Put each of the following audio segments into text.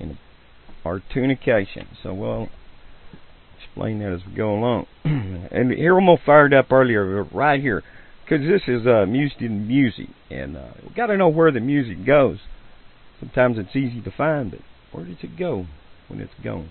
our tunication. So we'll explain that as we go along. And here I'm all fired up earlier, right here, because this is music in music, and we got to know where the music goes. Sometimes it's easy to find, but where does it go when it's gone?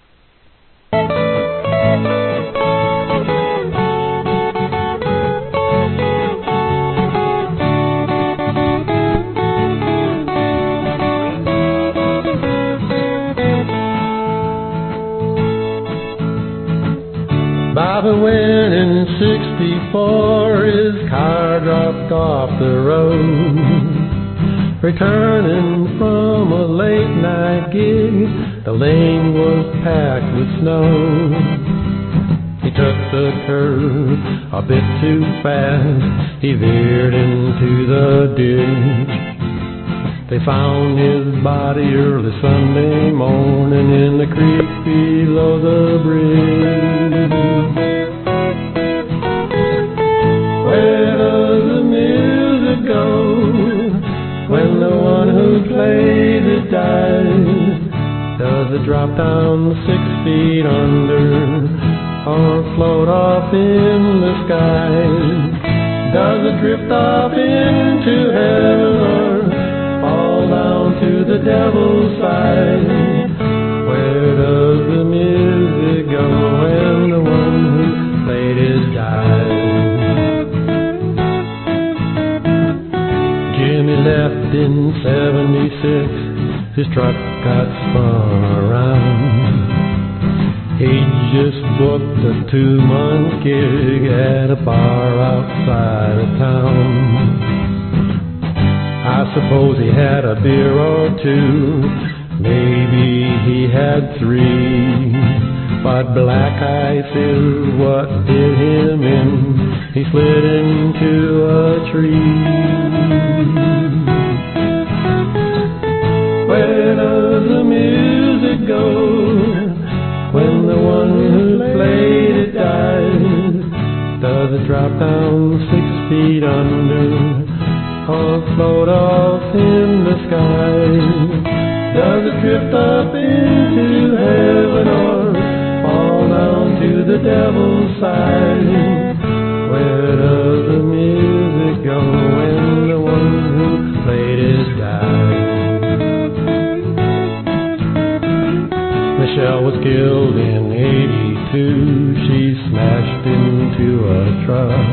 Bobby went in '64, his car dropped off the road. Returning from a late night gig, the lane was packed with snow. He took the curve a bit too fast, he veered into the ditch. They found his body early Sunday morning in the creek below the bridge. Where does the music go when the one who played it dies? Does it drop down 6 feet under or float off in the sky? Does it drift off into heaven or fall down to the devil's side? Where does the music go when the one who played it dies? Jimmy left in '76, his truck got spun around. He just booked a 2-month gig at a bar outside of town. I suppose he had a beer or two, maybe he had 3, but black ice is what did him in. He slid into a tree. Where does the music go when the one who played it dies? Does it drop down 6 feet under or float off in the sky? Does it drift up into heaven or fall down to the devil's side? Where does the music go when the one who played it dies? Michelle was killed in '82. She smashed into a truck,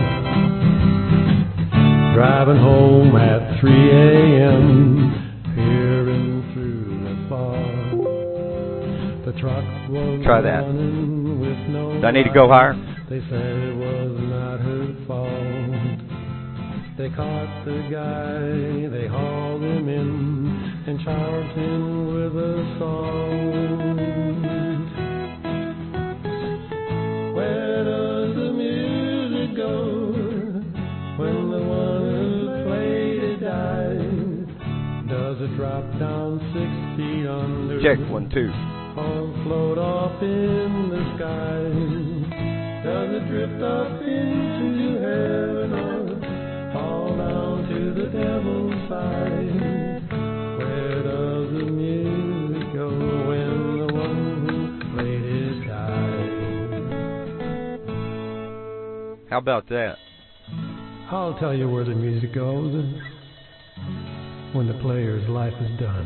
driving home at 3 a.m., peering through the fog. The truck was Try that. running with no Do I need to go higher? They said it was not her fault. They caught the guy, they hauled him in and charged him with assault. Where does the music go when the one who played it dies? Does it drop down 6 feet under? Check 1, 2. Or float off in the sky? Does it drift up into heaven or fall down to the devil's side? Where does the music go when the one who played it dies? How about that? I'll tell you where the music goes when the player's life is done.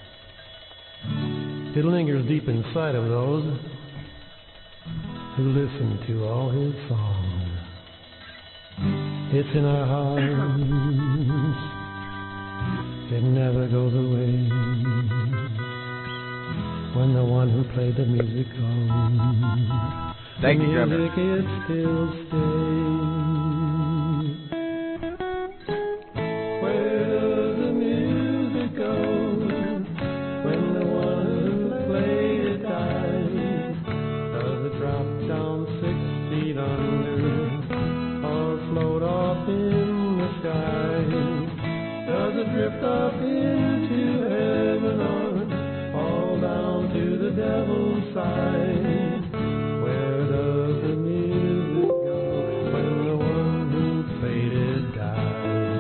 It lingers deep inside of those who listen to all his songs. It's in our hearts, it never goes away. When the one who played the music goes, Thank the you, Trevor. music it still stays. Where does the music go when the one who played it dies? Does it drop down 6 feet under or float off in the sky? Does it drift up into heaven or fall down to the devil's side? Where does the music go when the one who played it dies?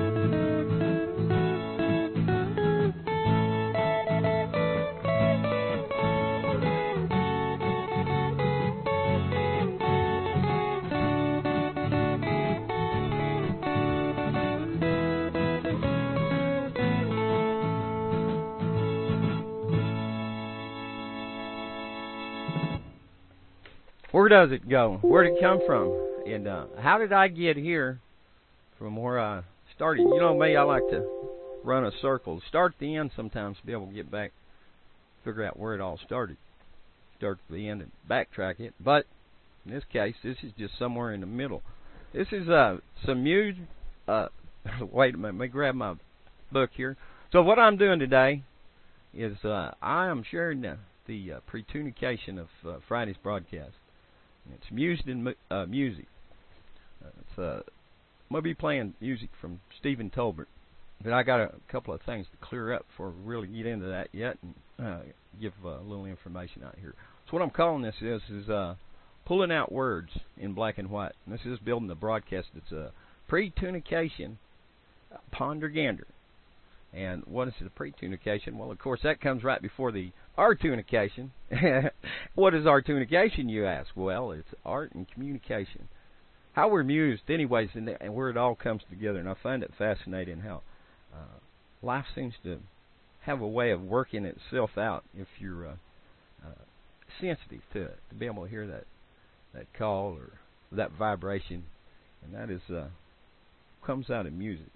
Where does it go? Where did it come from? And how did I get here from where I started? You know me, I like to run a circle. Start at the end sometimes to be able to get back, figure out where it all started. Start at the end and backtrack it. But in this case, this is just somewhere in the middle. This is some music. Wait a minute, let me grab my book here. So what I'm doing today is I am sharing the pre-tunication of Friday's broadcast. It's used in music. I'm going to be playing music from Stephen Tolbert. But I got a couple of things to clear up before we really get into that yet and give a little information out here. So what I'm calling this is pulling out words in black and white. And this is building the broadcast. It's a pre-tunication pondergander. And what is the pre-tunication? Well, of course, that comes right before the artunication. What is artunication, you ask? Well, it's art and communication. How we're mused, anyways, and where it all comes together. And I find it fascinating how life seems to have a way of working itself out if you're sensitive to it, to be able to hear that call or that vibration. And that is comes out of music.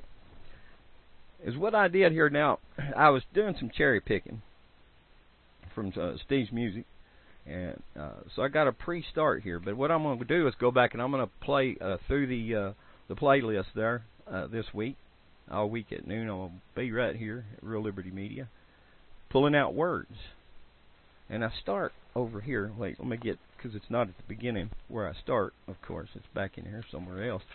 Is what I did here now. I was doing some cherry picking from Steve's music, and so I got a pre-start here. But what I'm going to do is go back and I'm going to play through the playlist there this week. All week at noon, I'll be right here at Real Liberty Media, pulling out words. And I start over here. Wait, let me get, because it's not at the beginning where I start. Of course, it's back in here somewhere else.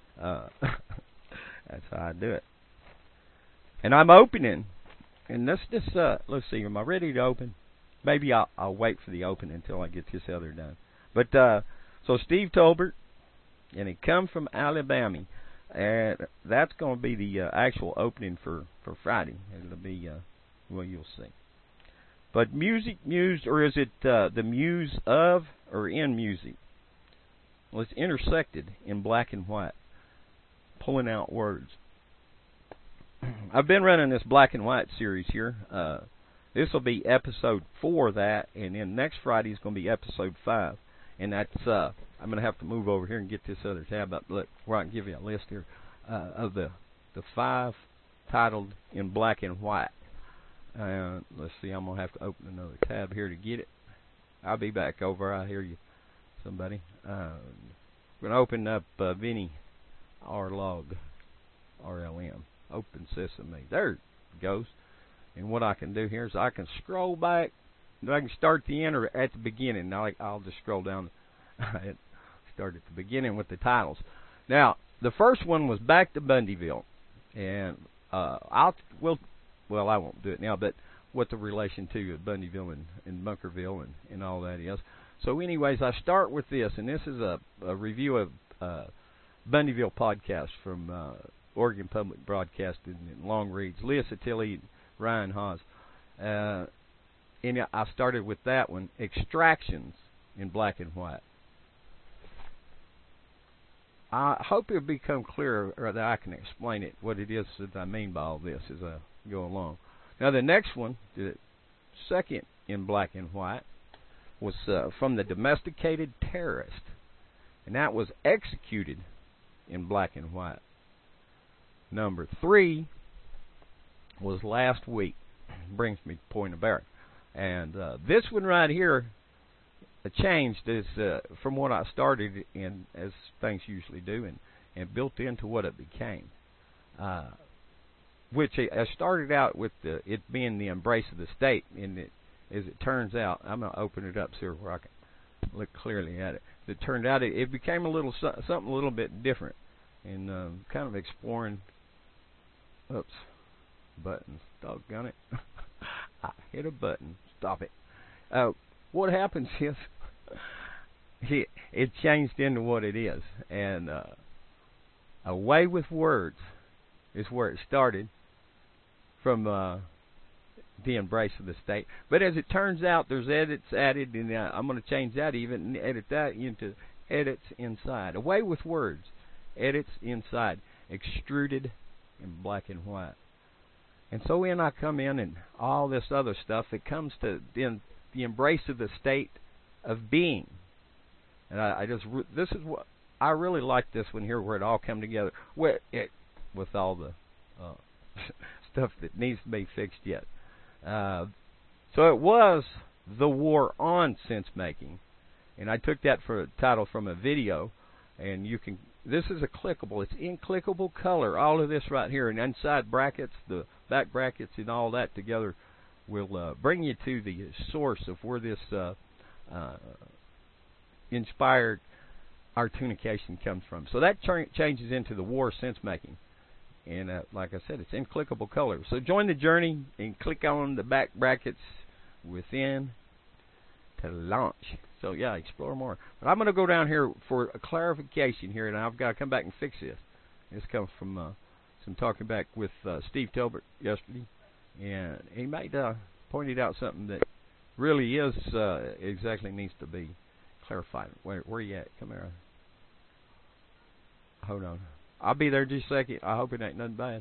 That's how I do it. And I'm opening, and let's see, am I ready to open? Maybe I'll wait for the open until I get this other done. But, so Steve Tolbert, and he come from Alabama, and that's going to be the actual opening for Friday. It'll be, well, you'll see. But music, mused, or is it the muse of or in music? Well, it's intersected in black and white, pulling out words. I've been running this black and white series here. This will be episode 4 of that, and then next Friday is going to be episode 5. And that's I'm going to have to move over here and get this other tab up. Look, where I can give you a list here of the 5 titled in black and white. Let's see, I'm going to have to open another tab here to get it. I'll be back over. I hear you, somebody. We're going to open up Vinny R-Log, RLM. Open Sesame. There it goes. And what I can do here is I can scroll back. I can start at the end or at the beginning. Now I'll just scroll down and start at the beginning with the titles. Now, the first one was Back to Bundyville. And I won't do it now, but what the relation to Bundyville and Bunkerville and all that is. So anyways, I start with this, and this is a review of Bundyville podcast from Oregon Public Broadcasting and Long Reads, Leah Satilli, Ryan Haas. And I started with that one, Extractions in black and white. I hope it'll become clearer, or that I can explain it, what it is that I mean by all this as I go along. Now the next one, the second in black and white, was from the Domesticated Terrorist. And that was Executed in black and white. Number 3 was Last Week. Brings me to Point of Barrack. And this one right here changed as from what I started in, as things usually do, and built into what it became. Which I started out with it being the embrace of the state, and as it turns out, I'm going to open it up so where I can look clearly at it. As it turned out, it became a little something a little bit different, and kind of exploring. Oops, buttons, doggone it! I hit a button. Stop it. What happens is it changed into what it is, and Away with Words is where it started from the embrace of the state. But as it turns out, there's edits added, and I'm going to change that even and edit that into edits inside. Away with Words, edits inside, extruded in black and white. And so when I come in and all this other stuff, it comes to the embrace of the state of being. And this is what I really like, this one here where it all come together with all the stuff that needs to be fixed yet. So it was The War on Sense Making, and I took that for a title from a video, and you can. This is a clickable. It's in clickable color. All of this right here, and inside brackets, the back brackets, and all that together will bring you to the source of where this inspired our tunication comes from. So that changes into the War Sense Making, and like I said, it's in clickable color. So join the journey and click on the back brackets within to launch. So yeah, explore more. But I'm going to go down here for a clarification here, and I've got to come back and fix this. This comes from some talking back with Steve Tilbert yesterday, and he might pointed out something that really is exactly needs to be clarified. Where you at? Come here. Hold on. I'll be there just a second. I hope it ain't nothing bad.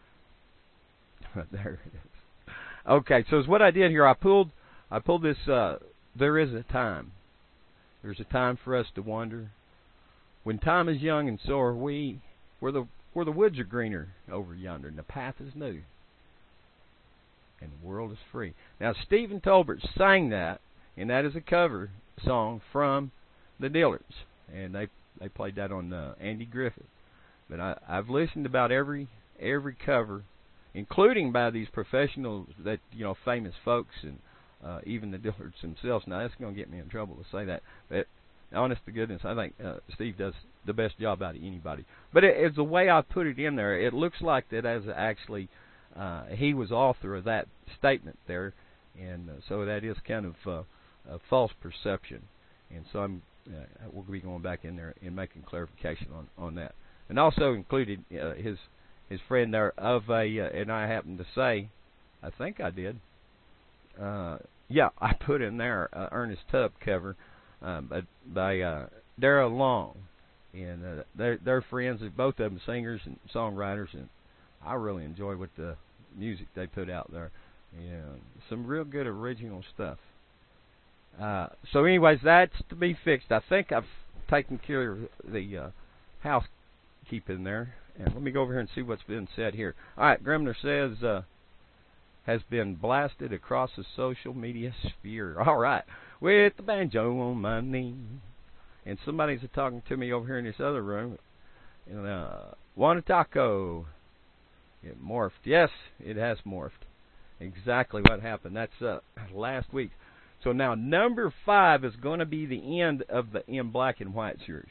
There it is. Okay, so it's what I did here. I pulled this. There is a time. There's a time for us to wander. When time is young, and so are we. Where the woods are greener over yonder, and the path is new, and the world is free. Now, Stephen Tolbert sang that, and that is a cover song from the Dillards, and they played that on Andy Griffith. But I've listened to about every cover, including by these professionals, that famous folks, and even the Dillards themselves. Now, that's going to get me in trouble to say that, but honest to goodness, I think Steve does the best job out of anybody. But it's the way I put it in there. It looks like that as actually he was author of that statement there, and so that is kind of a false perception. And so we'll be going back in there and making clarification on that. And also included his friend there and I happened to say, I think I did. Yeah, I put in there Ernest Tubb cover by Darrell Long, and they're friends. Both of them singers and songwriters, and I really enjoy what the music they put out there. Yeah, some real good original stuff. So anyways, that's to be fixed. I think I've taken care of the housekeeping there. And let me go over here and see what's been said here. All right, Grimner says, has been blasted across the social media sphere. All right, with the banjo on my knee. And somebody's talking to me over here in this other room. And want a taco. It morphed. Yes, it has morphed. Exactly what happened. That's last week. So now number 5 is going to be the end of the In Black and White series.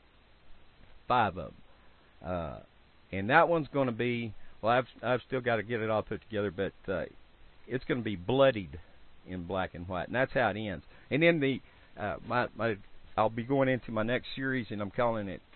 5 of them. And that one's going to be, well, I've still got to get it all put together, but it's going to be Bloodied in Black and White, and that's how it ends. And then I'll be going into my next series, and I'm calling it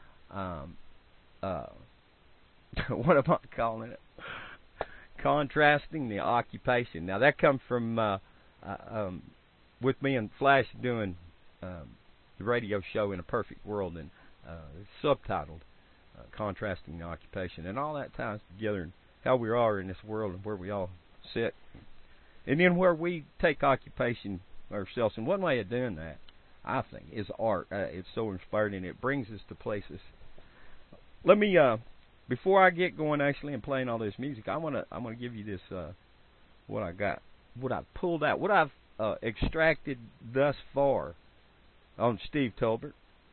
what am I calling it? Contrasting the Occupation. Now that comes from with me and Flash doing the radio show In a Perfect World, and it's subtitled Contrasting the Occupation, and all that ties together and how we are in this world and where we all sit, and then where we take occupation ourselves. And one way of doing that, I think, is art. It's so inspiring, and it brings us to places. Let me before I get going actually and playing all this music, I'm gonna give you this what I got, what I've pulled out, what I've extracted thus far on Steve Tolbert.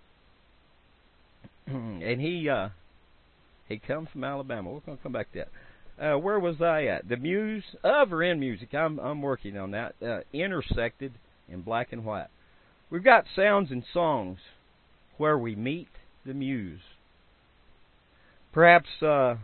And he comes from Alabama. We're going to come back to that. Where was I at? The Muse of or in music. I'm working on that. Intersected in Black and White. We've got sounds and songs where we meet the Muse. Perhaps let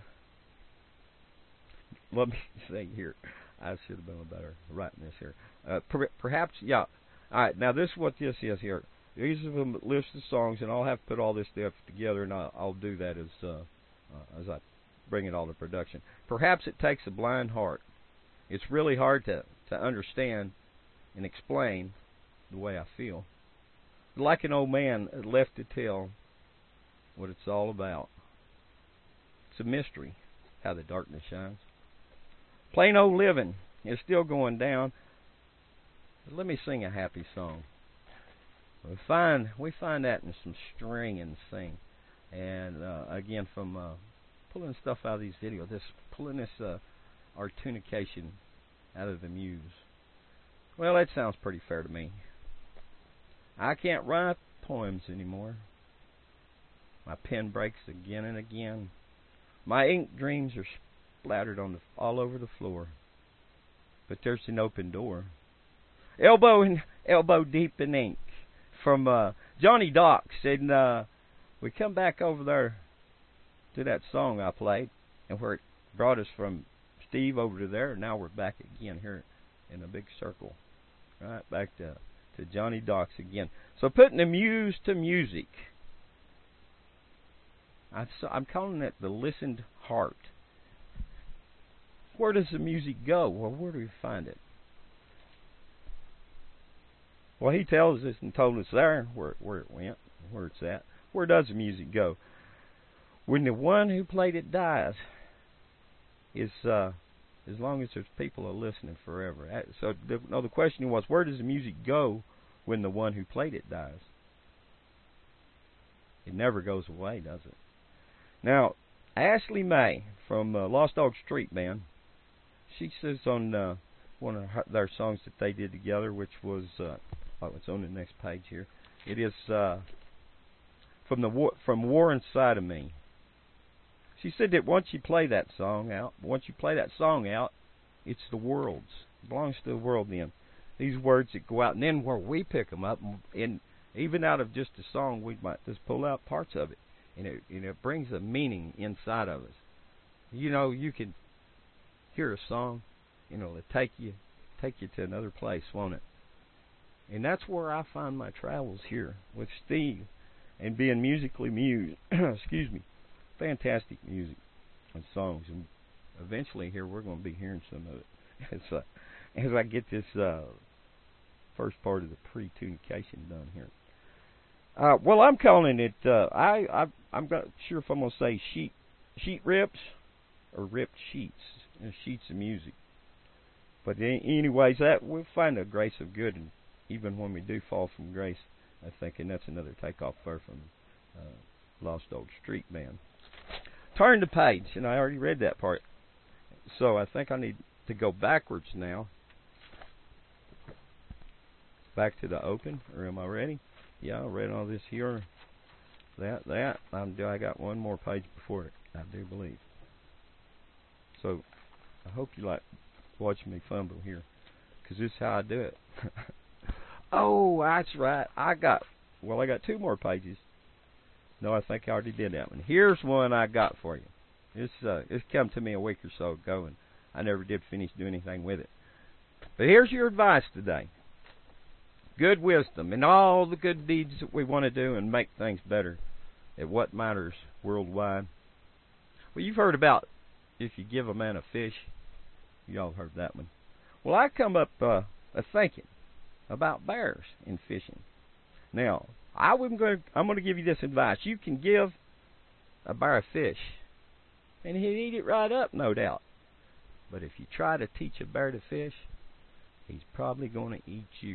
me say here. I should have been better writing this here. Perhaps, yeah. All right. Now this is what this is here. These are the list of songs, and I'll have to put all this stuff together, and I'll do that as I bring it all to production. Perhaps it takes a blind heart. It's really hard to understand and explain the way I feel. Like an old man left to tell what it's all about. It's a mystery how the darkness shines. Plain old living is still going down. Let me sing a happy song. We find that in some string and sing, and again from pulling stuff out of these videos, pulling this artunication out of the muse. Well, that sounds pretty fair to me. I can't write poems anymore. My pen breaks again and again. My ink dreams are splattered all over the floor. But there's an open door, elbow deep in ink, from Johnny Docks, and we come back over there to that song I played, and where it brought us from Steve over to there, and now we're back again here in a big circle, right back to Johnny Docks again. So putting the muse to music, I'm calling it the listened heart. Where does the music go? Well, where do we find it? Well, he tells us and told us there where it went, where it's at. Where does the music go? When the one who played it dies, as long as there's people are listening forever. So the question was, where does the music go when the one who played it dies? It never goes away, does it? Now, Ashley May from Lost Dog Street Band, she says on one of their songs that they did together, which was it's on the next page here. It is from War Inside of Me. She said that once you play that song out, it's the world's. It belongs to the world then. These words that go out, and then where we pick them up, and even out of just a song, we might just pull out parts of it, and it brings a meaning inside of us. You know, you can hear a song, it'll take you to another place, won't it? And that's where I find my travels here with Steve, and being musically mused. Excuse me. Fantastic music and songs, and eventually here we're going to be hearing some of it as I get this first part of the pre-tunication done here. Well, I'm calling it. I'm not sure if I'm going to say sheet rips or ripped sheets, sheets of music. But anyways, that we'll find a grace of good, and even when we do fall from grace, I think, and that's another takeoff there from Lost Old Street Band. Turn the page, and I already read that part, so I think I need to go backwards now. Back to the open, or am I ready? Yeah, I read all this here. That. I got one more page before it, I do believe. So I hope you like watching me fumble here, because this is how I do it. Oh, that's right. I got two more pages. No, I think I already did that one. Here's one I got for you. It's come to me a week or so ago, and I never did finish doing anything with it. But here's your advice today. Good wisdom and all the good deeds that we want to do and make things better at what matters worldwide. Well, you've heard about if you give a man a fish. You all heard that one. Well, I come up thinking about bears in fishing. Now, I'm going to give you this advice. You can give a bear a fish, and he'll eat it right up, no doubt. But if you try to teach a bear to fish, he's probably going to eat you.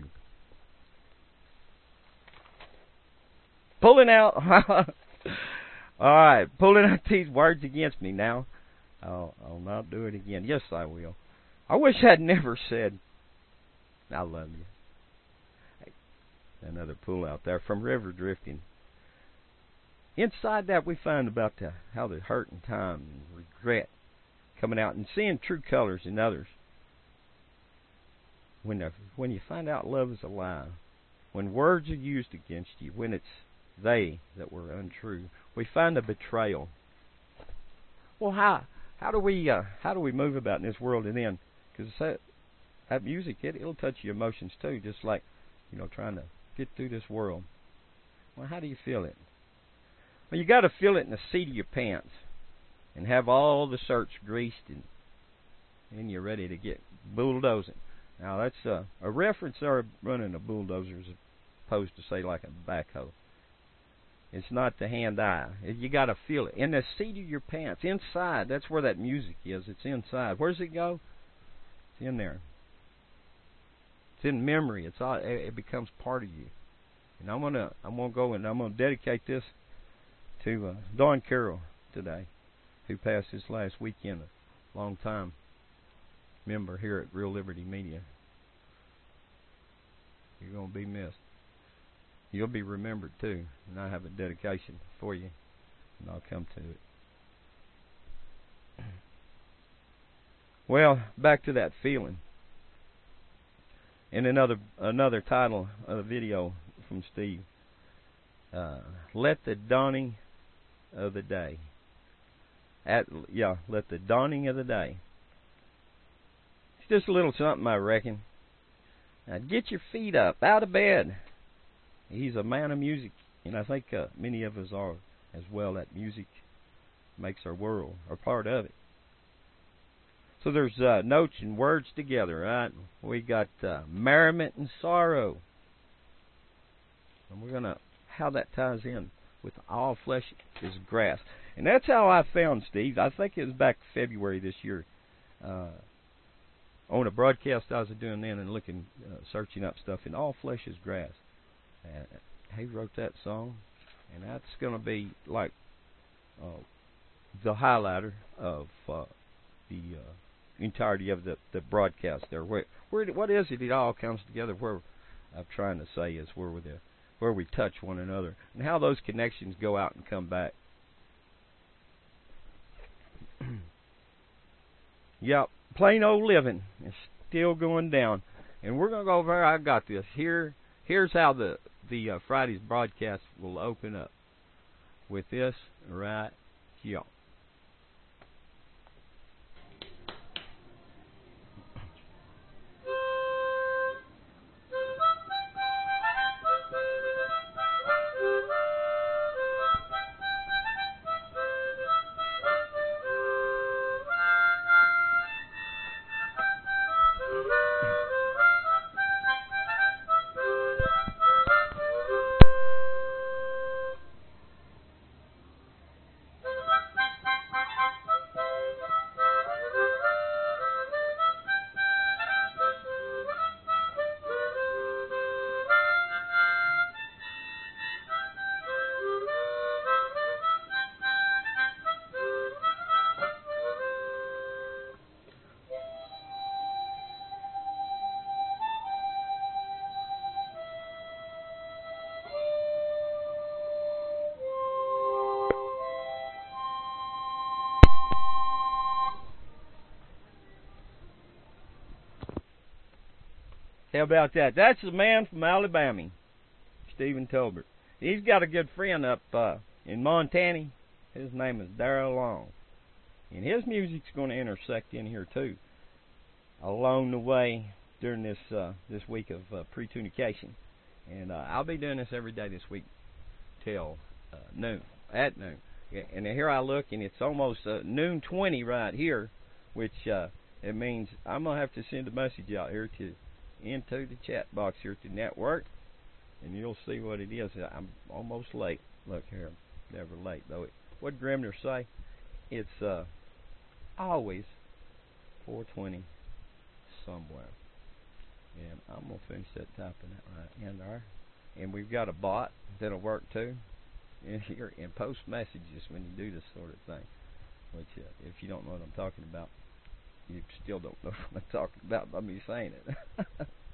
Pulling out, all right, pulling out these words against me now. I'll not do it again. Yes, I will. I wish I'd never said, I love you. Another pull out there from River Drifting. Inside that we find about how the hurt and time and regret coming out, and seeing true colors in others. When you find out love is a lie, when words are used against you, when it's they that were untrue, we find a betrayal. Well, how do we move about in this world? And then, because that music, it'll touch your emotions too, just like trying to get through this world. Well, how do you feel it? Well, you got to feel it in the seat of your pants, and have all the shirts greased, and you're ready to get bulldozing. Now that's a reference there, running a bulldozer as opposed to say like a backhoe. It's not the hand-eye. You got to feel it in the seat of your pants, inside. That's where that music is. It's inside. Where's it go? It's in there. It's in memory. It becomes part of you. And I'm gonna go and I'm gonna dedicate this to Don Carroll today, who passed this last weekend, a long time member here at Real Liberty Media. You're gonna be missed. You'll be remembered too, and I have a dedication for you, and I'll come to it. Well, back to that feeling. And another title of the video from Steve. Let the dawning of the day. Let the dawning of the day. It's just a little something, I reckon. Now get your feet up, out of bed. He's a man of music, and I think many of us are as well. That music makes our world, or part of it. So there's notes and words together, right? We got merriment and sorrow. And we're going to, how that ties in with all flesh is grass. And that's how I found Steve. I think it was back February this year. On a broadcast I was doing then and looking, searching up stuff, and all flesh is grass. He wrote that song, and that's going to be like the highlighter of the entirety of the broadcast there. Where what is it? It all comes together. Where I'm trying to say is where we touch one another, and how those connections go out and come back. Yep, plain old living is still going down, and we're gonna go over. I got this here. Here's how the Friday's broadcast will open up with this right here. How about that? That's the man from Alabama, Stephen Tolbert. He's got a good friend up in Montana. His name is Darrell Long. And his music's going to intersect in here too, along the way during this week of pre-tunication. And I'll be doing this every day this week till noon, at noon. And here I look, and it's almost noon 20 right here, which it means I'm going to have to send a message out here into the chat box here at the network, and you'll see what it is. I'm almost late. Look here, I'm never late though. What did Grimner say? It's always 4:20 somewhere. And I'm gonna finish that typing that right in there. And we've got a bot that'll work too in here and post messages when you do this sort of thing. Which if you don't know what I'm talking about, you still don't know what I'm talking about by me saying it.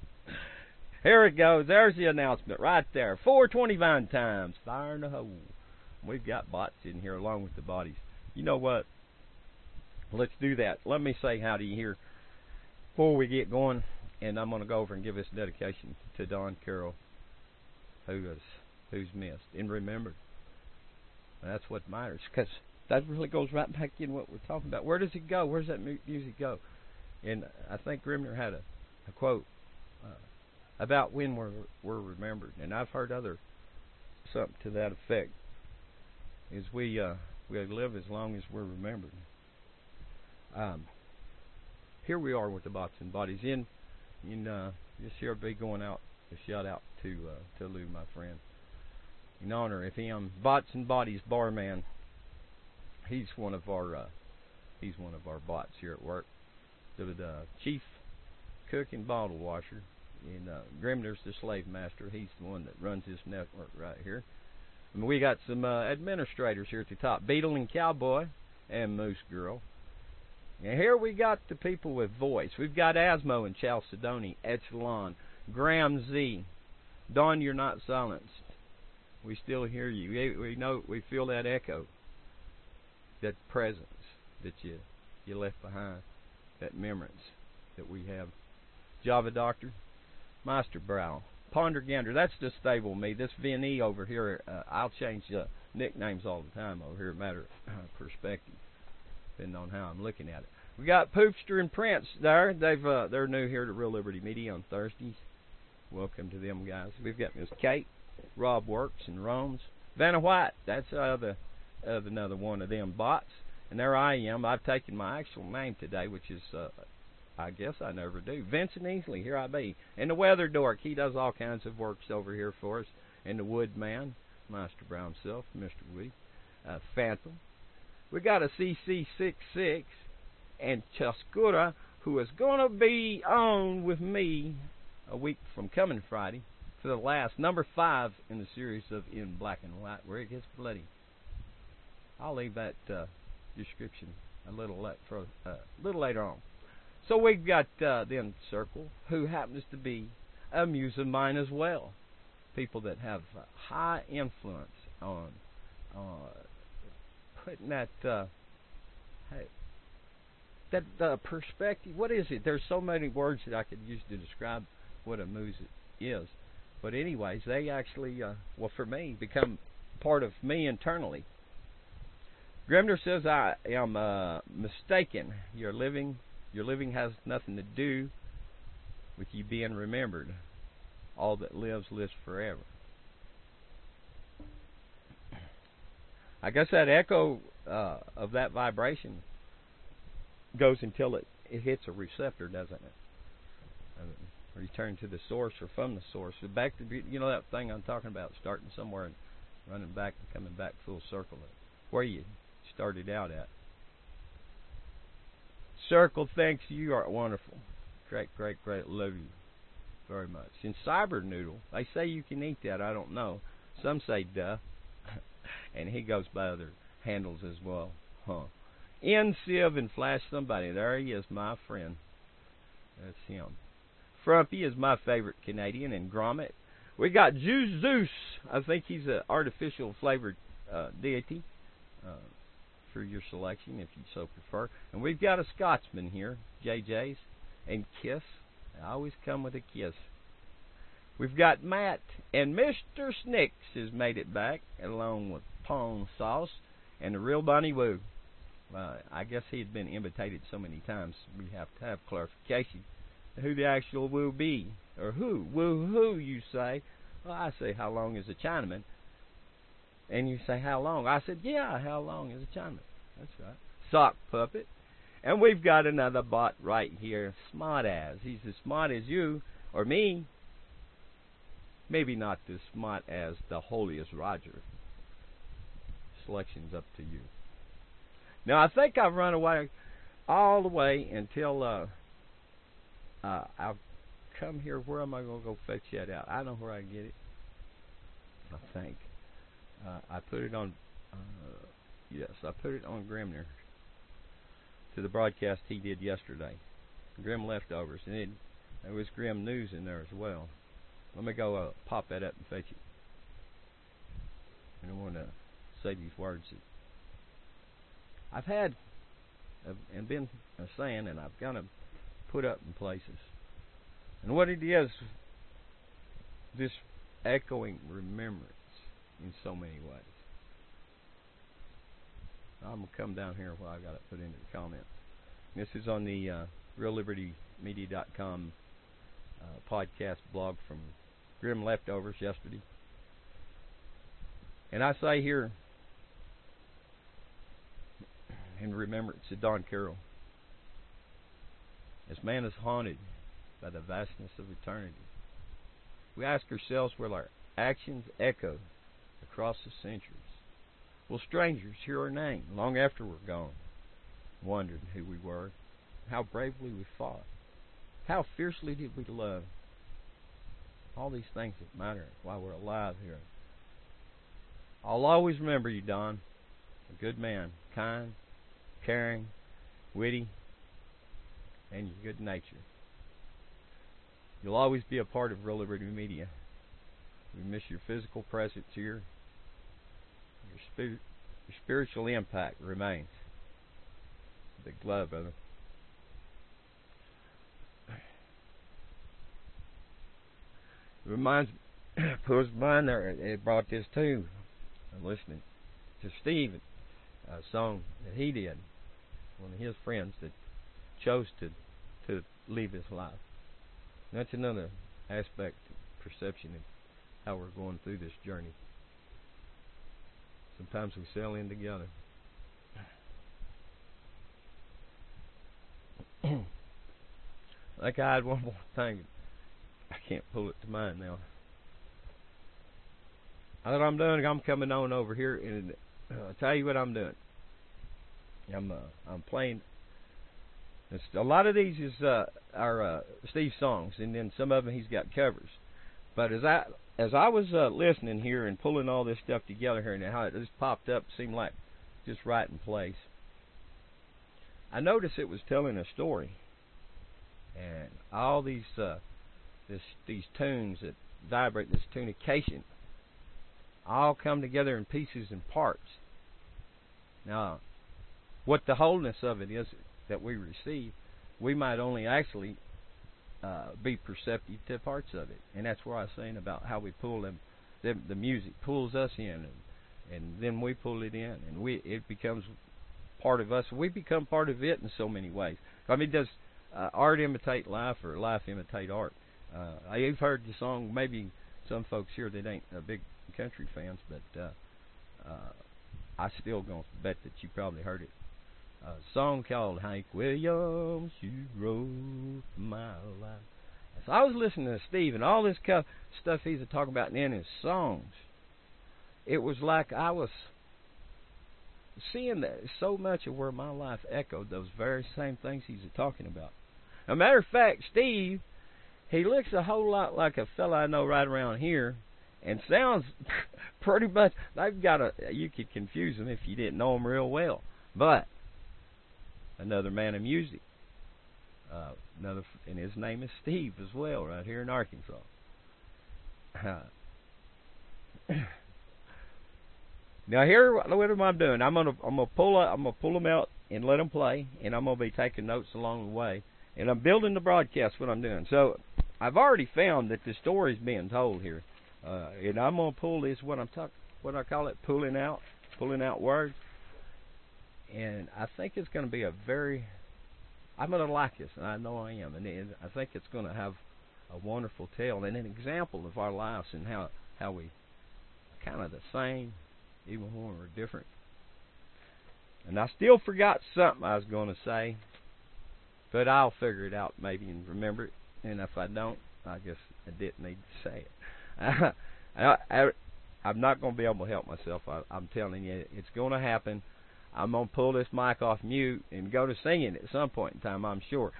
Here it goes. There's the announcement right there. 4:20 Vine Times. Fire in the hole. We've got bots in here along with the bodies. You know what? Let's do that. Let me say howdy here before we get going. And I'm going to go over and give this dedication to Don Carroll, who's missed and remembered. That's what matters, because that really goes right back in what we're talking about. Where does it go? Where does that music go? And I think Grimner had a quote about when we're remembered, and I've heard something to that effect. Is we live as long as we're remembered. Here we are with the bots and bodies in this here be going out a shout out to Lou, my friend, in honor of him. Bots and Bodies barman. He's one of our bots here at work. The chief cook and bottle washer And Grimner's the slave master. He's the one that runs this network right here. And we got some administrators here at the top. Beetle and Cowboy and Moose Girl. And here we got the people with voice. We've got Asmo and Chalcedony, Echelon, Graham Z. Dawn, you're not silenced. We still hear you. We know, we feel that echo, that presence that you left behind, that remembrance that we have. Java Doctor, Master Brow, Pondergander. That's the stable me. This Vinny over here, I'll change nicknames all the time over here, matter of perspective, depending on how I'm looking at it. We got Poopster and Prince there. They're new here to Real Liberty Media on Thursdays. Welcome to them guys. We've got Miss Kate, Rob Works and Rome's, Vanna White. That's another one of them bots. And there I am. I've taken my actual name today, which is I guess I never do. Vincent Easley, here I be. And the Weather Dork, he does all kinds of works over here for us. And the Woodman, Master Brown himself, Mr. Woody, Phantom. We got a CC66 and Chascura, who is going to be on with me a week from coming Friday for the last number 5 in the series of In Black and White, where it gets bloody. I'll leave that description a little later on. So we've got then Circle, who happens to be a muse of mine as well. People that have high influence on putting that perspective. What is it? There's so many words that I could use to describe what a muse is. But anyways, they actually, well, for me, become part of me internally. Grimner says I am mistaken. Your living has nothing to do with you being remembered. All that lives forever. I guess that echo of that vibration goes until it hits a receptor, doesn't it? Return to the source or from the source. So back to, that thing I'm talking about, starting somewhere and running back and coming back full circle at where you started out at. Circle thinks you are wonderful. Great, love you very much. And Cyber Noodle, they say you can eat that, I don't know. Some say duh. And he goes by other handles as well. Civ and Flash Somebody, there he is, my friend. That's him. Frumpy is my favorite Canadian, and Gromit. We got Juice Zeus. I think he's an artificial flavored deity for your selection, if you so prefer. And we've got a Scotsman here, JJ's, and Kiss. I always come with a kiss. We've got Matt, and Mr. Snicks has made it back, along with Pong Sauce and the Real Bonnie Woo. I guess he had been imitated so many times, we have to have clarification who the actual Woo be, or who, woo-hoo, you say. Well, I say, how long is a Chinaman? And you say, how long? I said, yeah, how long is a Chinaman? That's right. Sock Puppet. And we've got another bot right here, Smart As. He's as smart as you, or me. Maybe not as smart as the holiest Roger. Selection's up to you. Now, I think I've run away all the way until I'll come here. Where am I going to go fetch that out? I know where I get it. I think. I put it on, I put it on Grimner to the broadcast he did yesterday. Grim Leftovers. And there was Grim News in there as well. Let me go pop that up and fetch it. And I want to say these words that I've had and been saying, and I've kind of put up in places. And what it is, this echoing remembrance in so many ways. I'm going to come down here while I got it put into the comments. This is on the reallibertymedia.com podcast blog from Grim Leftovers yesterday. And I say here, in remembrance of Don Carroll, as man is haunted by the vastness of eternity, we ask ourselves, will our actions echo across the centuries? Will strangers hear our name long after we're gone, wondering who we were, how bravely we fought, how fiercely did we love, all these things that matter while we're alive here. I'll always remember you, Don. A good man, kind, caring, witty, and your good nature. You'll always be a part of Real Liberty Media. We miss your physical presence here. Your spiritual impact remains. Big love, brother. It reminds pulls mine there. It brought this too. I'm listening to Steve, a song that he did. One of his friends that chose to leave his life. And that's another aspect of perception of how we're going through this journey. Sometimes we sail in together. I think I had one more thing. I can't pull it to mind now. What I'm doing, I'm coming on over here, and I'll tell you what I'm doing. I'm playing. A lot of these is are Steve songs, and then some of them he's got covers. But as I was listening here and pulling all this stuff together here, and how it just popped up, seemed like just right in place. I noticed it was telling a story, and all these tunes that vibrate, this tunication, all come together in pieces and parts. Now, what the wholeness of it is that we receive, we might only actually be perceptive to parts of it, and that's where I was saying about how we pull them. The music pulls us in, and then we pull it in, and it becomes part of us. We become part of it in so many ways. I mean, does art imitate life, or life imitate art? You've heard the song. Maybe some folks here that ain't big country fans, but I still gonna bet that you probably heard it. A song called Hank Williams, You Wrote My Life. So I was listening to Steve and all this stuff he's talking about in his songs. It was like I was seeing that so much of where my life echoed those very same things he's talking about. As a matter of fact, Steve, he looks a whole lot like a fella I know right around here, and sounds pretty much. You could confuse him if you didn't know him real well, but another man of music. And his name is Steve as well, right here in Arkansas. Now here, what am I doing? I'm gonna pull them out and let them play, and I'm gonna be taking notes along the way, and I'm building the broadcast. What I'm doing. So I've already found that the story's being told here, and I'm gonna pull this. What I call it, pulling out words. And I think it's going to be I'm going to like this, and I know I am. And I think it's going to have a wonderful tale and an example of our lives and how we are kind of the same, even when we're different. And I still forgot something I was going to say, but I'll figure it out maybe and remember it. And if I don't, I guess I didn't need to say it. I'm not going to be able to help myself. I'm telling you, it's going to happen. I'm going to pull this mic off mute and go to singing at some point in time, I'm sure.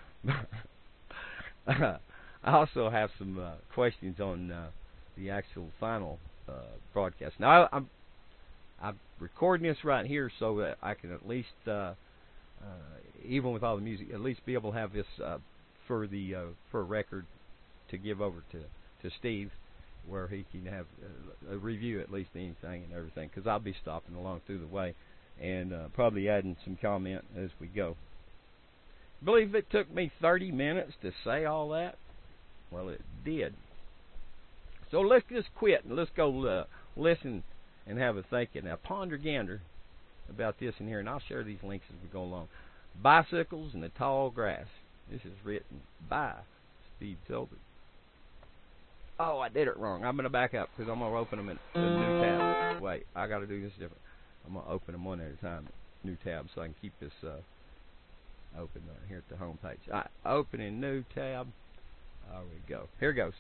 I also have some questions on the actual final broadcast. Now, I'm recording this right here so that I can at least, even with all the music, at least be able to have this for a record to give over to Steve, where he can have a review at least anything and everything, because I'll be stopping along through the way and probably adding some comment as we go. I believe it took me 30 minutes to say all that. Well, it did. So let's just quit and let's go listen and have a thinking. Now, ponder gander about this in here, and I'll share these links as we go along. Bicycles in the Tall Grass. This is written by Steve Tilbert. Oh, I did it wrong. I'm going to back up because I'm going to open them in a new tab. Wait, I got to do this different. I'm going to open them one at a time, new tab, so I can keep this open here at the home page. All right, opening new tab. There we go. Here goes.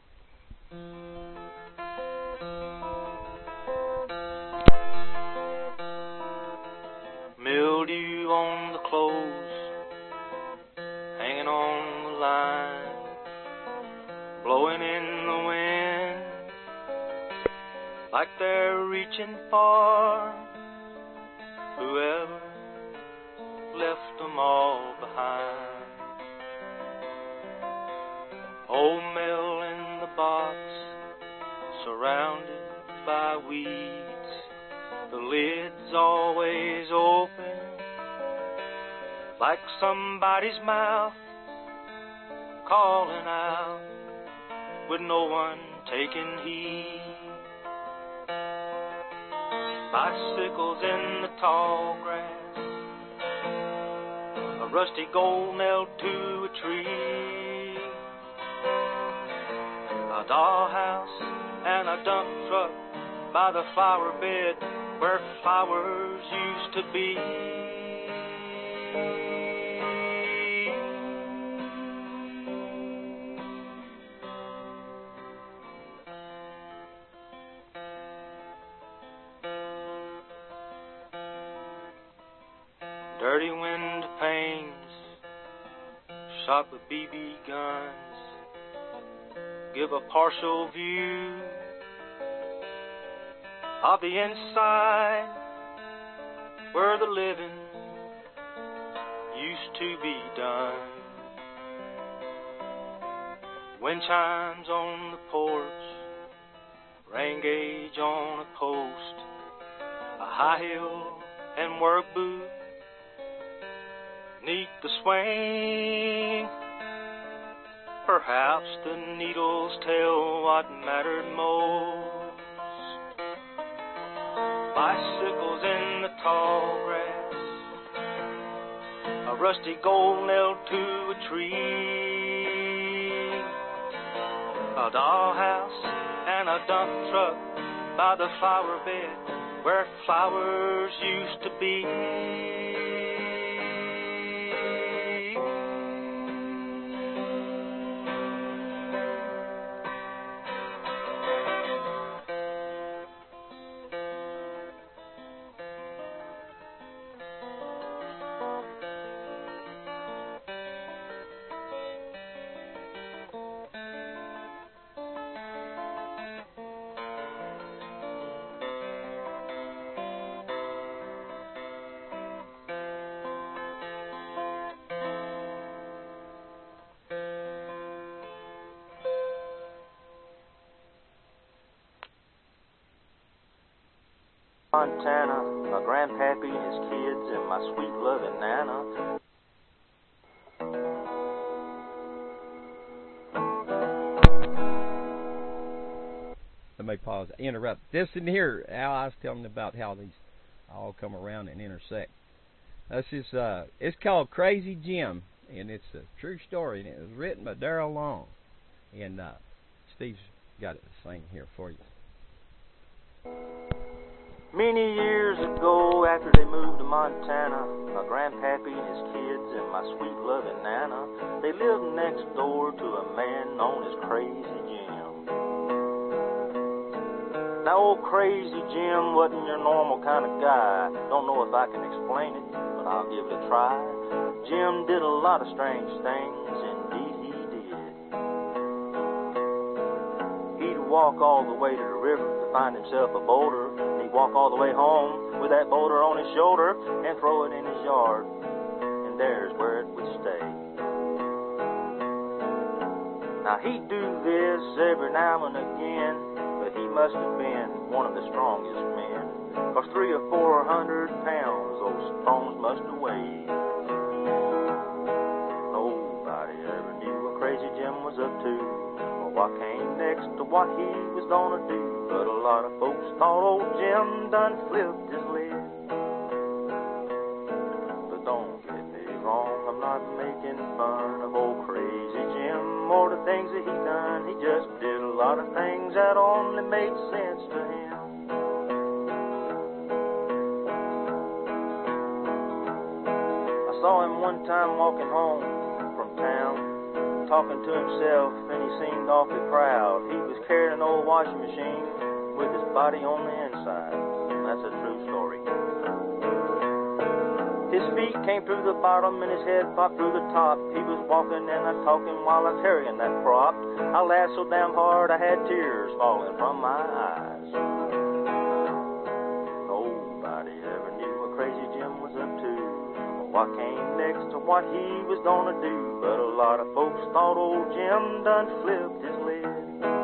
Mildew on the clothes, hanging on the line, blowing in the wind. like they're reaching for whoever left them all behind. Old Mel in the box, surrounded by weeds, the lid's always open, like somebody's mouth calling out with no one taking heed. Bicycles in the tall grass, a rusty gold nailed to a tree, a dollhouse and a dump truck by the flower bed where flowers used to be. Dirty window panes, shot with BB guns, give a partial view of the inside where the living used to be done. Wind chimes on the porch, rain gauge on a post, a high heel and work boot neath the swing. Perhaps the needles tell what mattered most. Bicycles in the tall grass, a rusty gold nailed to a tree, a dollhouse and a dump truck by the flower bed where flowers used to be. Montana, my grandpappy and his kids, and my sweet loving Nana. Let me pause. Interrupt. This in here, Al, I was telling about how these all come around and intersect. This is it's called Crazy Jim, and it's a true story, and it was written by Darrell Long, and Steve's got it sing here for you. Many years ago, after they moved to Montana, my grandpappy and his kids and my sweet loving Nana, they lived next door to a man known as Crazy Jim. Now, old Crazy Jim wasn't your normal kind of guy. Don't know if I can explain it, but I'll give it a try. Jim did a lot of strange things, indeed he did. He'd walk all the way to the river to find himself a boulder. Walk all the way home with that boulder on his shoulder and throw it in his yard, and there's where it would stay. Now he'd do this every now and again, but he must have been one of the strongest men, 'cause 300 or 400 pounds those stones must have weighed. Nobody ever knew what Crazy Jim was up to, or what came next, or what he was gonna do. But a lot of folks thought old Jim done flipped his lid. But don't get me wrong, I'm not making fun of old Crazy Jim or the things that he done. He just did a lot of things that only made sense to him. I saw him one time walking home from town, talking to himself, and he seemed awfully proud. He was carrying an old washing machine with his body on the inside. That's a true story. His feet came through the bottom and his head popped through the top. He was walking and I talking while I was carrying that prop. I laughed so damn hard I had tears falling from my eyes. nobody ever knew what Crazy Jim was up to, or what came next to what he was gonna do. But a lot of folks thought old Jim done flipped his lid.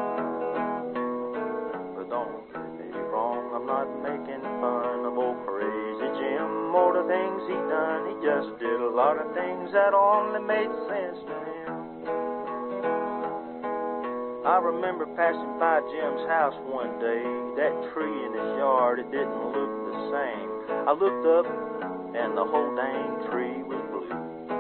But don't get me wrong, I'm not making fun of old Crazy Jim or the things he done. He just did a lot of things that only made sense to him. I remember passing by Jim's house one day. That tree in his yard, it didn't look the same. I looked up and the whole dang tree was blue.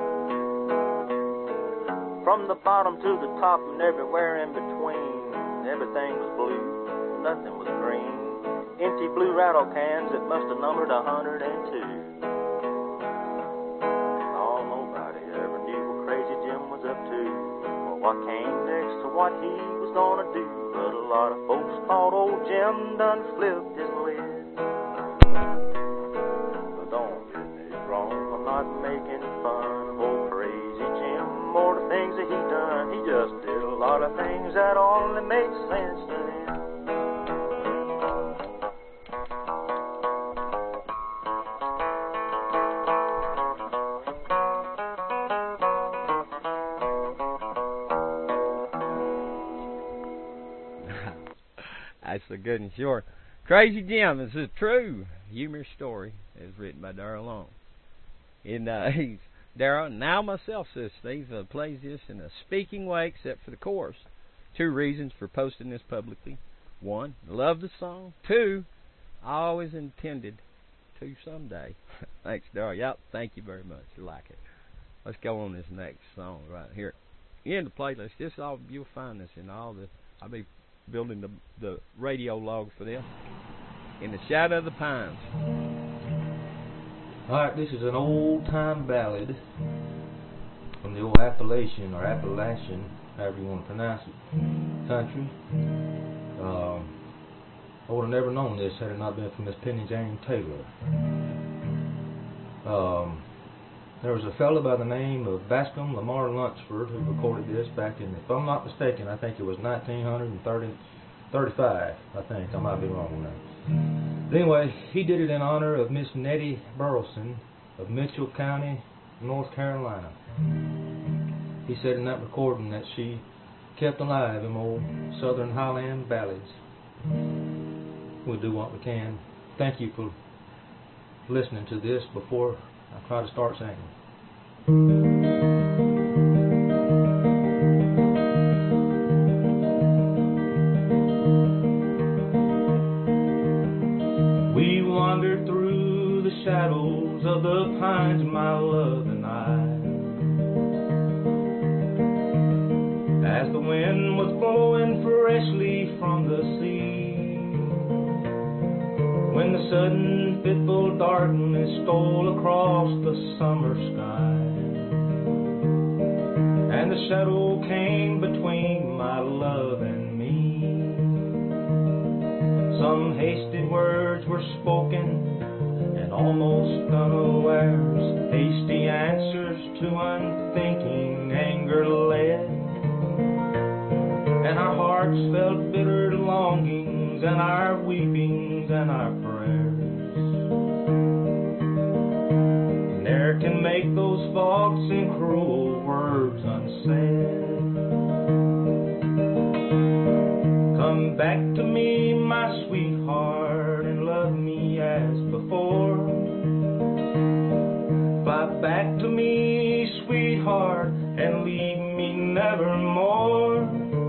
From the bottom to the top and everywhere in between, everything was blue, nothing was green. Empty blue rattle cans that must have numbered 102. Oh, nobody ever knew what Crazy Jim was up to, or what came next to what he was gonna do. But a lot of folks thought old Jim done flipped his lid. But don't get me wrong, I'm not making fun of old Crazy Jim or the things that he done. He just did a lot of things that only made sense to him. That's a good and short. Crazy Jim is a true humorous story. It was written by Darrell Long. And he's Darrell. Now myself, says Steve, plays this in a speaking way except for the chorus. 2 reasons for posting this publicly. 1, love the song. 2, I always intended to someday. Thanks, Darrell. Yep, thank you very much. You like it. Let's go on this next song right here. In the playlist, this all you'll find this in all the. I'll be building the radio log for them. In the Shadow of the Pines. Alright, this is an old-time ballad from the old Appalachian, or Appalachian, however you want to pronounce it, country. I would have never known this had it not been for Miss Penny Jane Taylor. There was a fellow by the name of Bascom Lamar Lunsford who recorded this back in, if I'm not mistaken, I think it was 1935, I think. I might be wrong on that. But anyway, he did it in honor of Miss Nettie Burleson of Mitchell County, North Carolina. He said in that recording that she kept alive them old Southern Highland ballads. We'll do what we can. Thank you for listening to this before I try to start singing. We wandered through the shadows of the pines, my love and I, as the wind was blowing freshly from the sea. When the sudden fitful darkness stole across the summer sky, and the shadow came between my love and me, some hasty words were spoken, and almost unawares, hasty answers to unthinking anger led, and our hearts felt bitter longings, and our weepings and our prayers ne'er can make those false and cruel words unsaid. Come back to me, my sweetheart, and love me as before. Fly back to me, sweetheart, and leave me nevermore.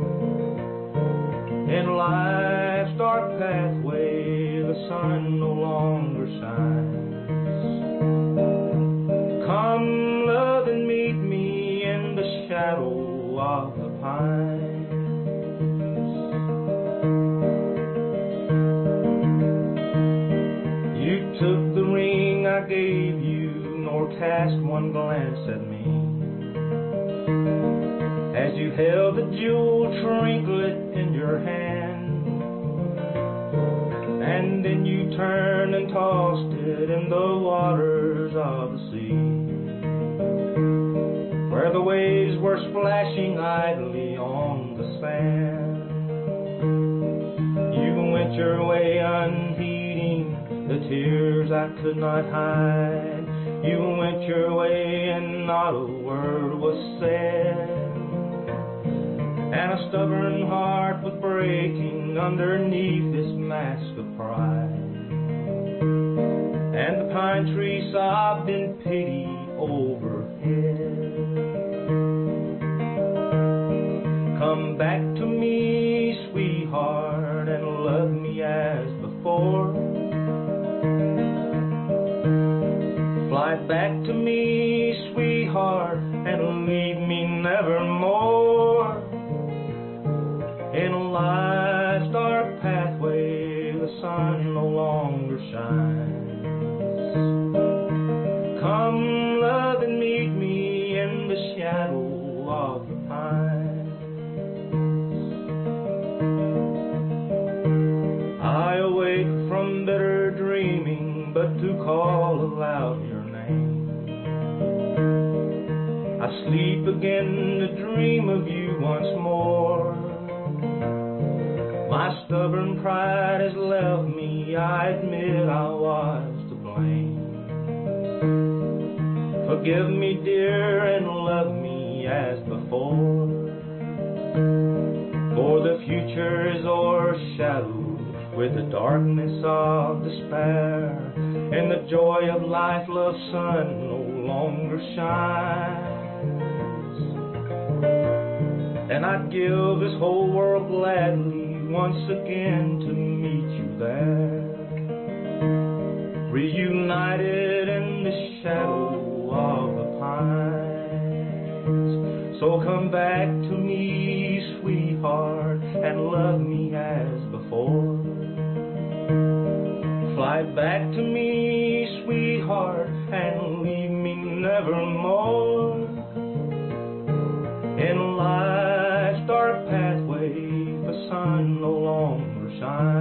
In life's dark pathway, the sun no longer shines. Come, love, and meet me in the shadow of the pines. You took the ring I gave you, nor cast one glance at me, as you held the jeweled trinket in your hand, and then you turned and tossed it in the waters of the sea, where the waves were splashing idly on the sand. You went your way unheeding, the tears I could not hide. You went your way and not a word was said, and a stubborn heart was breaking underneath this mask of pride. And the pine tree sobbed in pity overhead. Come back to me, sweetheart, and love me as before. Fly back to me, sweetheart, and leave me nevermore. In life's dark pathway, the sun no longer shines. Come, love, and meet me in the shadow of the pines. I awake from bitter dreaming, but to call aloud your name. I sleep again to dream of you once more. My stubborn pride has left me, I admit I was to blame. Forgive me, dear, and love me as before. For the future is o'ershadowed with the darkness of despair, and the joy of life, love's sun no longer shines. And I'd give this whole world gladly once again to meet you there, reunited in the shadow of the pines. So come back to me, sweetheart, and love me as before. Fly back to me, sweetheart, and leave me nevermore. In life's dark pathway, the sun no longer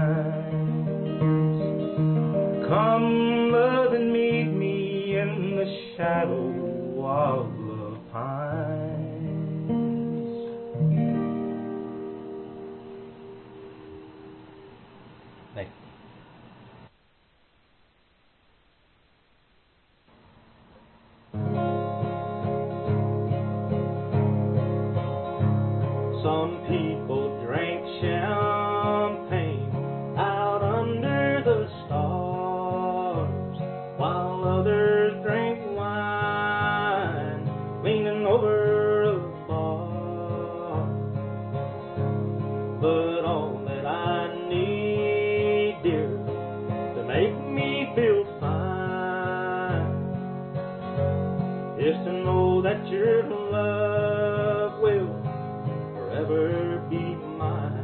shines. Come, love, and meet me in the shadow of the pines. Thank you. Some people drink champagne out under the stars, while others drink wine leaning over a bar. But all that I need, dear, to make me feel fine is to know that your love will forever be mine.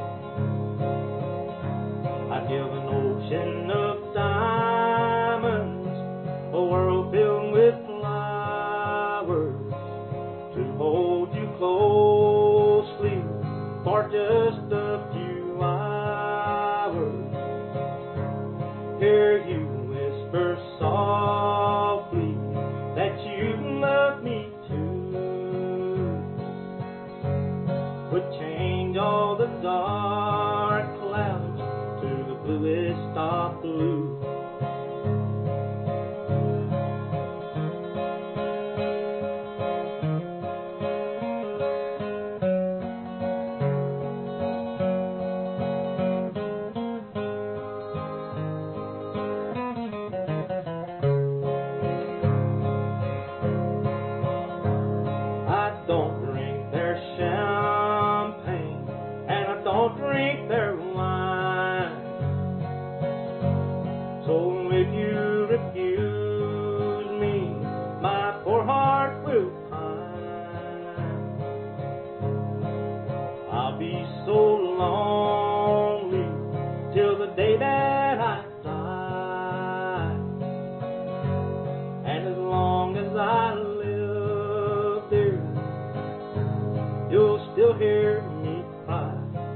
I'd give an ocean of diamonds, a world filled with flowers, to hold you closely for just a few hours. Hear you whisper softly that you love me too. Would change all the dark clouds to the bluest of blue. I don't drink their champagne, and I don't drink their wine. So if you refuse me, my poor heart will pine. I'll be so lonely till the day that I die. And as long as I live, dear, you'll still hear me cry.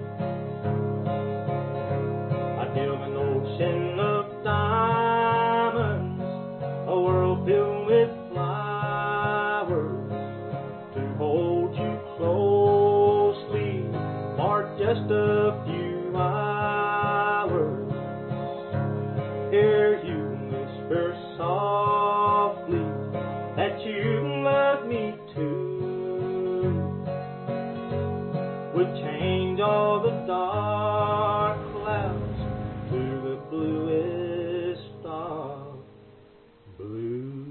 I'd give an ocean of diamonds, a world filled with flowers, to hold you closely for just a few hours. Here dark clouds to the bluest of blue.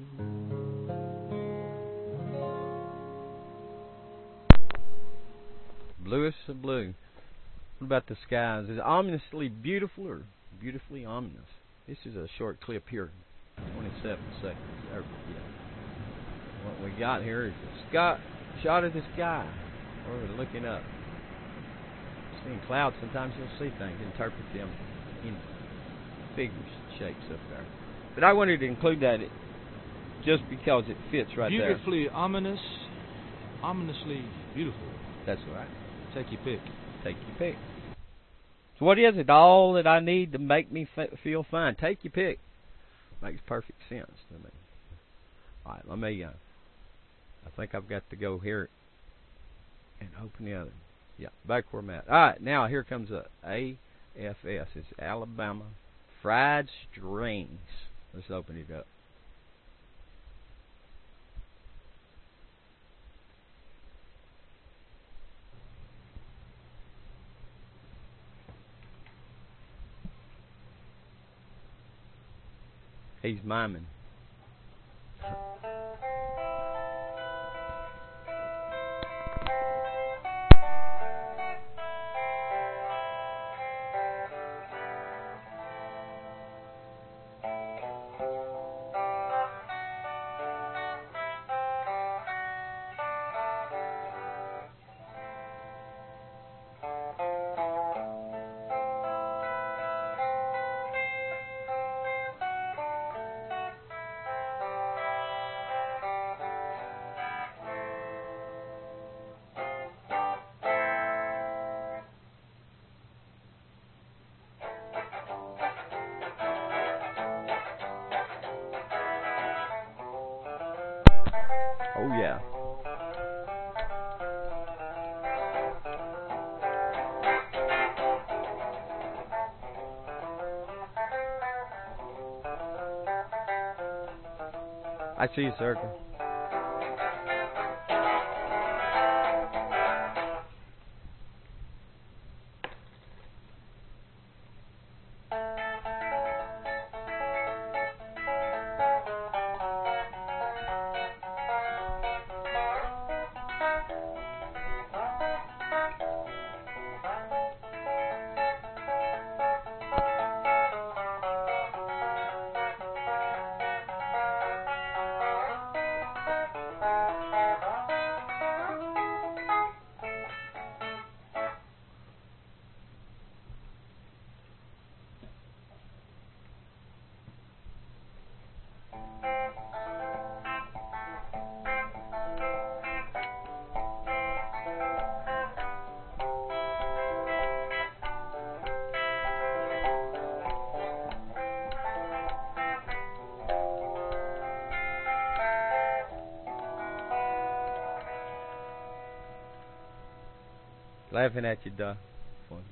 Bluest of blue. What about the skies? Is it ominously beautiful or beautifully ominous? This is a short clip here, 27 seconds. There, yeah. What we got here is a shot of the sky. Where we're looking up. Seeing clouds, sometimes you'll see things, interpret them in figures, shapes up there. But I wanted to include that just because it fits right there. Beautifully ominous, ominously beautiful. That's right. Take your pick. Take your pick. So what is it? All that I need to make me feel fine. Take your pick. Makes perfect sense to me. All right, let me. I think I've got to go here and open the other. Yeah, back where I'm at. All right, now here comes a AFS. It's Alabama Fried Strings. Let's open it up. He's miming. Oh, yeah. I see you, circle. Laughing at you, duh. Fun.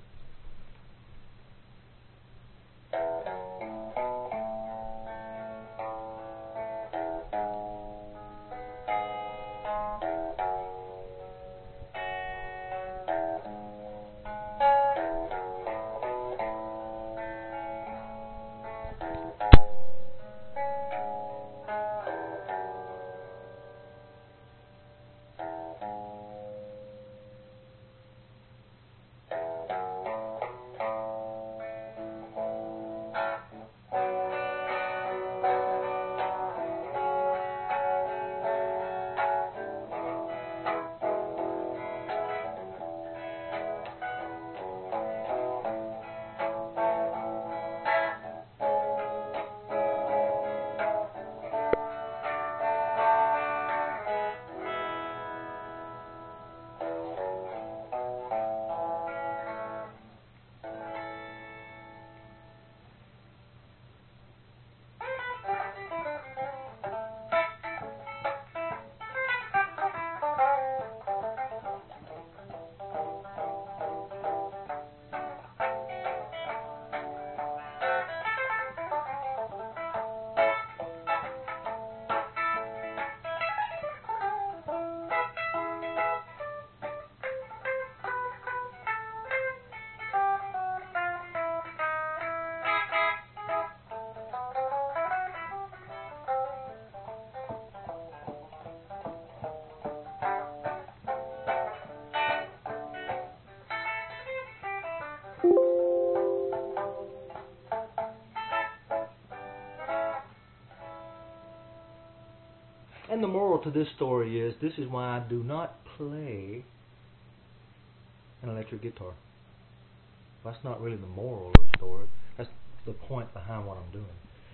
And the moral to this story is, this is why I do not play an electric guitar. That's not really the moral of the story. That's the point behind what I'm doing.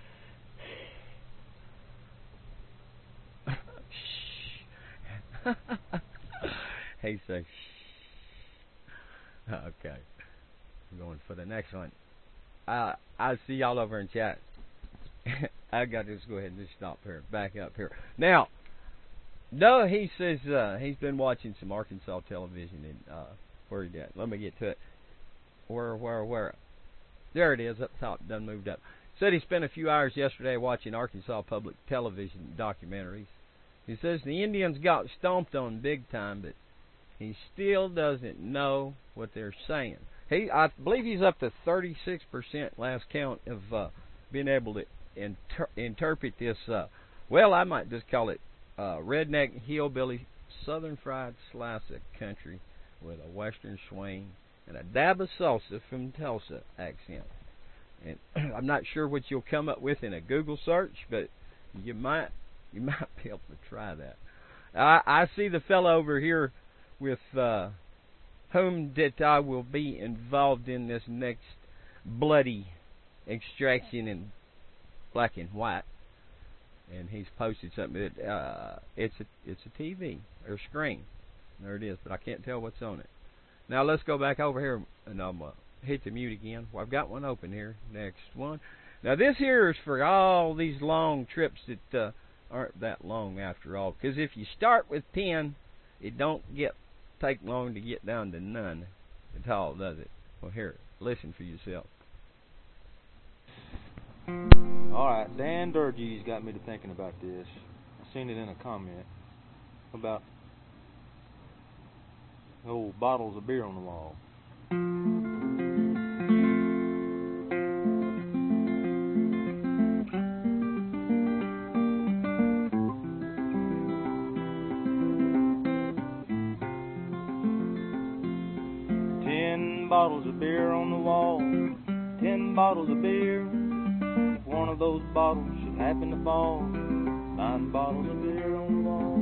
He says, okay. I'm going for the next one. I see y'all over in chat. I got to just go ahead and just stop here. Back up here. Now, no, he says he's been watching some Arkansas television. And where he at? Let me get to it. Where? There it is, up top. Done moved up. Said he spent a few hours yesterday watching Arkansas public television documentaries. He says the Indians got stomped on big time, but he still doesn't know what they're saying. I believe he's up to 36% last count of being able to interpret this. Well, I might just call it redneck hillbilly southern fried slice of country with a western swing and a dab of salsa from Tulsa accent. And I'm not sure what you'll come up with in a Google search, but you might be able to try that. I see the fellow over here with whom that I will be involved in this next bloody extraction in black and white, and he's posted something. It's a TV or screen. There it is, but I can't tell what's on it. Now let's go back over here and hit the mute again. Well, I've got one open here. Next one. Now this here is for all these long trips that aren't that long after all. Because if you start with 10, it don't take long to get down to none at all, does it? Well, here, listen for yourself. Alright, Dan Durgee's got me to thinking about this. I seen it in a comment about old bottles of beer on the wall. 10 bottles of beer on the wall, 10 bottles of beer. If one of those bottles should happen to fall, 9 bottles of beer on the wall.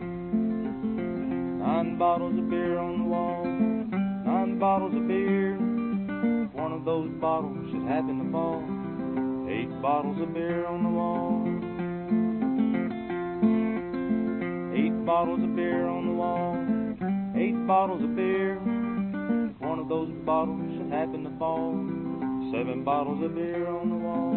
9 bottles of beer on the wall, 9 bottles of beer. If one of those bottles should happen to fall, 8 bottles of beer on the wall. 8 bottles of beer on the wall, 8 bottles of beer. If one of those bottles should happen to fall, 7 bottles of beer on the wall.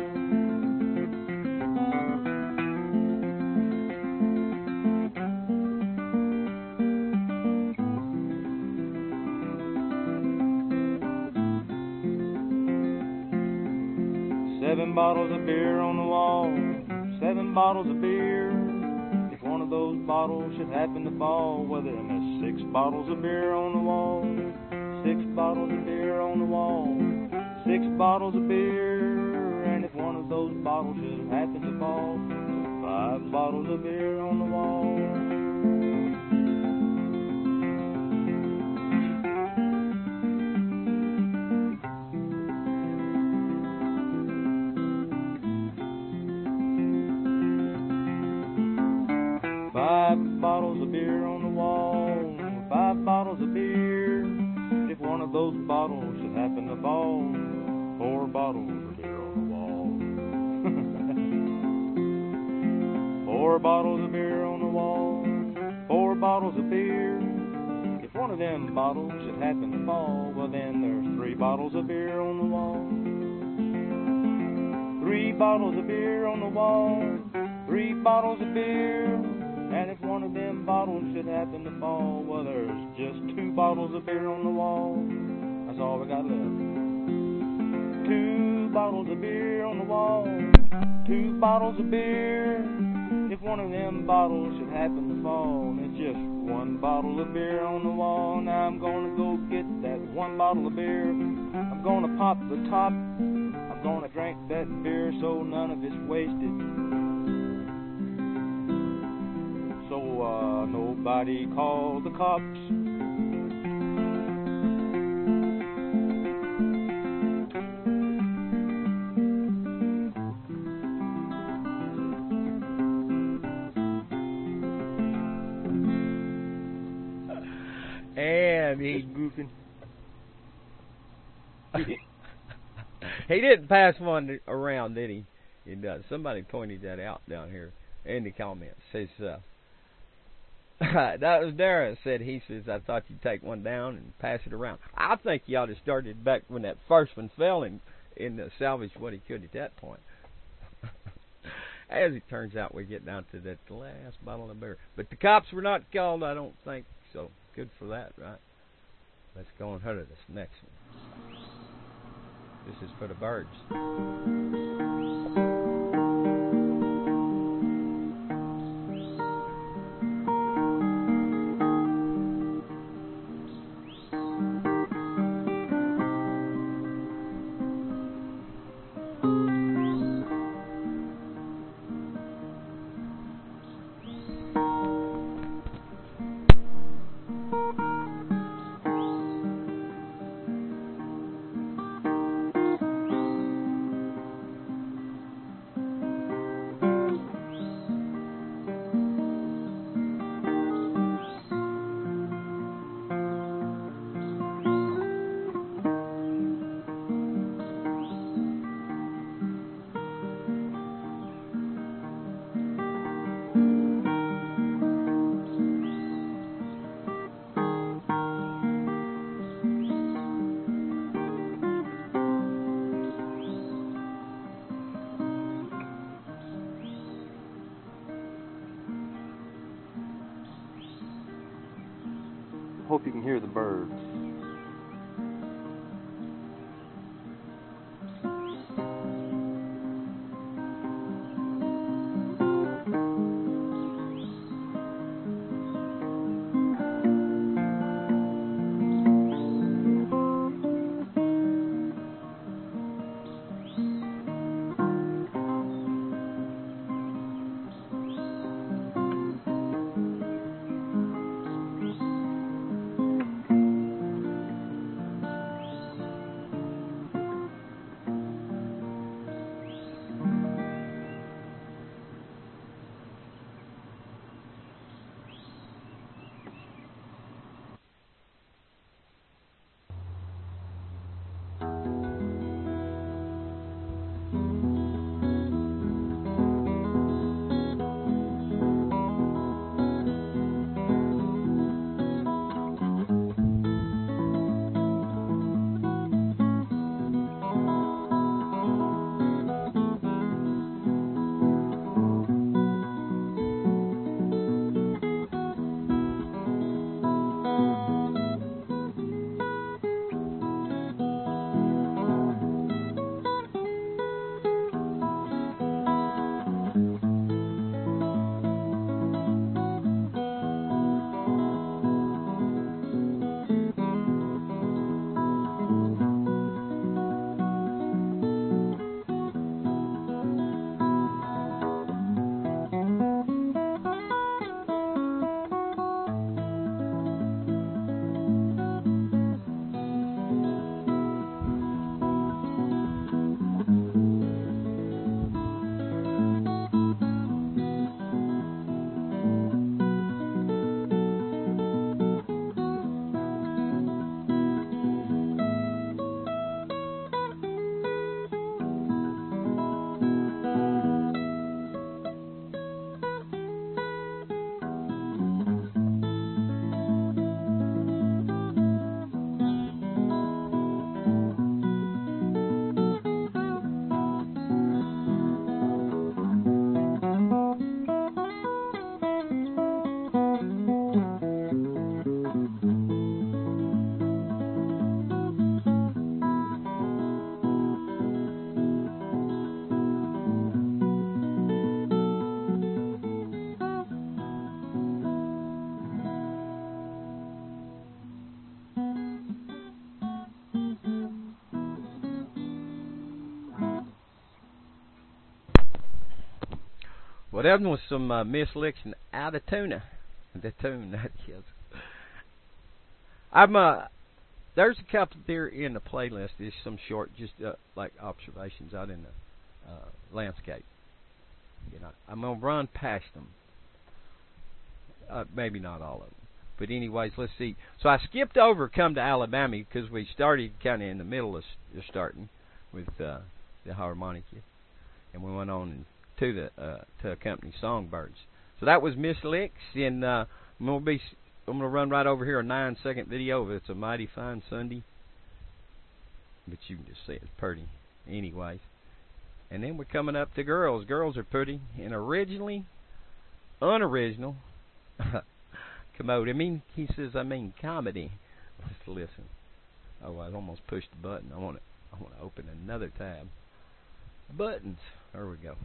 Seven bottles of beer on the wall, 7 bottles of beer. If one of those bottles should happen to fall, well then there's 6 bottles of beer on the wall. 6 bottles of beer on the wall, 6 bottles of beer. And if one of those bottles should happen to fall, 5 bottles of beer on the wall. Bottles of beer on the wall, 5 bottles of beer. If one of those bottles should happen to fall, 4 bottles of beer on the wall. 4 bottles of beer on the wall, 4 bottles of beer. If one of them bottles should happen to fall, well then there's 3 bottles of beer on the wall. 3 bottles of beer on the wall, 3 bottles of beer. And if one of them bottles should happen to fall, well, there's just 2 bottles of beer on the wall. That's all we got left. 2 bottles of beer on the wall, 2 bottles of beer. If one of them bottles should happen to fall, it's just 1 bottle of beer on the wall. Now I'm gonna go get that 1 bottle of beer. I'm gonna pop the top. I'm gonna drink that beer so none of it's wasted. So nobody call the cops. goofing. He didn't pass one around, did he? He does. Somebody pointed that out down here in the comments. Says, that was Dara said, he says, I thought you'd take one down and pass it around. I think you ought to start it back when that first one fell and salvage what he could at that point. As it turns out, we get down to that last bottle of beer. But the cops were not called, I don't think. So good for that, right? Let's go and hear this next one. This is for the birds. Hope you can hear the birds. Well, that was some Miss Licks out of tuna. The tune, that is. There's a couple there in the playlist. There's some short, just like observations out in the landscape. You know, I'm gonna run past them. Maybe not all of them, But anyways, let's see. So I skipped over Come to Alabama because we started kind of in the middle of starting with the harmonica, and we went on to accompany Songbirds. So that was Miss Licks, and I'm gonna run right over here a 9-second video. It's a mighty fine Sunday, but you can just see it's pretty. Anyways, and then we're coming up to Girls. Girls are pretty and unoriginal. Commode. He says comedy. Let's listen. Oh, I almost pushed the button. I want to open another tab. Buttons. There we go.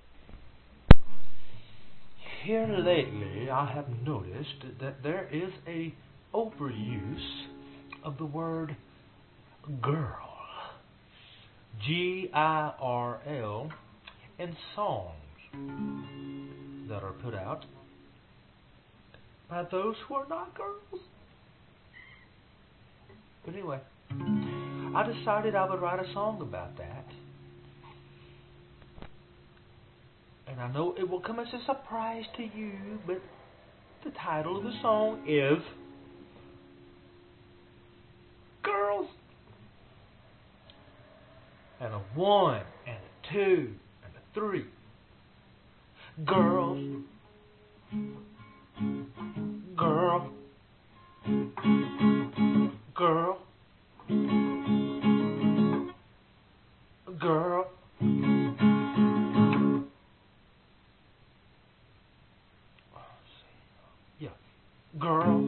Here lately, I have noticed that there is a overuse of the word girl, Girl, in songs that are put out by those who are not girls. But anyway, I decided I would write a song about that. And I know it will come as a surprise to you, but the title of the song is Girls. And a 1, and a 2, and a 3. Girls. Girl. Girl. Girl. Yeah. Girl.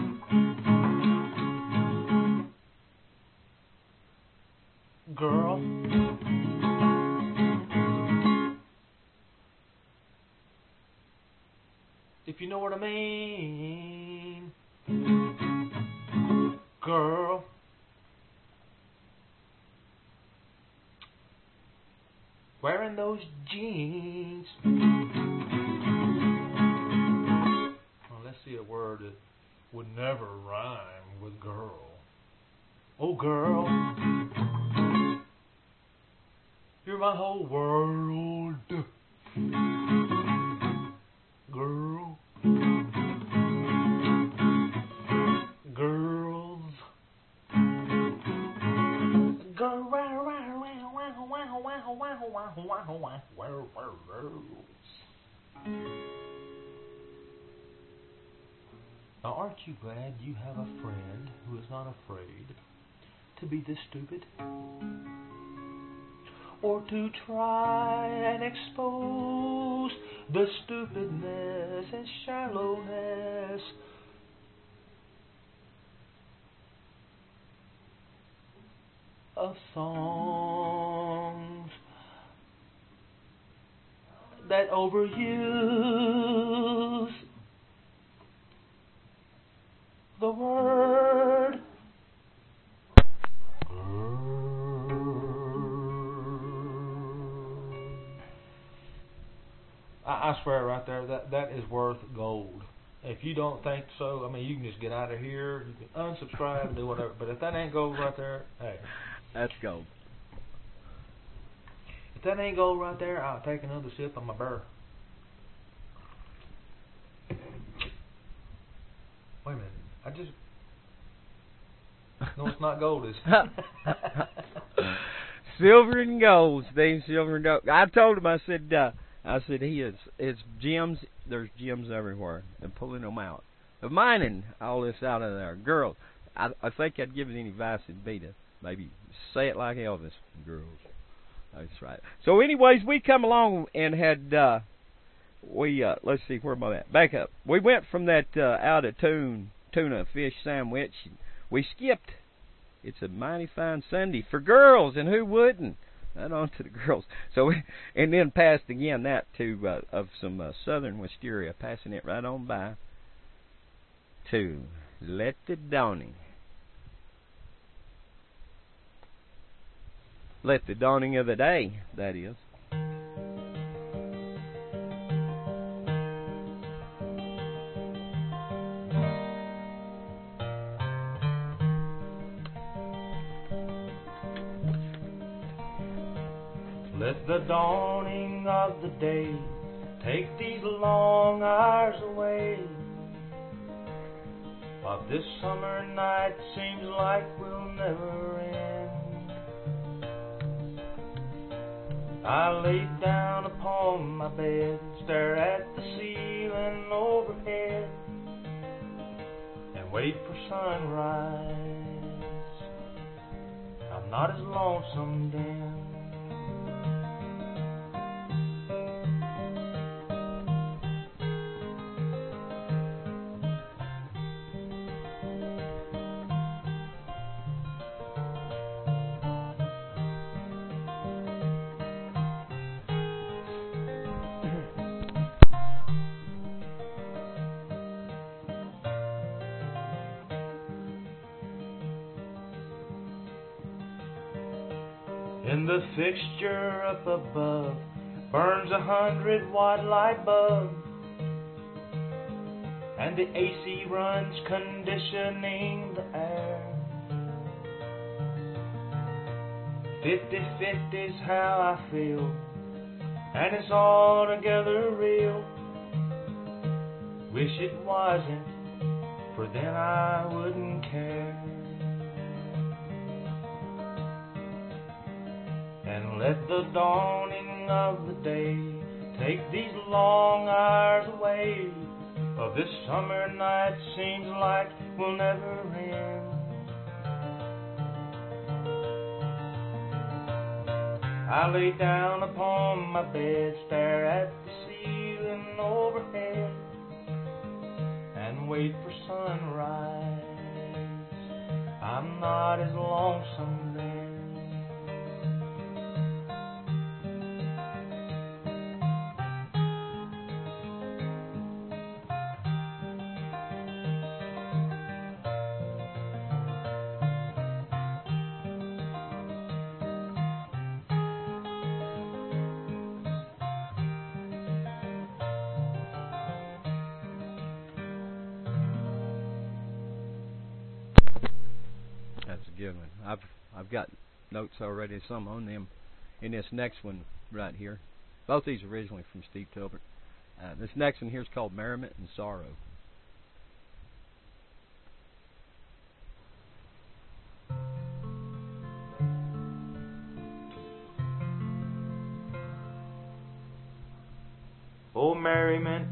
Girl. If you know what I mean. Girl. Wearing those jeans. Well, let's see a word that would never rhyme with girl. Oh, girl. You're my whole world. Girl. Girls. Girls. Now, aren't you glad you have a friend who is not afraid to be this stupid? Or to try and expose the stupidness and shallowness of songs that overuse the word I swear right there, that is worth gold. If you don't think so, you can just get out of here. You can unsubscribe and do whatever. But if that ain't gold right there, hey. That's gold. If that ain't gold right there, I'll take another sip of my beer. Wait a minute. I just... No, it's not gold, is it? Silver and gold. Steve, silver and gold. I told him, I said it's gems. There's gems everywhere. And pulling them out. But mining all this out of there. Girls. I think I'd give it any advice it'd be to maybe say it like Elvis. Girls. That's right. So anyways, we come along and had, let's see, where am I at? Back up. We went from that out of tuna fish sandwich. We skipped. It's a mighty fine Sunday for girls, and who wouldn't? Right on to the girls. So, and then passed again that to of some Southern Wisteria, passing it right on by to Let the Dawning. Let the dawning of the day, that is. Let the dawning of the day take these long hours away. But this summer night seems like we'll never end. I lay down upon my bed, stare at the ceiling overhead, and wait for sunrise. I'm not as lonesome then. In the fixture up above burns 100-watt light bulb, and the AC runs conditioning the air. 50/50's how I feel, and it's all together real. Wish it wasn't, for then I wouldn't care. And let the dawning of the day take these long hours away. Of this summer night seems like we'll never end. I lay down upon my bed, stare at the ceiling overhead, and wait for sunrise. I'm not as lonesome then. That's a good one. I've got notes already, some on them. In this next one right here, both these originally from Steve Tilbert. This next one here is called Merriment and Sorrow. Oh merriment,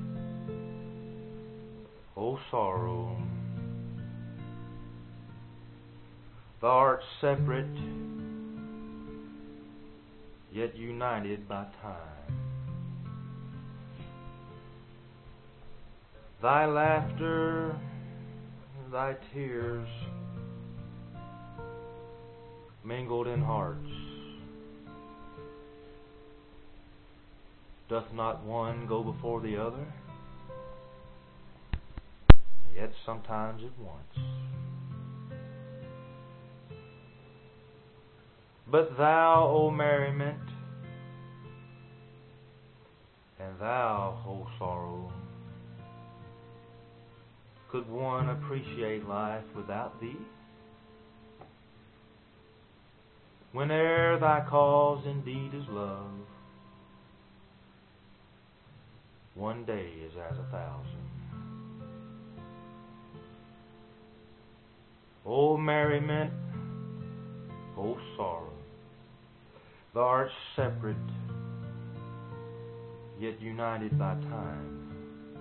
oh sorrow, thou art separate, yet united by time. Thy laughter, thy tears, mingled in hearts. Doth not one go before the other? Yet sometimes at once. But thou, O merriment, and thou, O sorrow, could one appreciate life without thee? Whene'er thy cause indeed is love, one day is as 1,000. O merriment, O sorrow, thou art separate, yet united by time.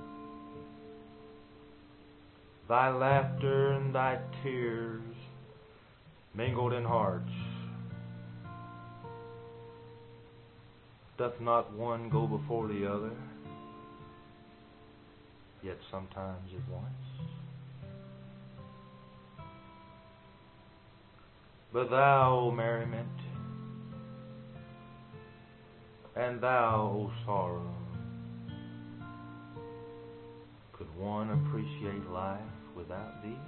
Thy laughter and thy tears mingled in hearts. Doth not one go before the other? Yet sometimes at once. But thou, O merriment, and thou, O sorrow, could one appreciate life without thee?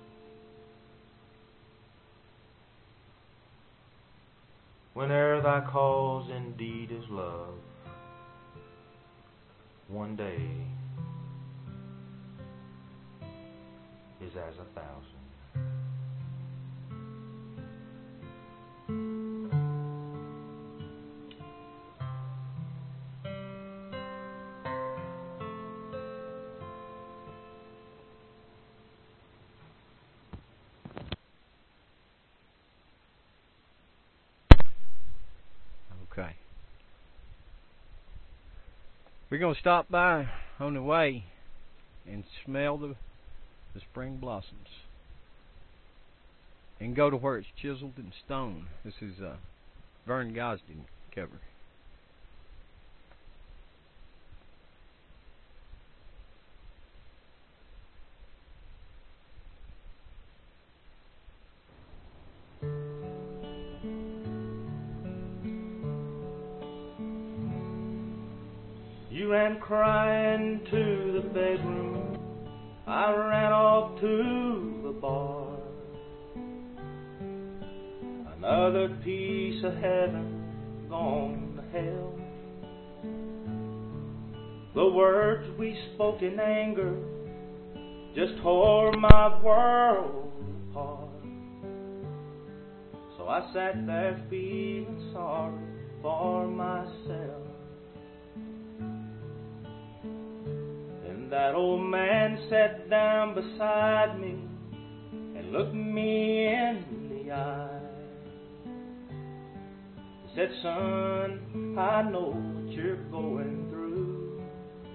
Whene'er thy cause indeed is love, one day is as 1,000. Okay. We're going to stop by on the way and smell the spring blossoms. And go to where it's chiseled in stone. This is Vern Gosdin cover. You ran crying to the bedroom, I ran off to the bar. Another piece of heaven gone to hell. The words we spoke in anger just tore my world apart. So I sat there feeling sorry for myself. That old man sat down beside me and looked me in the eye. He said, son, I know what you're going through.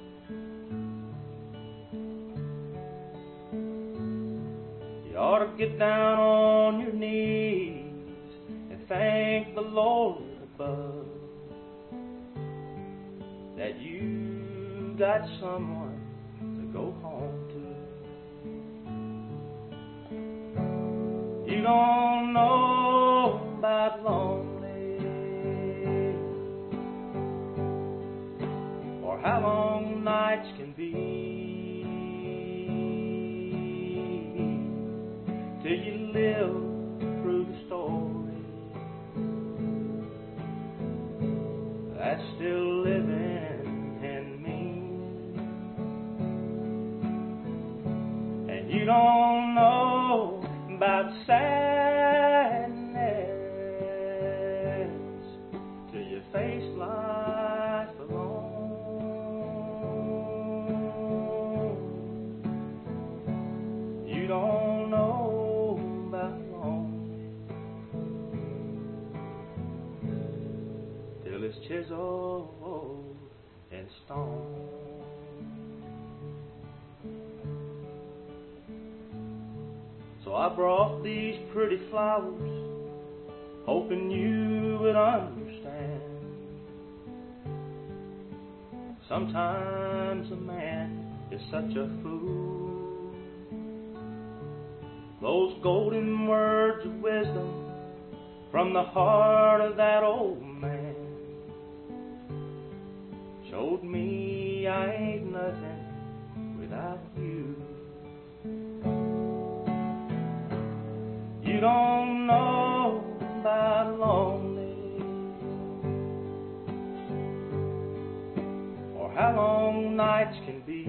You ought to get down on your knees and thank the Lord above that you got someone go home to. You don't know about lonely or how long nights can be till you live through the story that's still living in me. You don't know about sadness till you face life alone. You don't know about lonely till it's chiseled in stone. So I brought these pretty flowers, hoping you would understand. Sometimes a man is such a fool. Those golden words of wisdom from the heart of that old man showed me I ain't nothing without you. You don't know about lonely or how long nights can be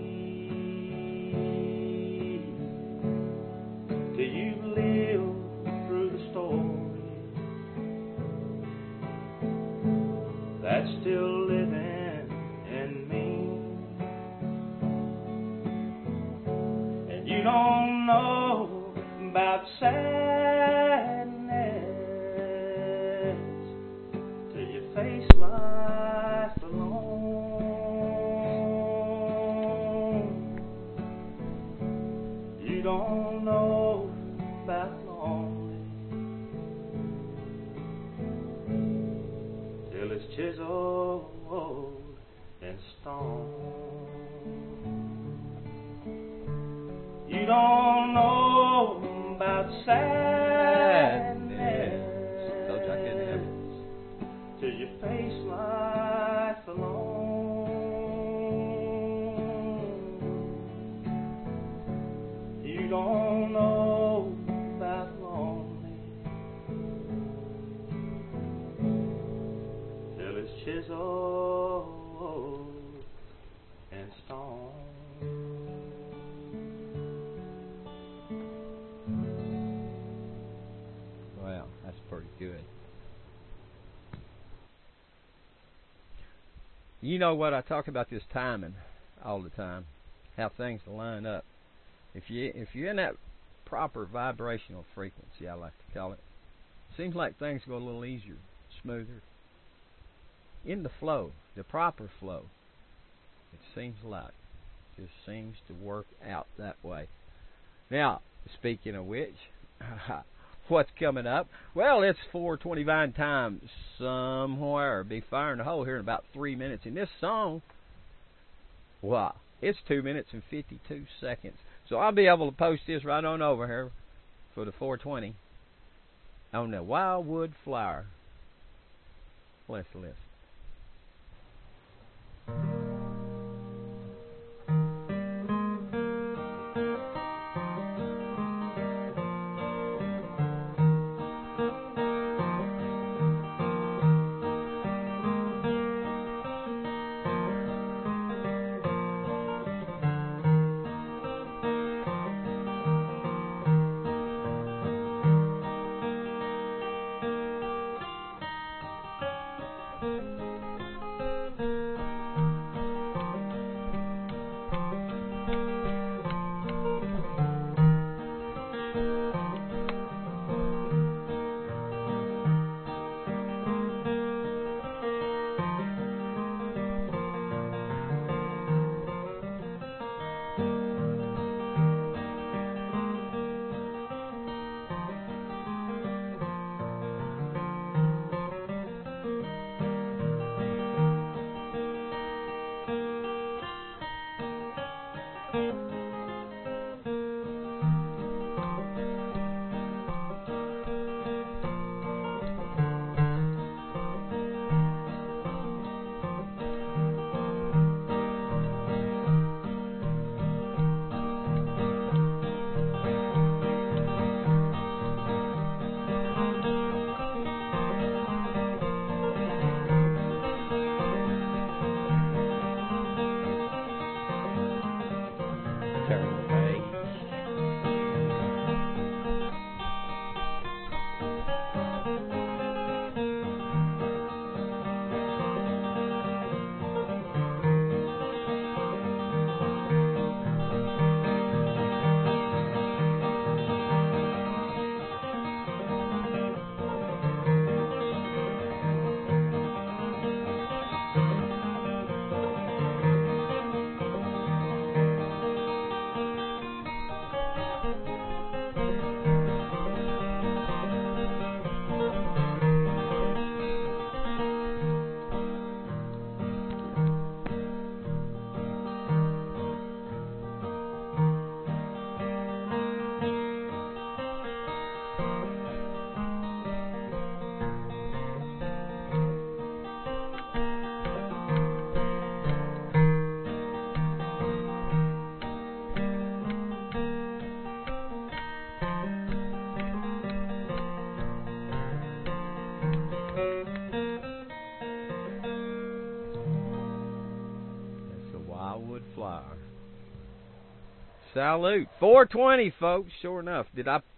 till you live through the story that's still living in me. And you don't know about sadness till you face life alone. You don't know about lonely till it's chiseled in stone. You don't know about sadness till you face life alone. You don't know about lonely till it's chiseled in stone. Well, that's pretty good. You know what, I talk about this timing all the time, how things line up. If you're in that proper vibrational frequency, I like to call it, seems like things go a little easier, smoother. in the flow, the proper flow. It seems like just seems to work out that way. Now, speaking of which, what's coming up? Well, it's 4:20 Vine time somewhere. Be firing the hole here in about 3 minutes. And this song, wow, it's 2 minutes and 52 seconds. So I'll be able to post this right on over here for the 420 on the Wildwood Flower. Let's listen. Salute. 420, folks. Sure enough.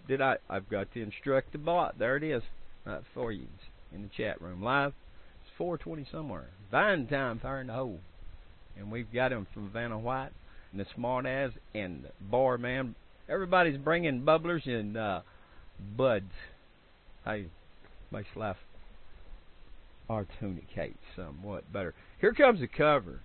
I've got to instruct the bot. There it is. Right for you in the chat room. Live. It's 420 somewhere. Vine time, firing the hole. And we've got him from Vanna White and the Smart Ass and the Bar Man. Everybody's bringing bubblers and buds. Hey, makes life artunicate somewhat better. Here comes the cover.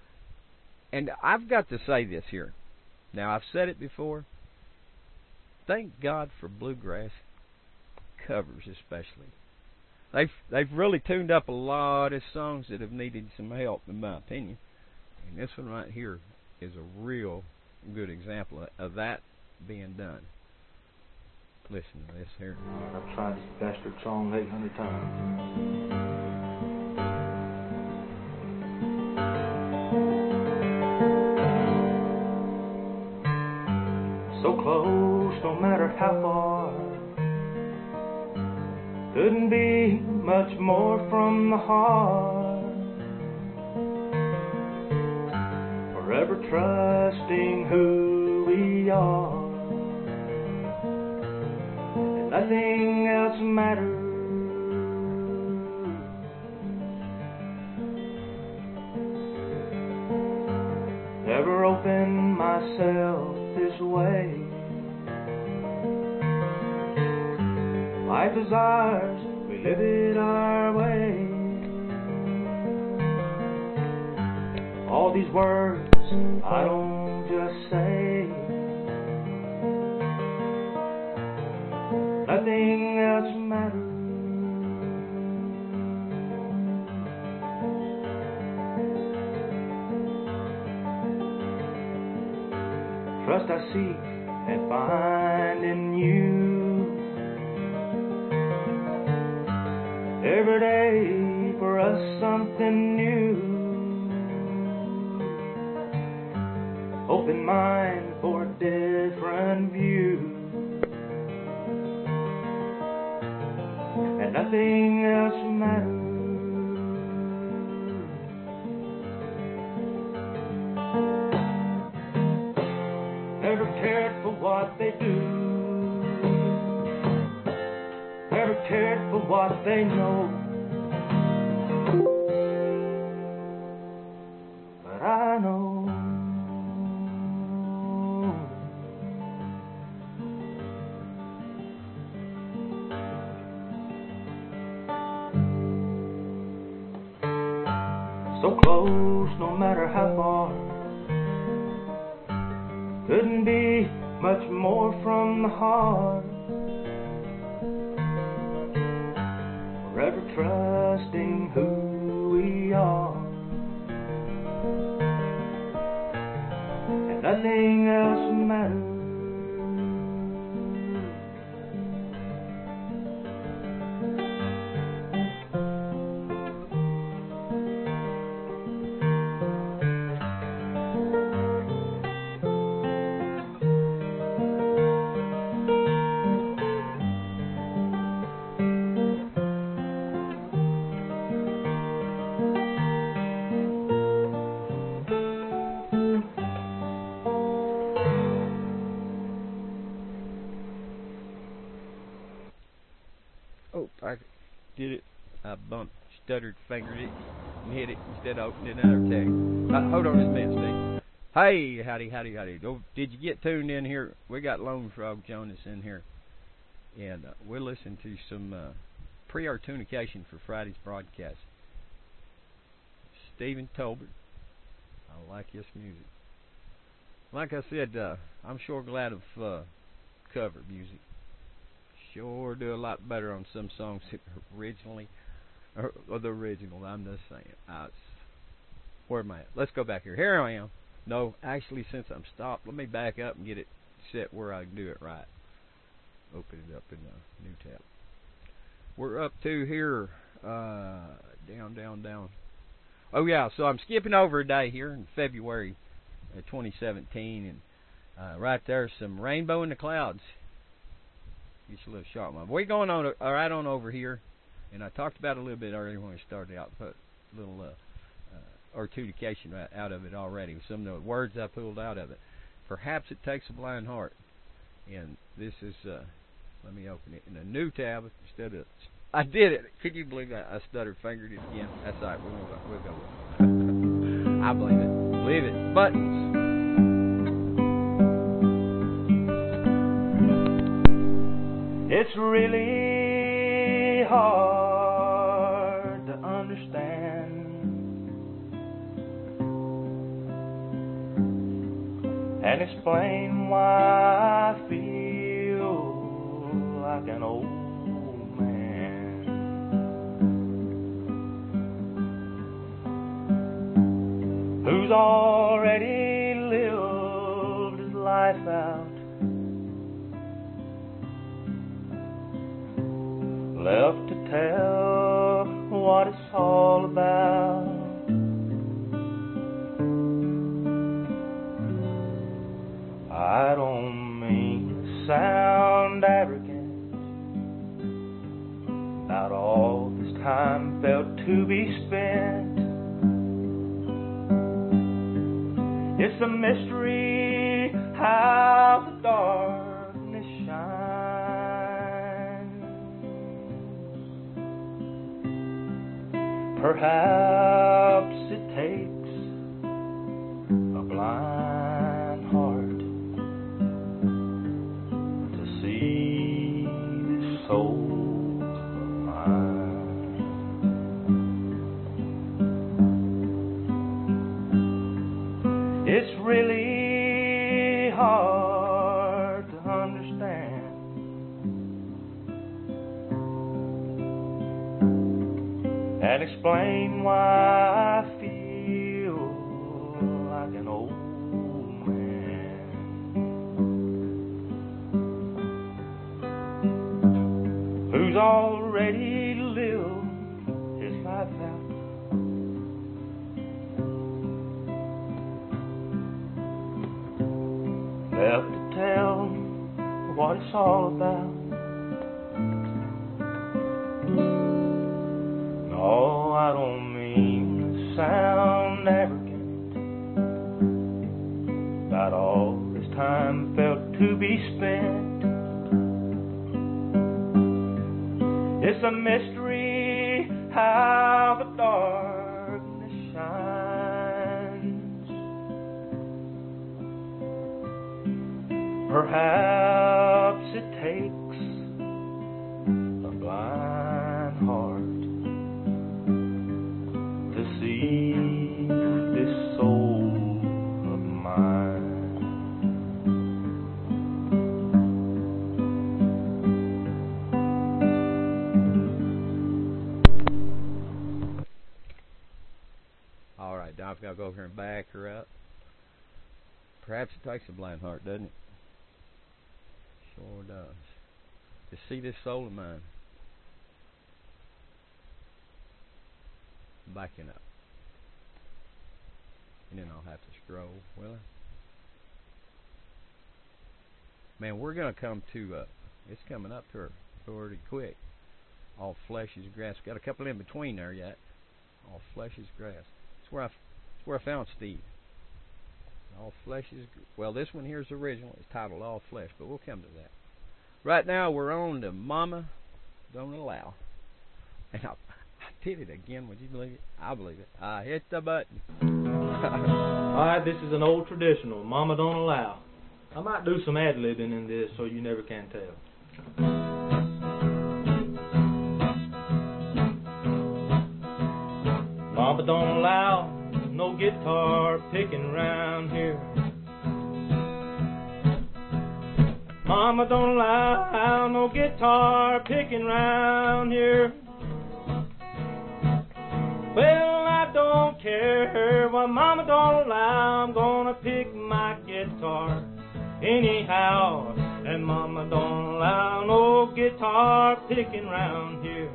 And I've got to say this here. Now, I've said it before. Thank God for bluegrass covers, especially. They've really tuned up a lot of songs that have needed some help, in my opinion. And this one right here is a real good example of that being done. Listen to this here. I've tried this bastard song 800 times. So close, no matter how far. Couldn't be much more from the heart. Forever trusting who we are. And nothing else matters. Never opened myself this way. Life is ours, we live it our way. these words I don't just say. Nothing else matters. Trust I seek and find in you. Every day for us something new. Open mind for a different view. And nothing else matters. Never cared for what they do. Never cared for what they know. But I know so close, no matter how far. Couldn't be much more from the heart. Forever trusting who we are. And nothing else matters. Oh, I did it. I bumped, stuttered, fingered it, and hit it instead of opening another tag. Hold on just a minute, Steve. Hey, howdy. Oh, did you get tuned in here? We got Lone Frog Jonas in here. And we're listening to some pre-artunication for Friday's broadcast. Stephen Tolbert. I like his music. Like I said, I'm sure glad of cover music. Sure do a lot better on some songs originally, or the original. I'm just saying. Where am I at? Let's go back here. Here I am. No, actually, since I'm stopped, let me back up and get it set where I can do it right. Open it up in the new tab. We're up to here, down. Oh yeah, so I'm skipping over a day here in February 2017, and right there's some rainbow in the clouds. Just a little short one. We're going on right on over here, and I talked about it a little bit earlier when we started out. Put a little articulation out of it already. Some of the words I pulled out of it. Perhaps it takes a blind heart, and this is. Let me open it in a new tab instead of. I did it. Could you believe that? I stuttered, fingered it again. That's all right. We'll go with it. I believe it. Believe it. Buttons. It's really hard to understand and explain why I feel like an old man who's already lived his life out. Left to tell what it's all about. I don't mean to sound arrogant. Not all this time felt to be spent. It's a mystery how the darkness shines. Perhaps it takes a blind heart to see this soul of mine. and explain why I feel like an old man who's already lived his life out. Left to tell what it's all about. No, I don't mean to sound arrogant about all this time felt to be spent. It's a mystery how the darkness shines. Perhaps it takes a blind heart to see this soul of mine. All right, Don's got to go over here and back her up. Perhaps it takes a blind heart, doesn't it? Sure does. To see this soul of mine. Backing up. And then I'll have to scroll, will I? Man, we're going to come to, it's coming up to her pretty quick. All flesh is grass. Got a couple in between there yet. All flesh is grass. It's where I found Steve. All flesh is... Well, this one here is original. It's titled All Flesh, but we'll come to that. Right now, we're on to Mama Don't Allow. And I did it again. Would you believe it? I believe it. I hit the button. Alright, this is an old traditional. Mama Don't Allow. I might do some ad-libbing in this so you never can tell. Mama don't allow no guitar picking around here. Mama don't allow no guitar picking around here. Well, I don't care what Mama don't allow. I'm gonna pick my guitar anyhow. And Mama don't allow no guitar picking around here.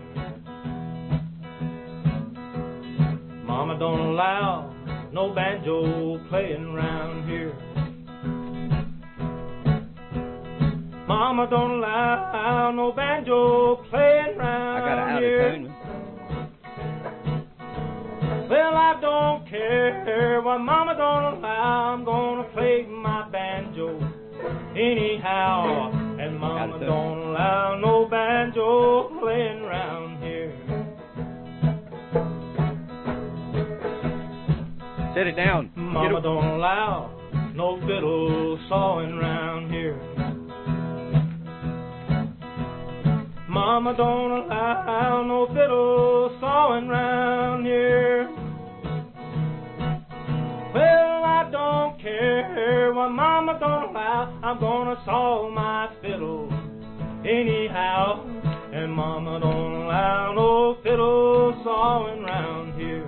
Mama don't allow no banjo playing around here. Mama don't allow no banjo playing around here. Well, I don't care what Mama don't allow. I'm gonna play my banjo anyhow. And Mama don't allow no banjo playing around here. Set it down. Mama don't allow no fiddle sawing round here. Mama don't allow no fiddle sawing round here. Well, I don't care what Mama don't allow. I'm gonna saw my fiddle anyhow. And Mama don't allow no fiddle sawing round here.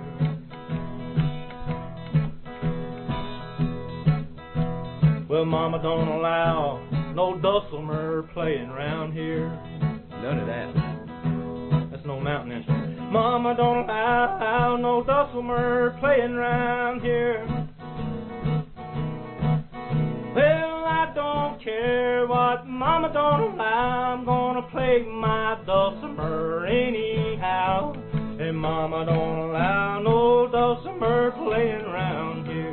Well, Mama don't allow no dulcimer playing around here. None of that. That's no mountain instrument. Mama don't allow no dulcimer playing around here. Well, I don't care what Mama don't allow. I'm gonna play my dulcimer anyhow. And Mama don't allow no dulcimer playing around here.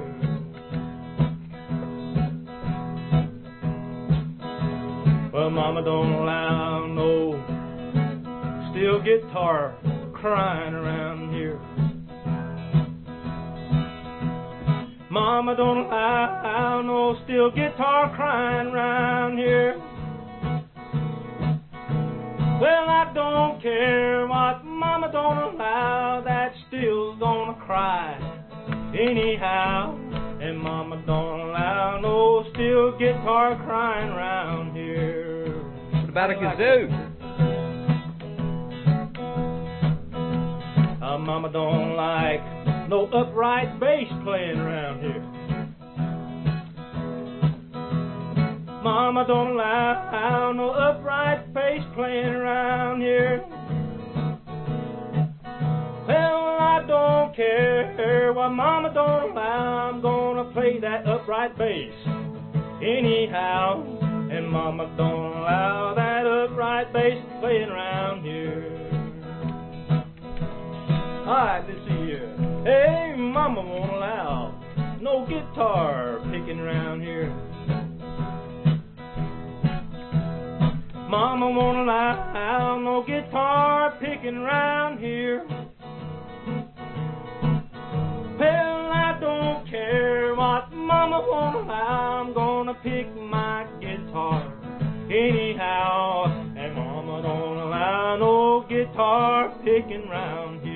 Well, Mama don't allow no steel guitar crying around here. Mama don't allow no steel guitar crying around here. Well, I don't care what Mama don't allow. That still's gonna cry anyhow. And Mama don't allow no steel guitar crying around here. What about a kazoo? Mama Mama don't like no upright bass playing around here. Mama don't allow no upright bass playing around here. Well, I don't care what Mama don't allow. I'm gonna play that upright bass anyhow. And Mama don't allow that upright bass playing around here. Alright, let's see here. Hey, Mama won't allow no guitar picking around here. Mama won't allow no guitar picking around here. Well, I don't care what Mama won't allow. I'm gonna pick my guitar anyhow. And Mama don't allow no guitar picking around here.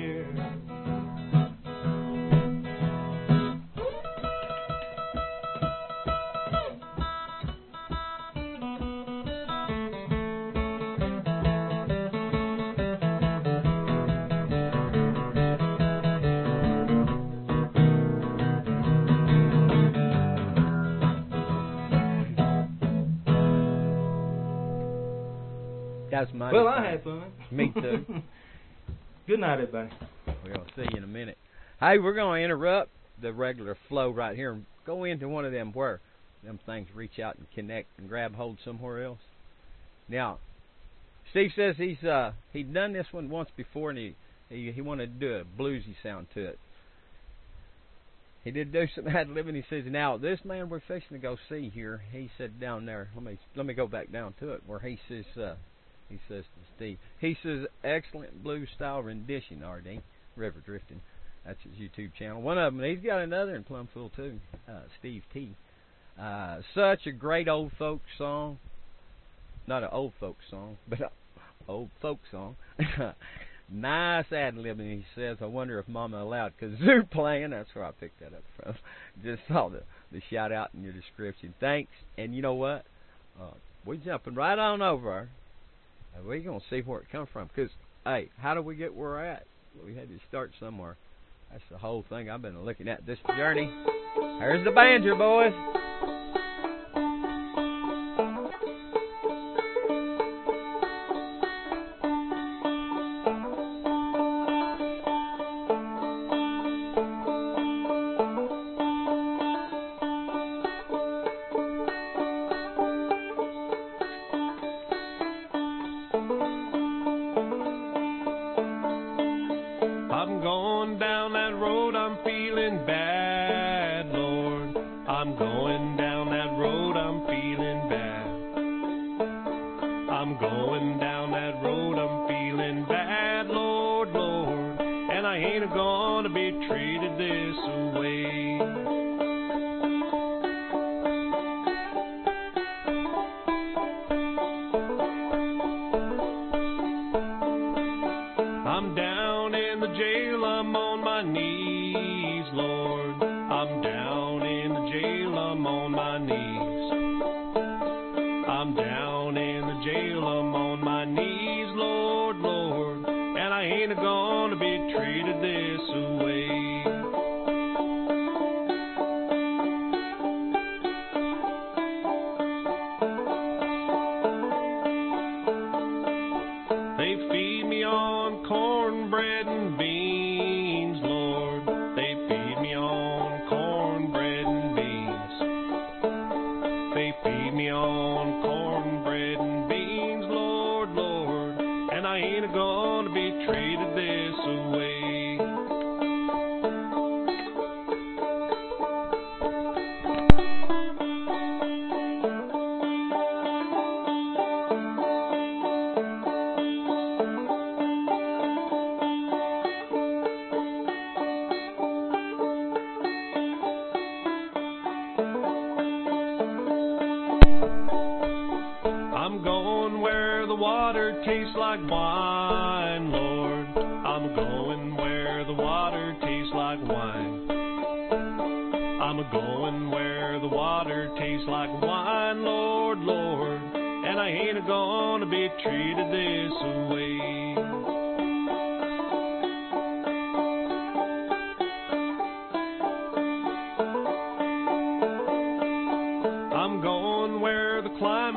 That's my. Well, I had fun. Me too. Good night, everybody. We're going to see you in a minute. Hey, we're going to interrupt the regular flow right here and go into one of them where them things reach out and connect and grab hold somewhere else. Now, Steve says he'd done this one once before and he wanted to do a bluesy sound to it. He did do some ad-libbing. He says, now, this man we're fixing to go see here, he said down there, let me go back down to it, where he says to Steve, he says, excellent blues-style rendition, R.D., River Drifting. That's his YouTube channel. One of them, he's got another in Plumfool, too, Steve T. Such a great old folk song. Not an old folk song, but an old folk song. Nice ad-libbing, he says. I wonder if Mama allowed kazoo playing. That's where I picked that up from. Just saw the shout-out in your description. Thanks. And you know what? We're jumping right on over. We're going to see where it comes from. Because, hey, how do we get where we're at? Well, we had to start somewhere. That's the whole thing I've been looking at this journey. Here's the banjo, boys.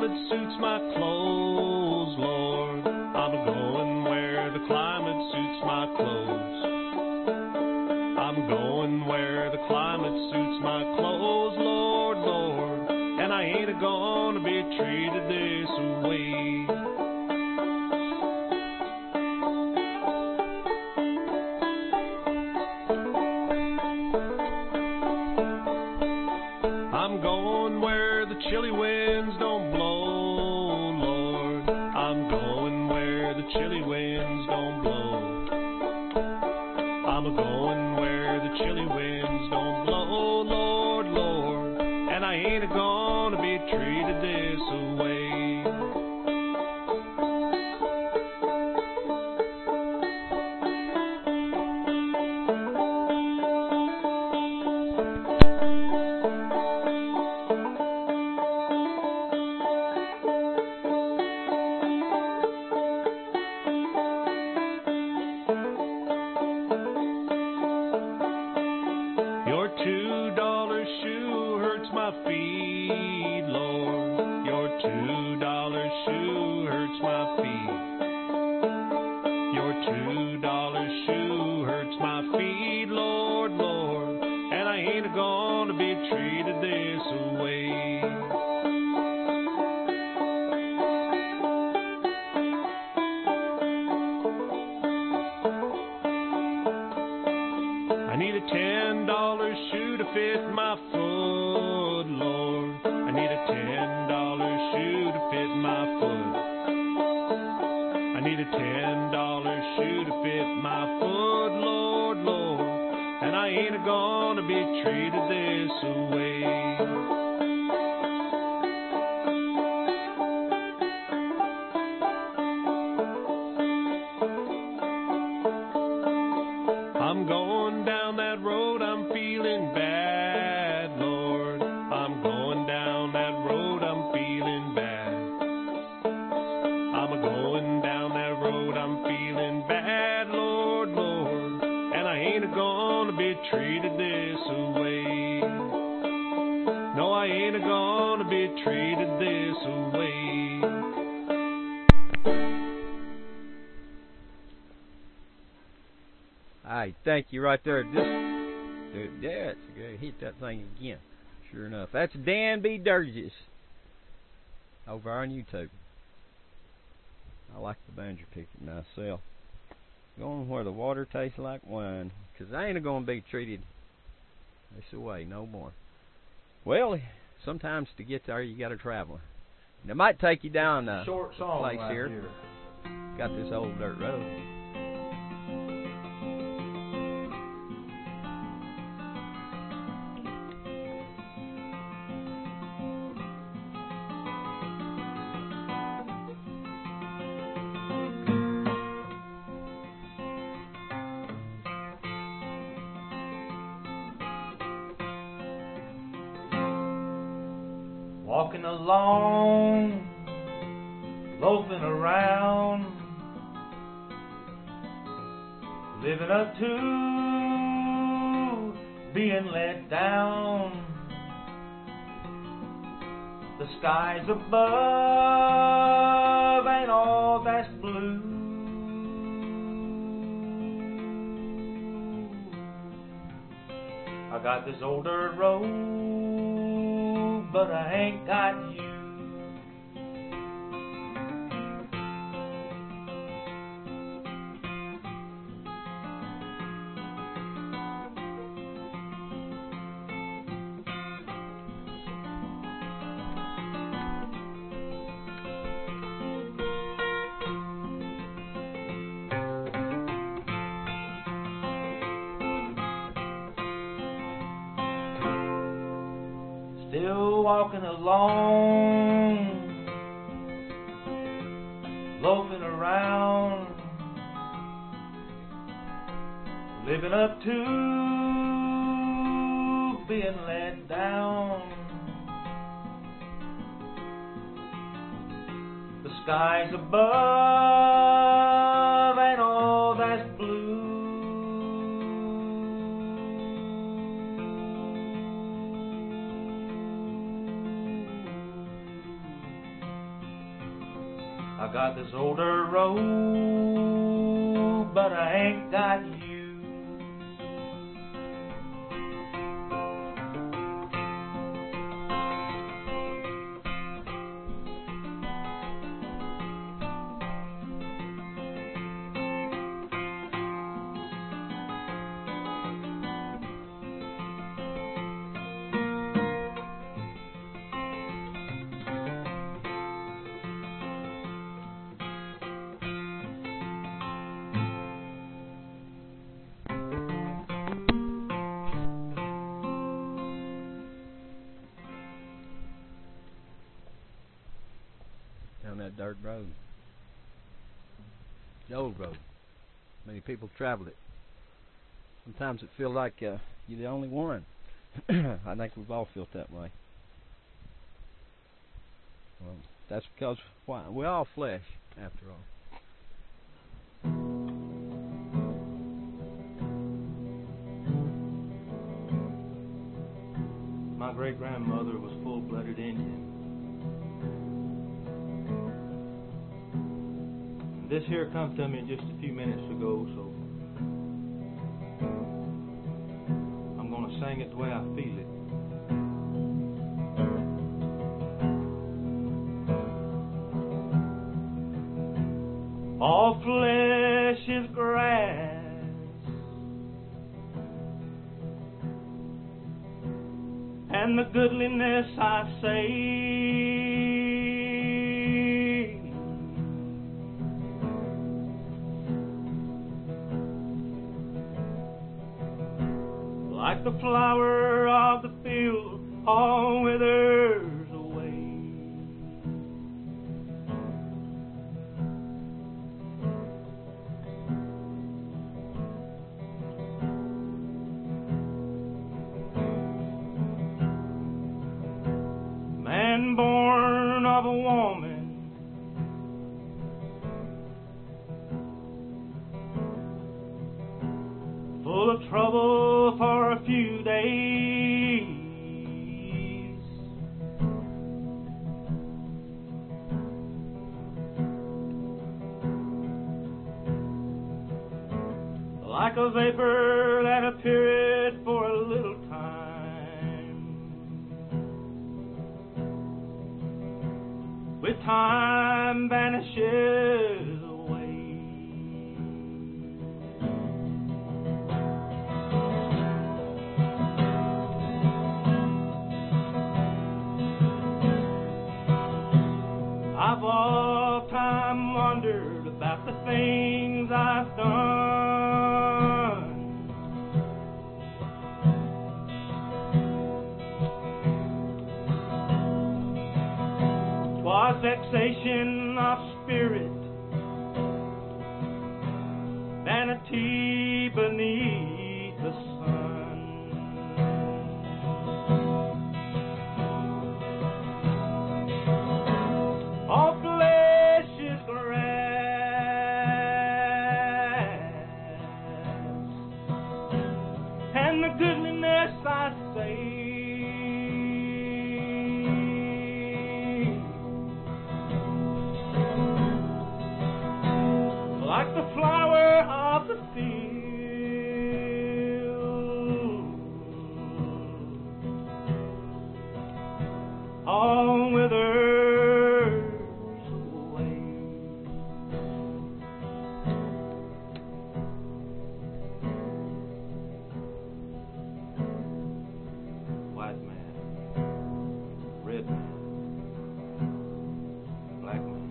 climate suits my clothes, Lord. I'm going where the climate suits my clothes. I'm going where the climate suits my clothes, Lord, Lord. And I ain't gonna be treated this way. I'm going where the chilly winds don't blow, Lord. I'm going where the chilly winds don't blow. I'm going where the chilly winds don't blow, Lord, Lord. And I ain't gonna be treated this way. Your $2 shoe hurts my feet, Lord. Your $2 shoe hurts my feet. Your $2 shoe hurts my feet, Lord, Lord. And I ain't gonna be treated this way. I need a $10 shoe to fit my foot, Lord. I need a $10 shoe to fit my foot. I need a $10 shoe to fit my foot, Lord, Lord. And I ain't gonna be treated this way. I'm going down that road, I'm feeling bad, Lord. I'm going down that road, I'm feeling bad. I'm going down that road, I'm feeling bad, Lord, Lord. And I ain't gonna be treated this way. No, I ain't gonna be treated this way. Hey, thank you right there. Just, dude, that's good. Hit that thing again. Sure enough. That's Dan B. Durgis over on YouTube. I like the banjo picking myself. Going where the water tastes like wine. Because I ain't going to be treated this way no more. Well, sometimes to get there you got to travel. And it might take you down a Short song place right here. Got this old dirt road. Walking along, loafing around, living up to being let down. The skies above ain't all that's blue. I got this old dirt road, but I ain't got you. Still walking along, loafing around, living up to being let down. The skies above ain't all that's blue. I got this old dirt road, but I ain't got you. Down that dirt road. The old road. Many people travel it. Sometimes it feels like you're the only one. I think we've all felt that way. Well, that's because why? We're all flesh, after all. My great-grandmother was full-blooded Indian. This here come to me just a few minutes ago, so I'm going to sing it the way I feel it. All flesh is grass, and the goodliness I say, like the flower of the field, all withers away. Man born of a woman, full of trouble for a few days, like a vapor that appeared for a little time, with time vanishes away. I've all time wondered about the things I've done. 'Twas vexation of spirit, vanity beneath the sun. All flesh is grass, and the goodliness I say, like the flower of the field, all withers away. White man, red man, black man,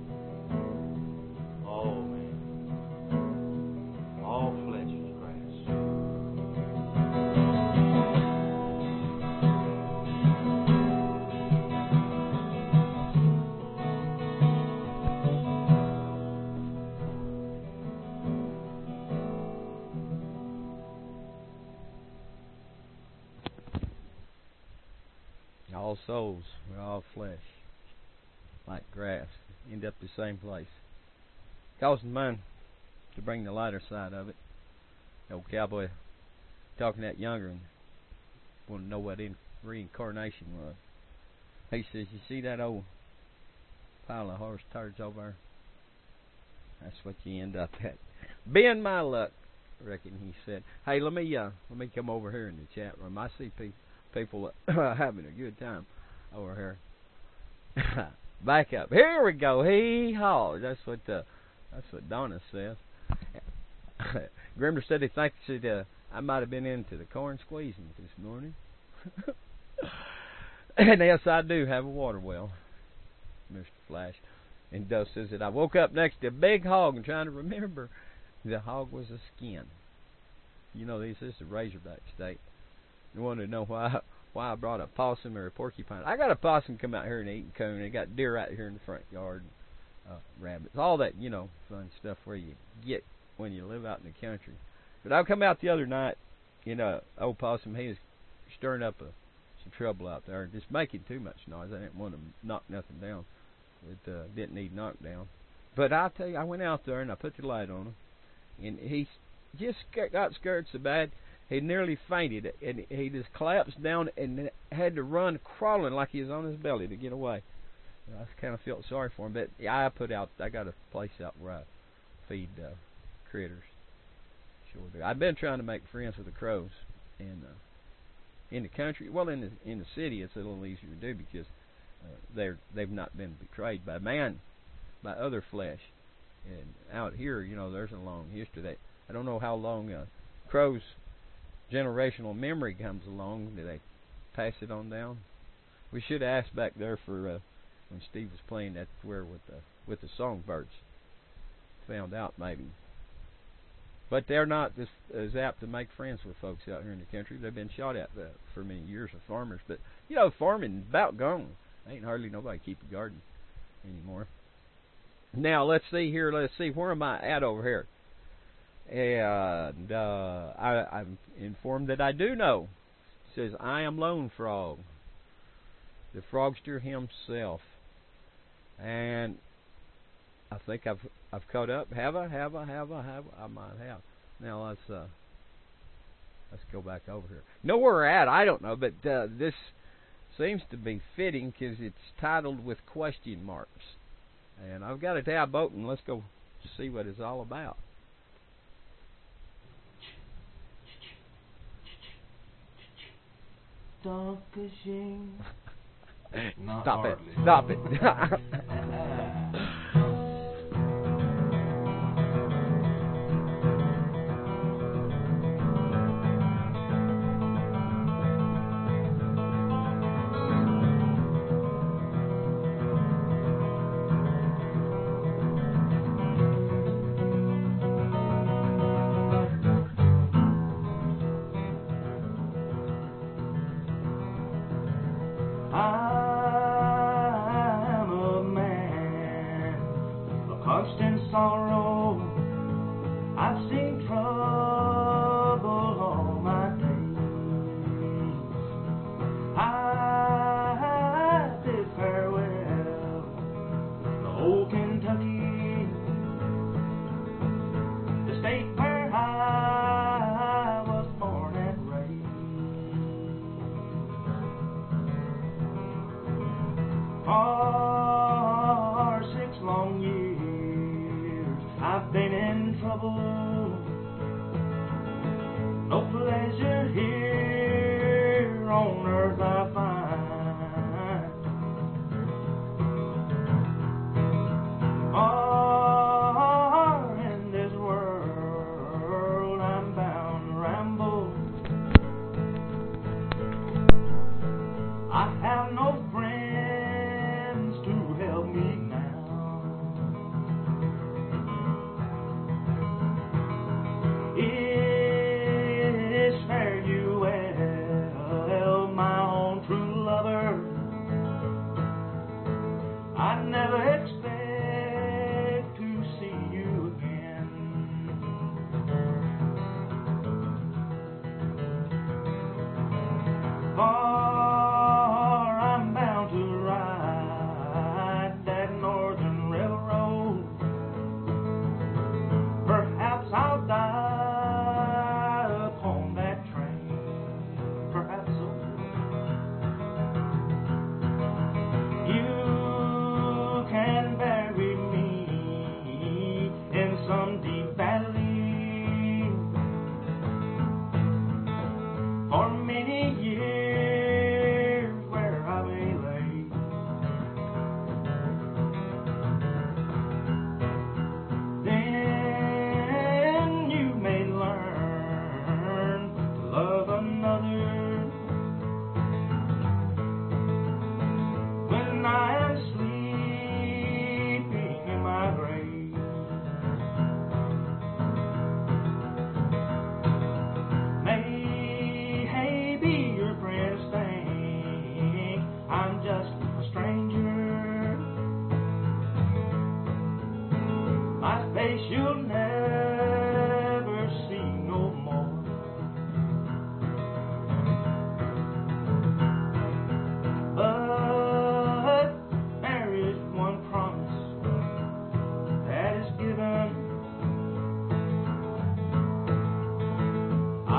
all men, all flesh is grass. All souls, we're all flesh, like grass, end up the same place. Causing mine to bring the lighter side of it. The old cowboy talking that younger and wanted to know what reincarnation was. He says, "You see that old pile of horse turds over there? That's what you end up at. Bend my luck, I reckon he said. Hey, let me come over here in the chat room. I see people having a good time over here. Back up. Here we go. Hee haw. That's what Donna says. Grimmer said he thinks that I might have been into the corn squeezing this morning. And yes, I do have a water well, Mr. Flash. And Dust says that I woke up next to a big hog and trying to remember the hog was a skin. You know, this is the Razorback state. You want to know why I brought a possum or a porcupine? I got a possum come out here and eat coon. I got deer right here in the front yard, rabbits, all that, you know, fun stuff where you get when you live out in the country. But I come out the other night, you know, old possum, he was stirring up some trouble out there, just making too much noise. I didn't want to knock nothing down. It didn't need knocked down. But I'll tell you, I went out there and I put the light on him, and he just got scared so bad he nearly fainted, and he just collapsed down and had to run crawling like he was on his belly to get away. I kind of felt sorry for him, but I got a place out where I feed critters. Sure do. I've been trying to make friends with the crows, and in the country, well, in the city, it's a little easier to do because they've not been betrayed by man, by other flesh. And out here, you know, there's a long history that I don't know how long crows' generational memory comes along. Do they pass it on down? We should have asked back there for when Steve was playing that square with the songbirds. Found out maybe. But they're not as apt to make friends with folks out here in the country. They've been shot at for many years of farmers. But, you know, farming about gone. Ain't hardly nobody keep a garden anymore. Now, let's see here. Let's see. Where am I at over here? And I'm informed that I do know. It says, I am Lone Frog, the frogster himself. And I think I've caught up. Have I? I might have. Now let's go back over here. Know where we're at? I don't know, but this seems to be fitting because it's titled with question marks. And I've got a tab open. Let's go see what it's all about. Stop fishing. Stop it. Stop it. It's fare you well, my own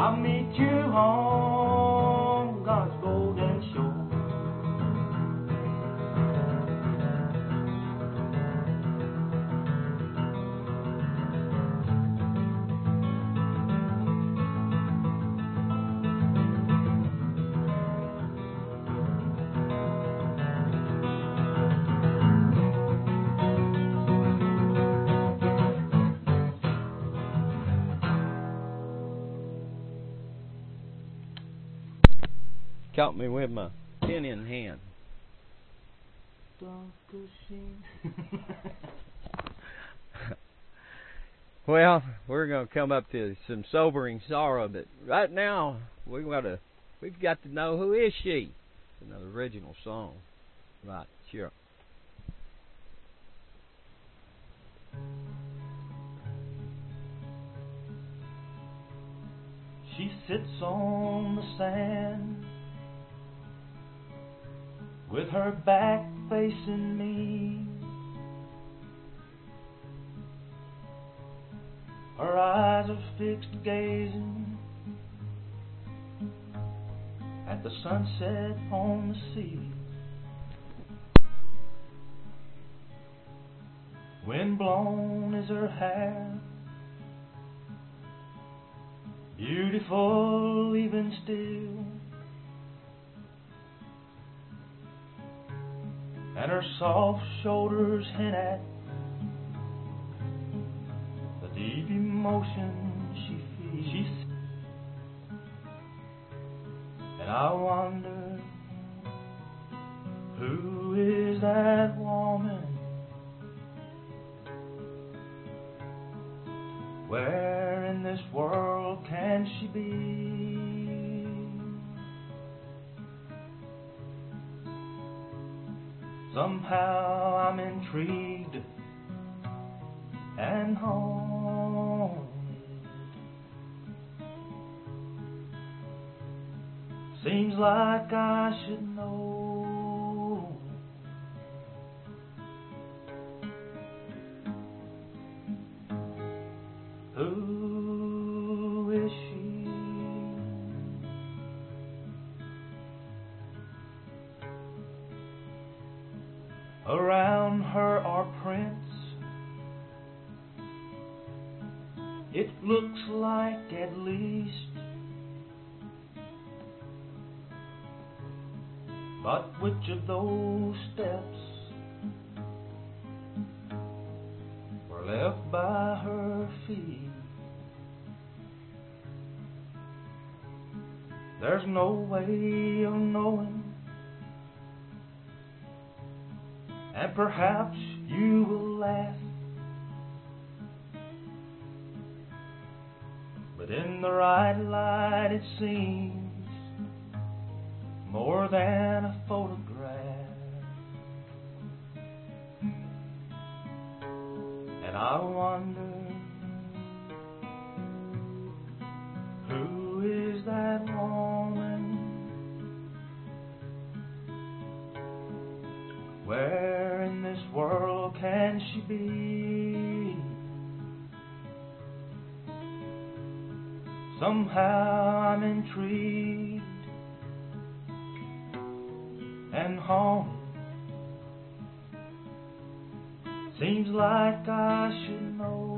I'll meet you on God's golden shore. Caught me with my pen in hand. Well, we're going to come up to some sobering sorrow, but right now we've got to know, who is she? It's another original song. Right, sure. She sits on the sand with her back facing me. Her eyes are fixed gazing at the sunset on the sea. Wind blown is her hair, beautiful even still, and her soft shoulders hint at the deep emotion she feels. And I wonder, who is that woman? Where in this world can she be? Somehow I'm intrigued and haunted. Seems like I should know. Who is she? Around her are prints. It looks like at least. But which of those steps were left by her feet? There's no way of knowing, and perhaps you will laugh, but in the right light it seems more than a photograph. And I wonder, who is that woman? Where in this world can she be? Somehow I'm intrigued and haunted. Seems like I should know.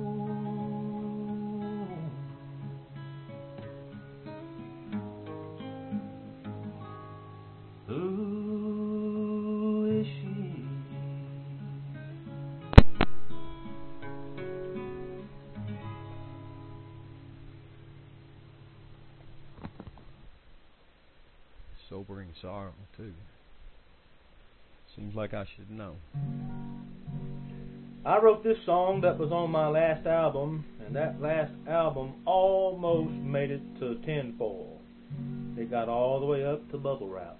Who is she? Sobering sorrow, too. Seems like I should know. I wrote this song that was on my last album, and that last album almost made it to tinfoil. It got all the way up to bubble wrap.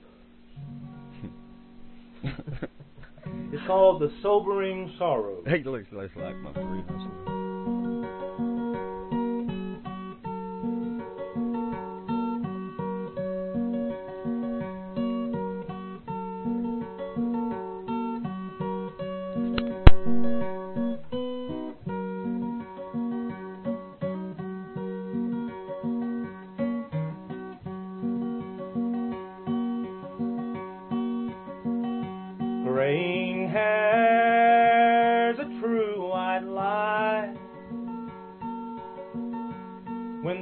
It's called The Sobering Sorrow. He looks less like my friend.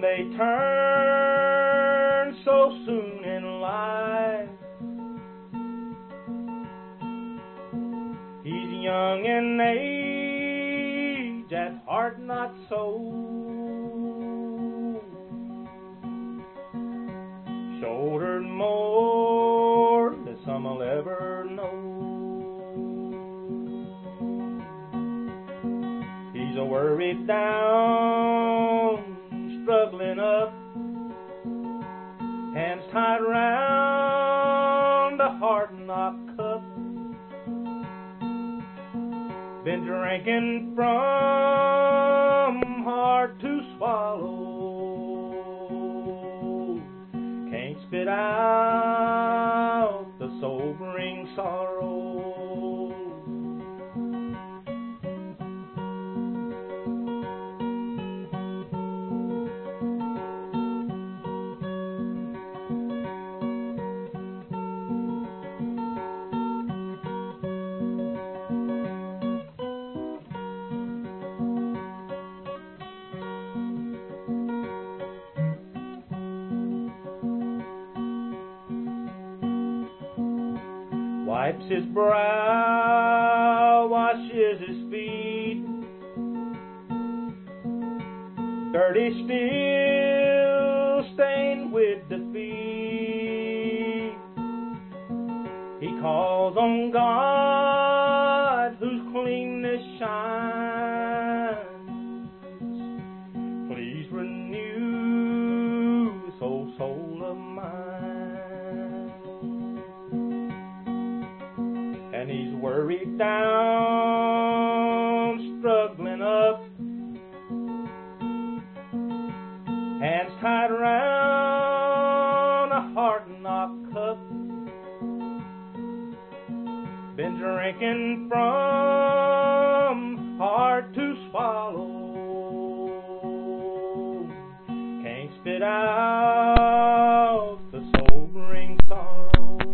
they turn so soon in life. He's young in age, at heart not so. Shouldered more than some will ever know. He's a worried down, struggling up, hands tied round a hard-knock cup. Been drinking from hard to swallow. Can't spit out the sobering sorrow. Wipes his brow, washes his feet. Dirty still, stained with defeat. He calls on God, whose cleanness shines. Please renew this old soul of mine. And he's worried down, struggling up, hands tied around a hard-knock cup. Been drinking from hard to swallow. Can't spit out the sobering sorrow.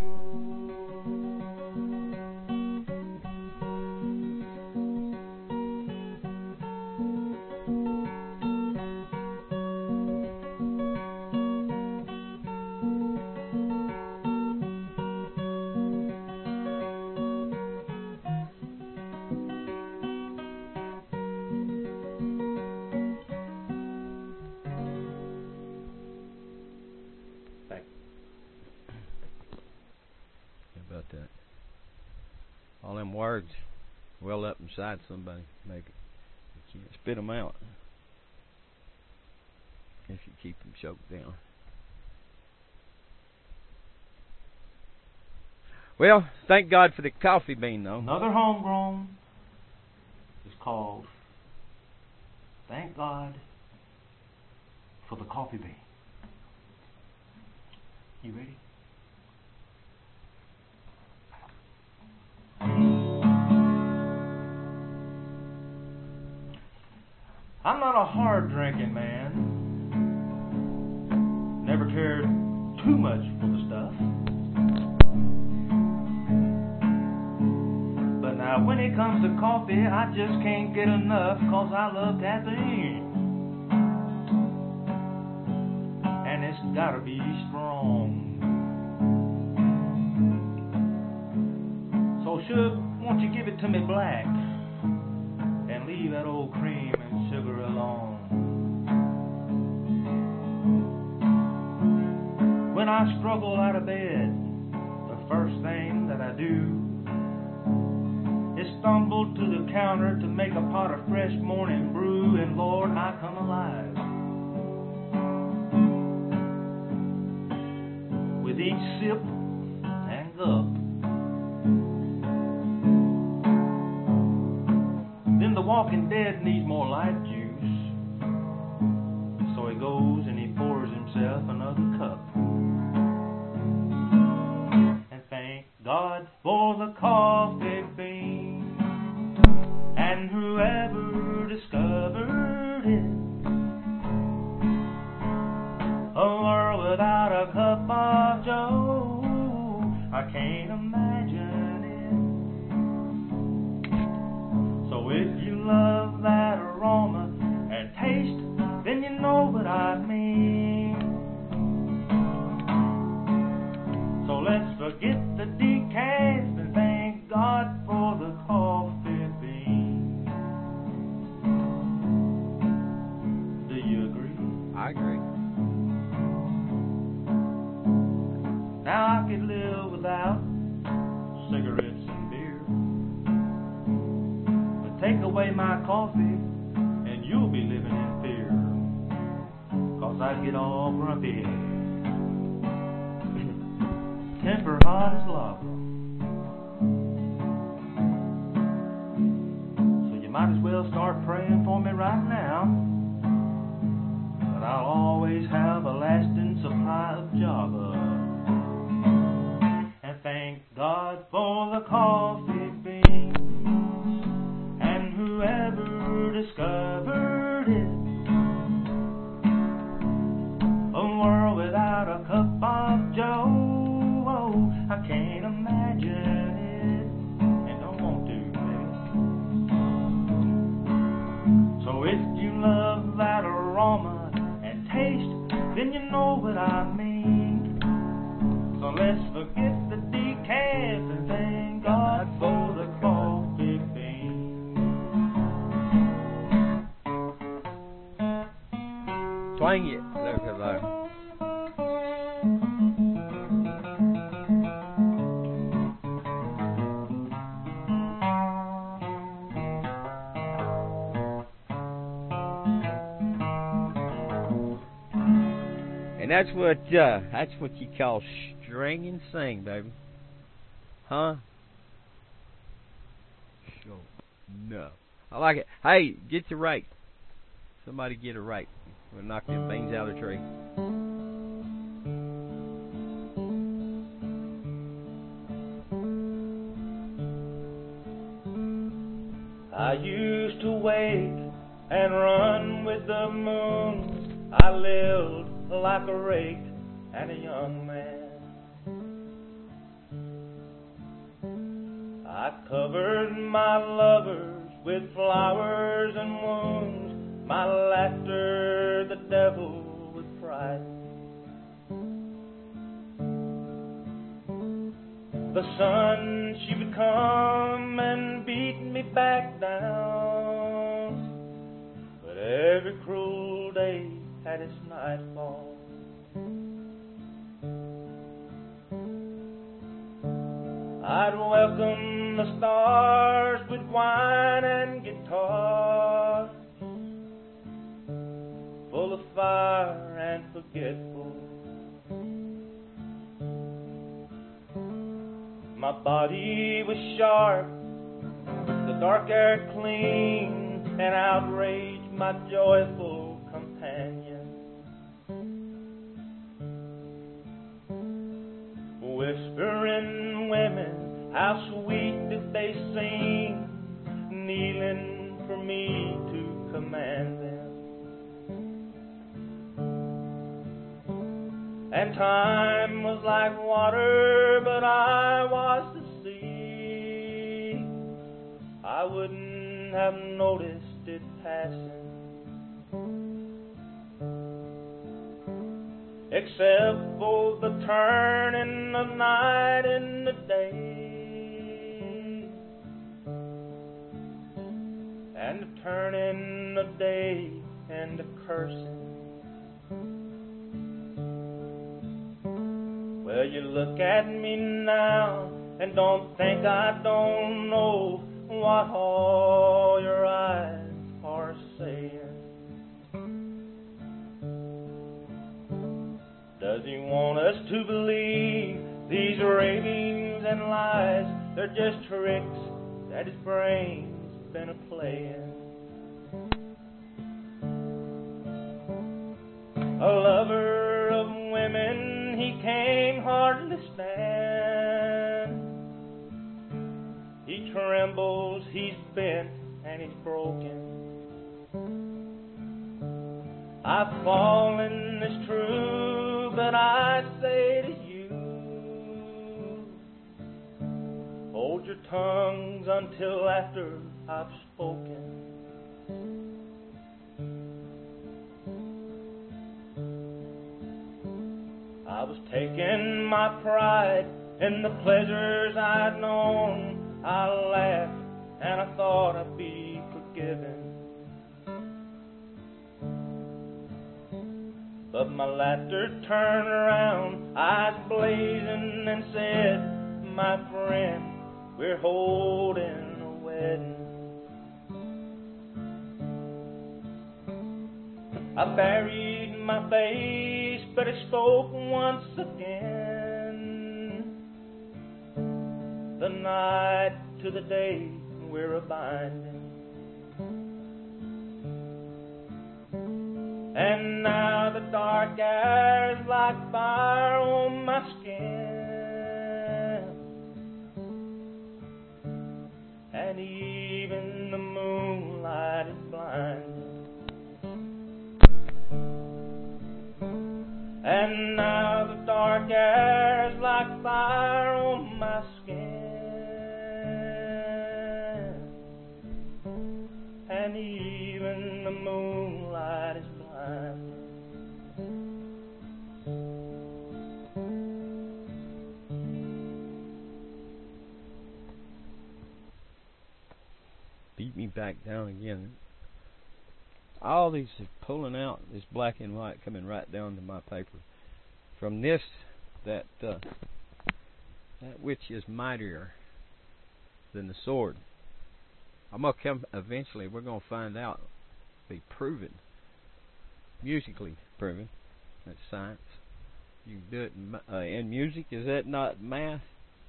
How about that? All them words well up inside somebody, make it. You can't spit them out if you keep them choked down. Well, thank God for the coffee bean, though. Another homegrown is called Thank God for the Coffee Bean. You ready? I'm not a hard drinking man. Never cared too much for the stuff. But now when it comes to coffee, I just can't get enough, 'cause I love caffeine. And it's gotta be strong. So Suge, won't you give it to me black? And leave that old cream and sugar alone. When I struggle out of bed, the first thing that I do is stumble to the counter to make a pot of fresh morning brew, and Lord, I come alive. With each sip and gulp, then the walking dead needs more life juice, so he goes and he pours himself another cup. And thank God for the coffee bean, and whoever discovered it. A world without a cup of joe, I can't imagine it. So if you love that aroma and taste, then you know what I mean. my coffee, and you'll be living in fear, 'cause I get all grumpy, temper hot as lava. So you might as well start praying for me right now, but I'll always have a lasting supply of Java. And thank God for the coffee bean, and whoever discovered it. A world without a cup of joe, I can't imagine it, and don't want to, baby. So if you love that aroma and taste, then you know what I mean. So let's forget the decaf and thank God for the coffee bean. Twang it. Look at that. And that's what you call string and sing, baby. Huh? Sure. No. I like it. Hey, get the rake. Somebody get a rake. We'll knock them beans out of the tree. I used to wake and run with the moon. I lived like a rake and a young man. I covered my lovers with flowers and wounds, my laughter the devil with pride. The sun, she would come and beat me back down, but every cruel day had its nightfall. I'd welcome the stars with wine and guitar, full of fire and forgetful. My body was sharp, the dark air clean, and outrage my joyful companion. Whispering women, how sweet did they seem, kneeling for me to command them. And time was like water, but I was the sea. I wouldn't have noticed it passing, except for the turning of night into day, and the turning of day into cursing. Well, you look at me now and don't think I don't know what all your eyes are saying. Does he want us to believe these ravings and lies? They're just tricks that his brain's been a-playing. A lover of women, he can't hardly stand. He trembles, he's bent, and he's broken. I've fallen, it's true, but I say to you, hold your tongues until after I've spoken. I was taking my pride in the pleasures I'd known. I laughed and I thought I'd be forgiven. But my laughter turned around, eyes blazing, and said, my friend, we're holding a wedding. I buried my face, but it spoke once again. The night to the day we're a-binding, and now the dark air's like fire on my skin, and even the moonlight is blinding. And now the dark air's like fire on my skin, and even the moonlight is blinding. Beat me back down again. All these are pulling out, this black and white coming right down to my paper. From this, that which is mightier than the sword. I'm gonna come eventually. We're gonna find out, be proven, musically proven. That's science. You can do it in music. Is that not math?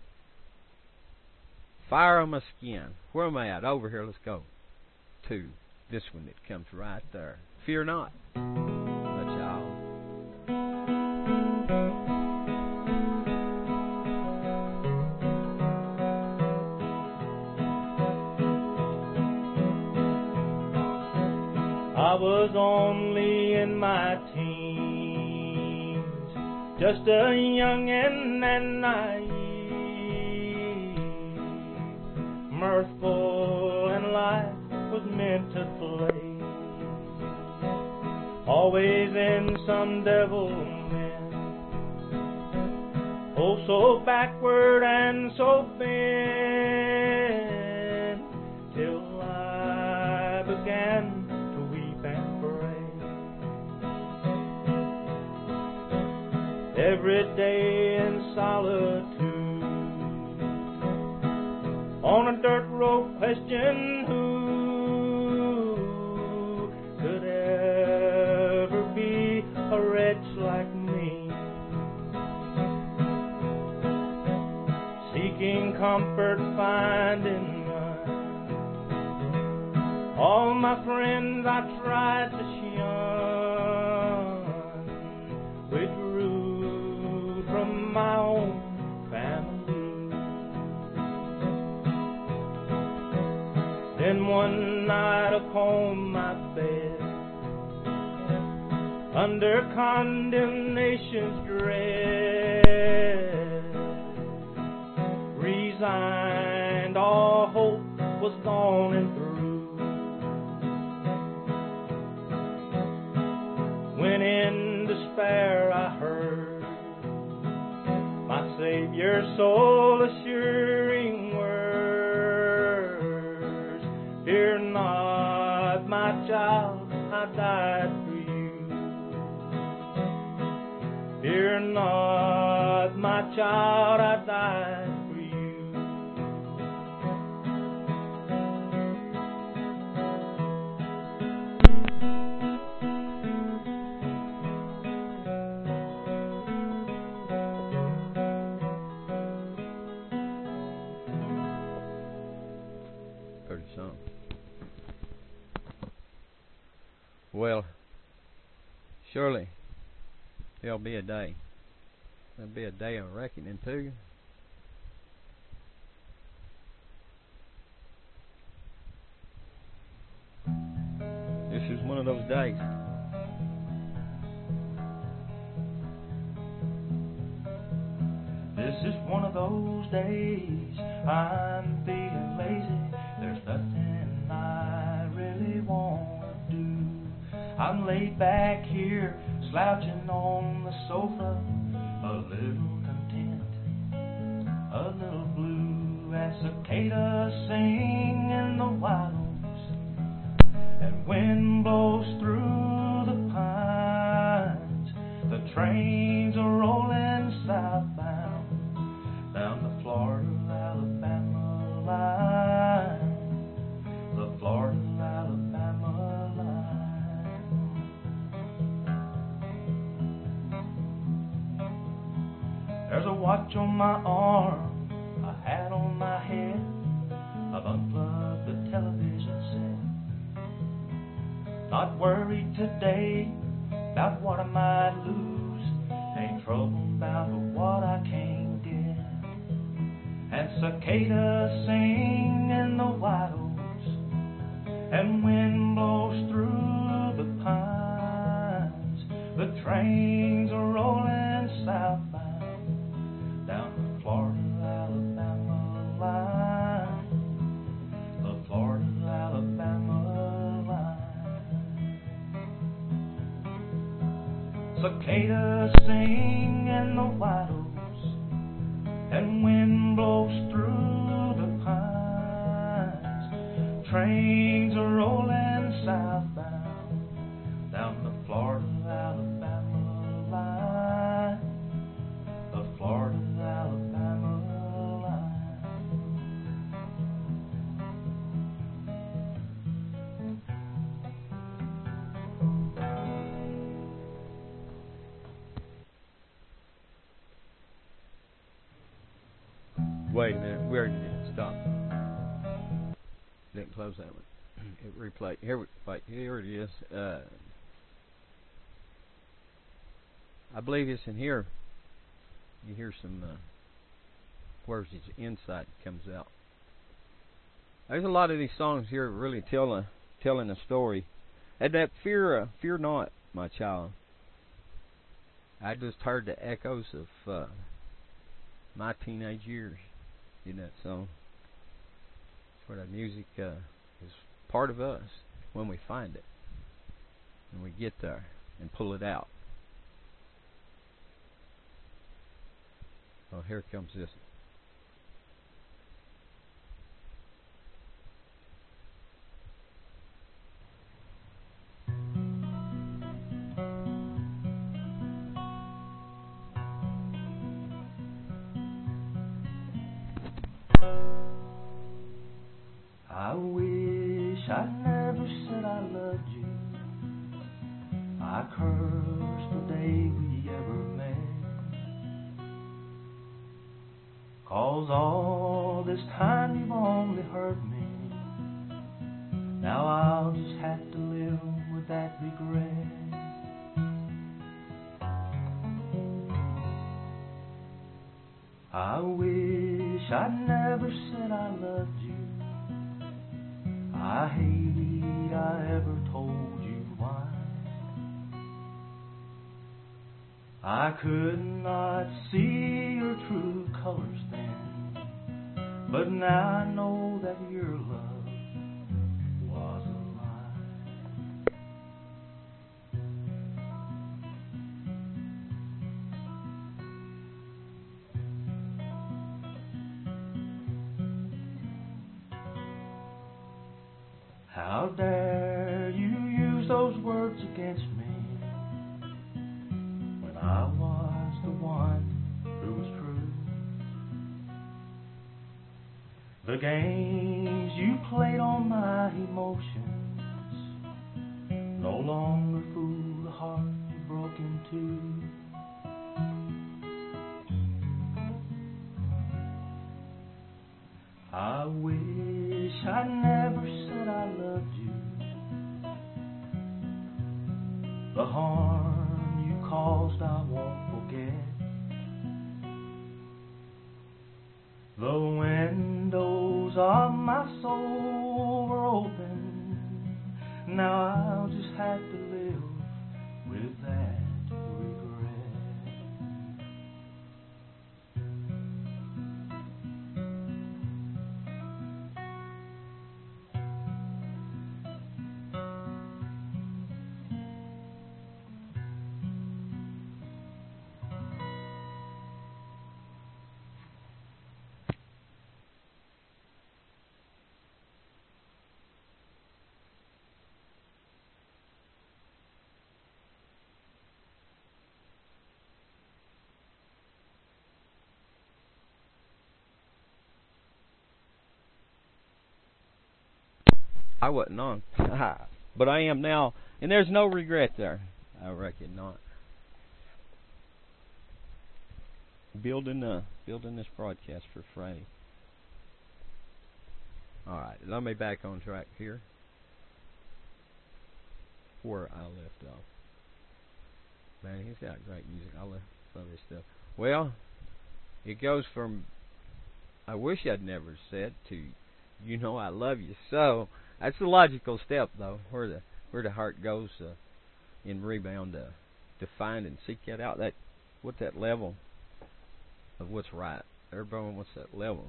Fire on my skin. Where am I at? Over here. Let's go to this one that comes right there. Fear not, my child. I was only in my teens, just a youngin' and naive, mirthful, and life was meant to play. Always in some devil's den, oh so backward and so bent, till I began to weep and pray. Every day in solitude, on a dirt road, question who could ever be a wretch like me, seeking comfort, finding none. All my friends I tried to shun, withdrew from my own family. Then one night upon my bed, under condemnation's dread, resigned, all hope was gone and through, when in despair I heard my Savior's soul assuring words, fear not, my child, I died for you. Fear not, my child, I died for you. Pretty song. Well, surely there'll be a day. There'll be a day of reckoning too. This is one of those days. This is one of those days. I'm feeling lazy. There's nothing I really want to do. I'm laid back here, slouching on the sofa, a little content, a little blue, as cicadas sing in the wild oaks, and wind blows through the pines. The trains are rolling southbound down the Florida-Alabama line, the Florida-Alabama line. There's a watch on my arm, a hat on my head. I've unplugged the television set. Not worried today about what I might lose. Ain't troubled about what I can't get. And cicadas sing in the white oaks, and wind blows through the pines. The trains are rolling southbound down the Florida-Alabama line. The Florida-Alabama line. Cicadas sing in the white oaks, and wind blows through the pines. Trains are rolling southbound down the Florida-Alabama line. The Florida-Alabama line. Wait a minute, we already did. Stop. Didn't close that one. It replayed. Here it is. I believe it's in here. You hear some where's his insight comes out. There's a lot of these songs here really telling a story. And that fear not, my child. I just heard the echoes of my teenage years in that song. That's where that music is part of us when we find it. And we get there and pull it out. Oh, here comes this. I wish I never said I loved you. I cursed the day we ever met. 'Cause all this time you've only hurt me. Now I'll just have to live with that regret. I wish I never said I loved you. I hate I ever told you why. I could not see your true colors then, but now I know that your love was a lie. How dare you use those words against me when I was the one who was true? The games you played on my emotions no longer fool the heart you broke in two. I wish I never said I loved you. The harm you caused I won't forget. The windows of my soul were open. Now I'll just have to live with that regret. I wasn't on. But I am now. And there's no regret there. I reckon not. building this broadcast for Friday. All right, let me back on track here, where I left off. Man, he's got great music. I love some of his stuff. Well, it goes from "I wish I'd never said" to "You know I love you." So that's the logical step, though, where the heart goes in rebound to find and seek that out. What's that level of what's right? Everybody wants that level.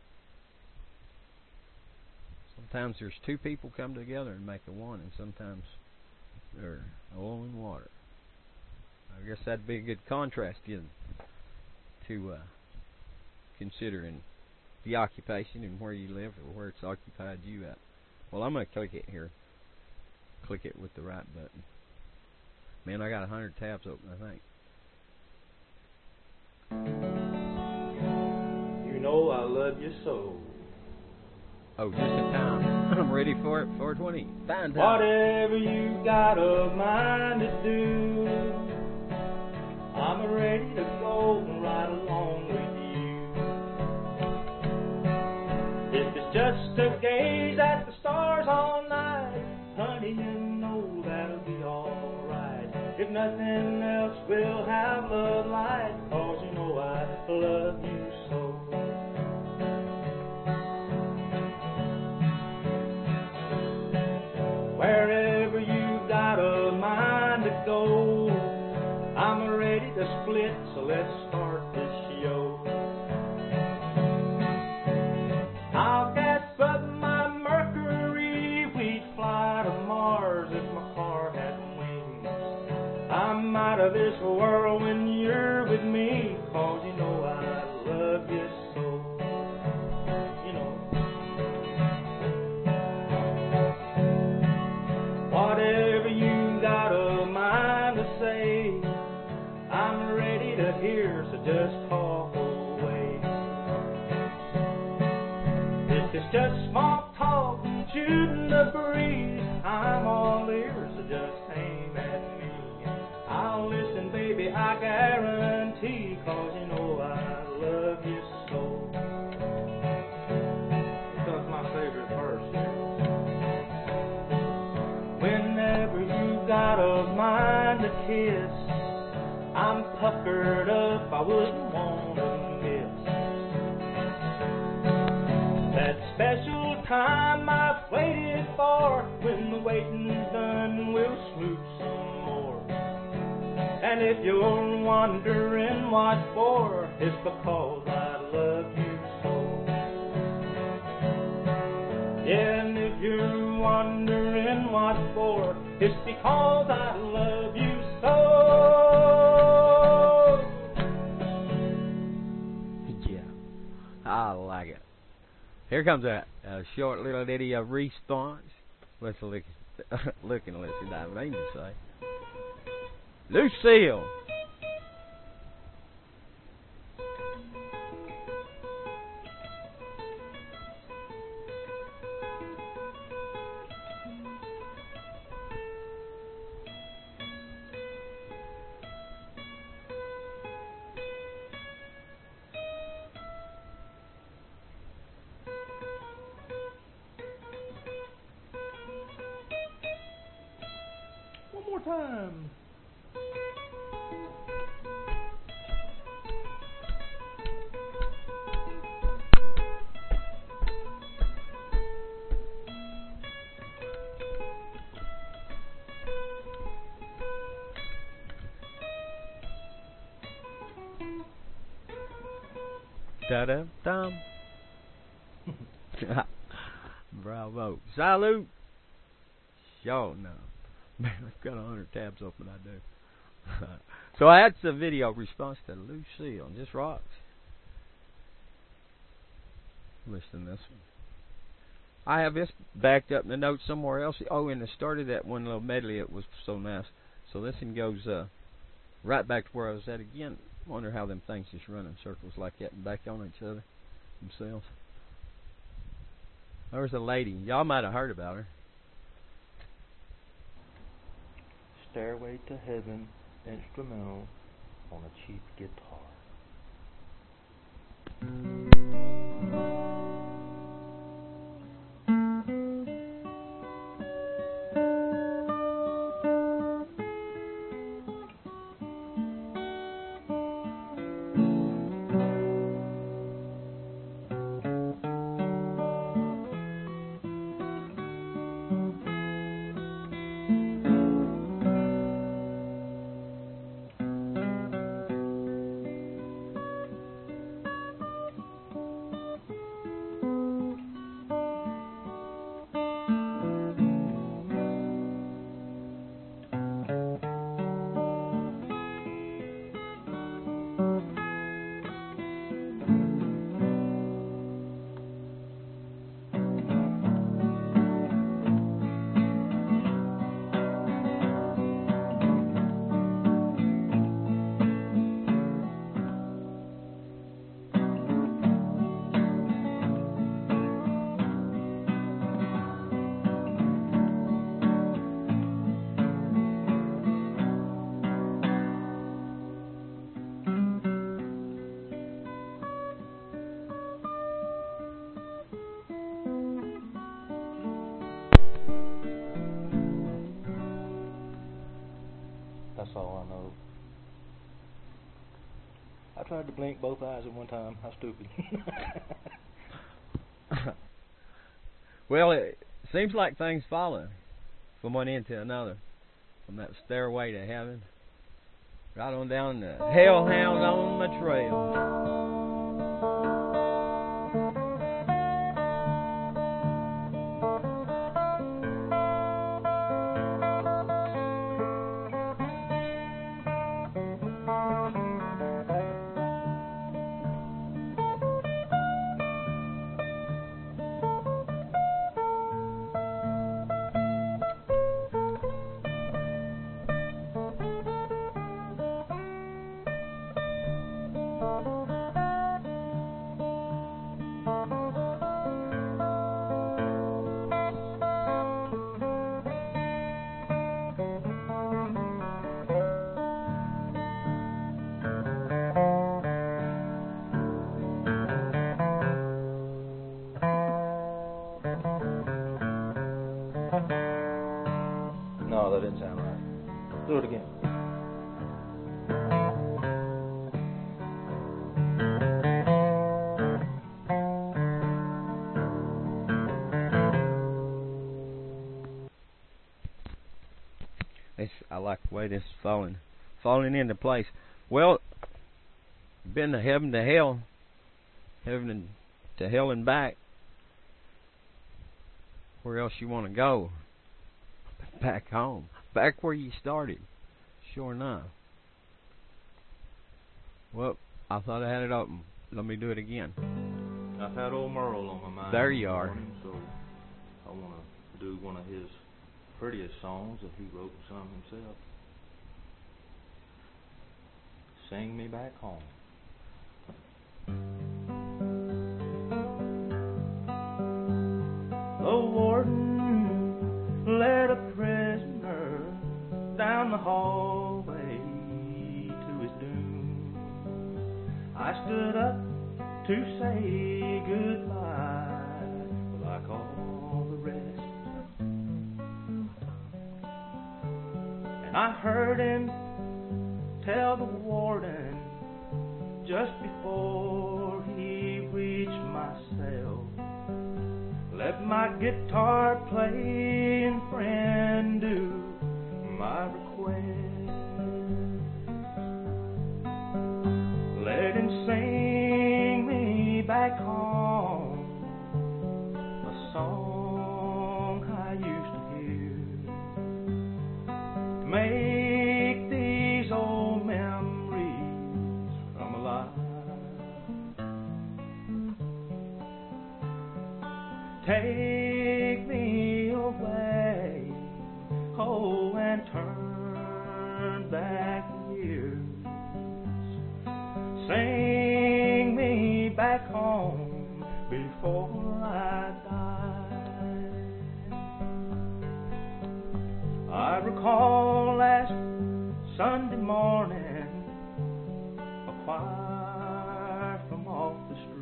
Sometimes there's two people come together and make a one, and sometimes they're oil and water. I guess that'd be a good contrast to considering the occupation and where you live or where it's occupied you at. Well, I'm going to click it here. Click it with the right button. Man, I got 100 tabs open, I think. You know I love you so. Oh, just in time. I'm ready for it. 4:20. Fine time. Whatever you got a mind to do, I'm ready to go right along with you. If it's just to gaze at the stars all night, honey, you know that'll be alright. If nothing else, we'll have love light, 'cause you know I love you so. Wherever you got a mind to go, I'm ready to split, so let's start this show. I'll gas up my Mercury, we'd fly to Mars if my car had wings. I'm out of this world when you're with me, 'cause you know I love you so. You know. Whatever you got a mind to say, I'm ready to hear, so just talk away. If it's just small talk, shooting the breeze, I'm all ears, so just aim at me. I'll listen, baby, I guarantee, 'cause you know I love you so. That's my favorite verse here. Whenever you got a mind to kiss, I'm puckered up, I wouldn't want to miss that special time I've waited for. When the waiting's done, we'll smooch some more. And if you're wondering what for, it's because I love you so. Yeah, and if you're wondering what for, it's because I love you so. I like it. Here comes a short little ditty of response. Let's look and listen to that. I mean to say, Lucille. One more time. Da-dum-dum. Bravo. Salute. Yo, no. Man, I've got 100 tabs open, I do. So that's the video response to Lucille. Just rocks. Listen to this one. I have this backed up in the notes somewhere else. Oh, and the start of that one little medley, it was so nice. So this one goes right back to where I was at again. Wonder how them things just run in circles like that and back on each other themselves. There's a lady. Y'all might have heard about her. Stairway to Heaven instrumental on a cheap guitar. That's all I know. I tried to blink both eyes at one time. How stupid. Well, it seems like things follow from one end to another, from that stairway to heaven, right on down the hellhound on the trail. No, that didn't sound right. Do it again. I like the way this is falling into place. Well, been to heaven to hell, to hell and back. Where else you want to go? Back home, back where you started. Sure enough. Well, I thought I had it open. Let me do it again. I've had old Merle on my mind. There you are. Morning, so I want to do one of his prettiest songs that he wrote and sung himself. Sing Me Back Home. The warden led a prisoner down the hallway to his doom. I stood up to say goodbye like all the rest, and I heard him tell the warden just before he reached my cell, let my guitar play and friend do my request. Let him sing me back home, a song I used to hear, make these old memories come alive. Take me away, oh, and turn back the years. Sing me back home before I die. I recall last Sunday morning, a choir from off the street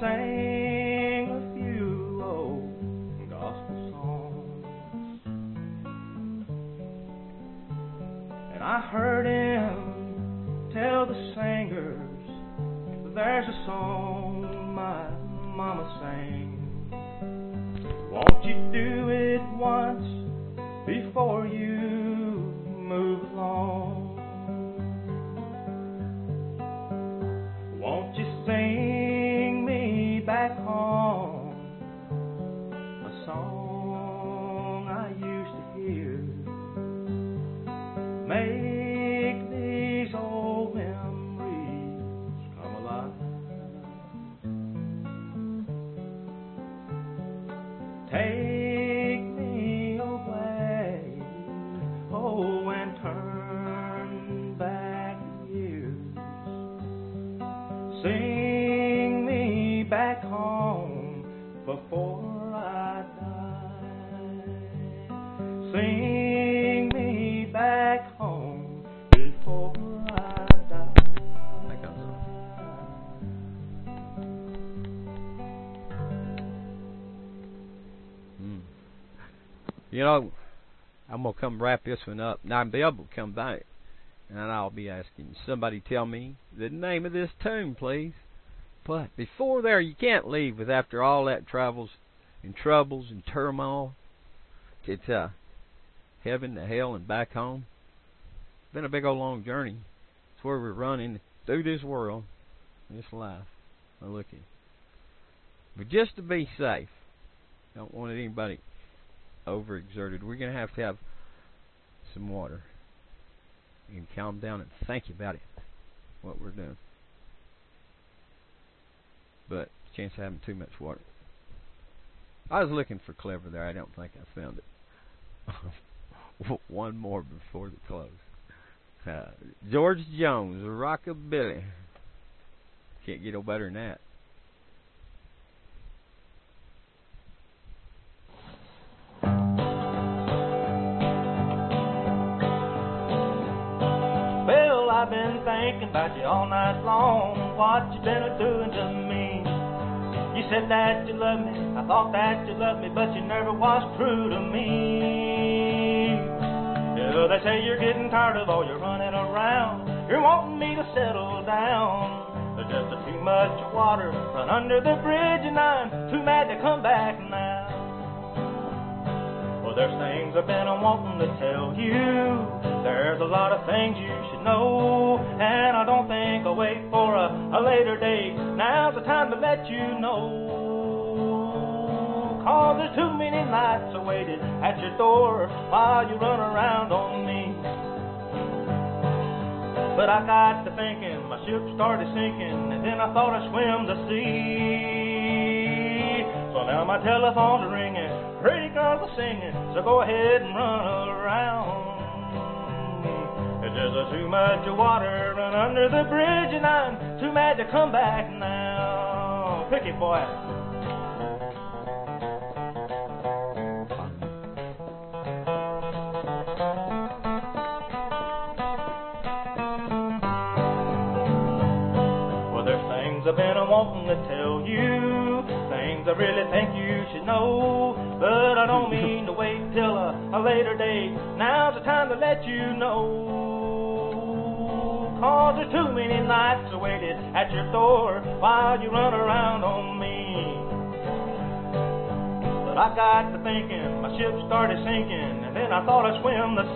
sang a few old gospel songs, and I heard him tell the singers, there's a song my mama sang. Won't you do it once before you move along? Won't you sing me back home a song I used to hear? Make these old memories come alive. Take me away, oh, and turn back years. Sing me back home before I die. Sing me back home before I die. That comes on. You know, I'm going to come wrap this one up. Now, Bill will come back, and I'll be asking somebody tell me the name of this tune, please. But before there, you can't leave with after all that travels and troubles and turmoil. It's heaven to hell and back home. It's been a big old long journey. It's where we're running through this world, this life, we're looking. But just to be safe, don't want anybody overexerted. We're going to have some water. You can calm down and think about it, what we're doing. But chance of having too much water. I was looking for clever there. I don't think I found it. One more before the close. George Jones, Rockabilly. Can't get no better than that. Well, I've been thinking about you all night long, what you been doing to me. You said that you loved me, I thought that you loved me, but you never was true to me. Yeah, they say you're getting tired of all your running around, you're wanting me to settle down. There's just too much water run under the bridge, and I'm too mad to come back now. Well, there's things I've been wanting to tell you. There's a lot of things you should know, and I don't think I'll wait for a later date. Now's the time to let you know, 'cause there's too many nights I waited at your door while you run around on me. But I got to thinking, my ship started sinking, and then I thought I'd swim the sea. So now my telephone's ringing, pretty girls are singing, so go ahead and run around. There's too much water run under the bridge, and I'm too mad to come back now. Pick it, boy. Well, there's things I've been wanting to tell you, things I really think you should know, but I don't mean to wait till a later date. Now's the time to let you know, 'cause there's too many nights I waited at your door while you run around on me. But I got to thinking, my ship started sinking, and then I thought I'd swim the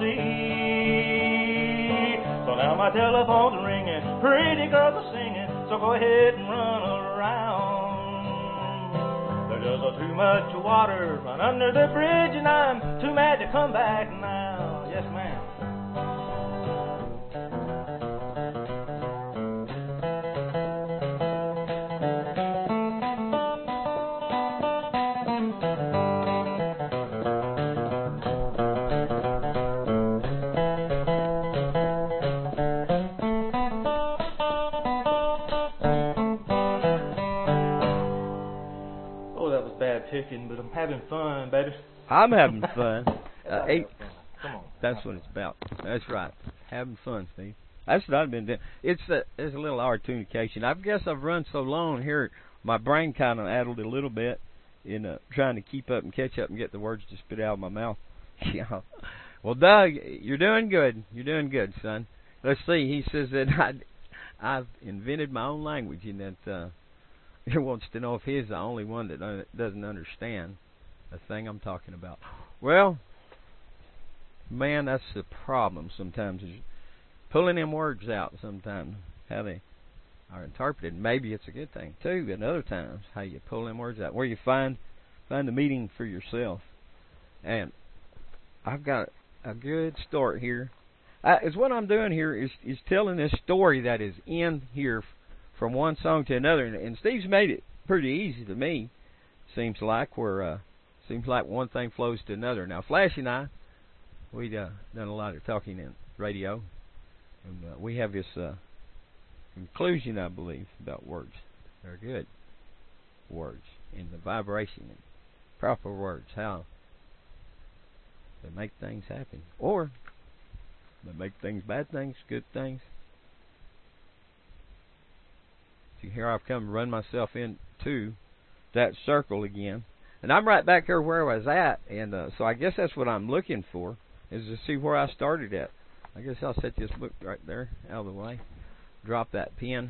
sea. So now my telephone's ringing, pretty girls are singing, so go ahead and run around. There's just too much water run under the bridge, and I'm too mad to come back now. Yes, ma'am. Picking, but I'm having fun, baby. I'm having fun. Come on. That's what it's about. That's right. Having fun, Steve. That's what I've been doing. There's a little artunication. I guess I've run so long here my brain kind of addled a little bit in trying to keep up and catch up and get the words to spit out of my mouth. Yeah. Well, Doug, you're doing good. You're doing good, son. Let's see. He says that I've invented my own language, and that he wants to know if he's the only one that doesn't understand the thing I'm talking about. Well, man, that's the problem sometimes, is pulling them words out sometimes, how they are interpreted. Maybe it's a good thing, too, at other times, how you pull them words out, where you find the meaning for yourself. And I've got a good start here. Is what I'm doing here is telling this story that is in here from one song to another, and Steve's made it pretty easy to me. Seems like one thing flows to another. Now, Flash and I, we done a lot of talking in radio, and we have this conclusion, I believe, about words. They're good words, and the vibration and proper words, how they make things happen, or they make things, bad things, good things. See, here I've come to run myself into that circle again, and I'm right back here where I was at, and so I guess that's what I'm looking for, is to see where I started at. I guess I'll set this book right there out of the way, drop that pen.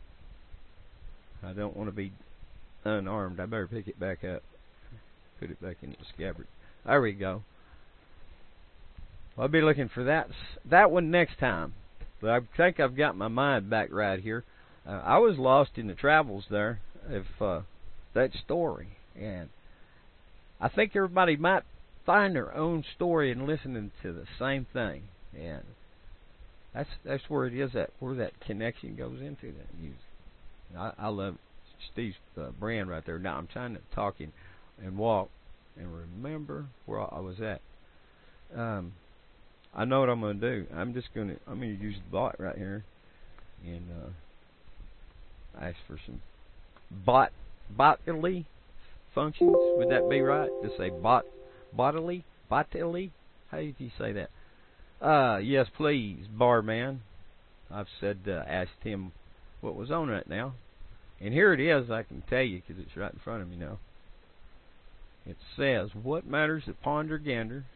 I don't want to be unarmed. I better pick it back up, put it back in the scabbard. There we go. I'll be looking for that one next time. But I think I've got my mind back right here. I was lost in the travels there of that story, and I think everybody might find their own story in listening to the same thing, and that's where it is, where that connection goes into that music. I love Steve's brand right there. Now I'm trying to talk and walk and remember where I was at. I know what I'm going to do. I'm going to use the bot right here and ask for some bodily functions. Would that be right to say bodily? How did you say that? Yes, please, barman. I've said asked him what was on it now, and here it is. I can tell you because it's right in front of me now. It says, "What matters to Ponder Gander?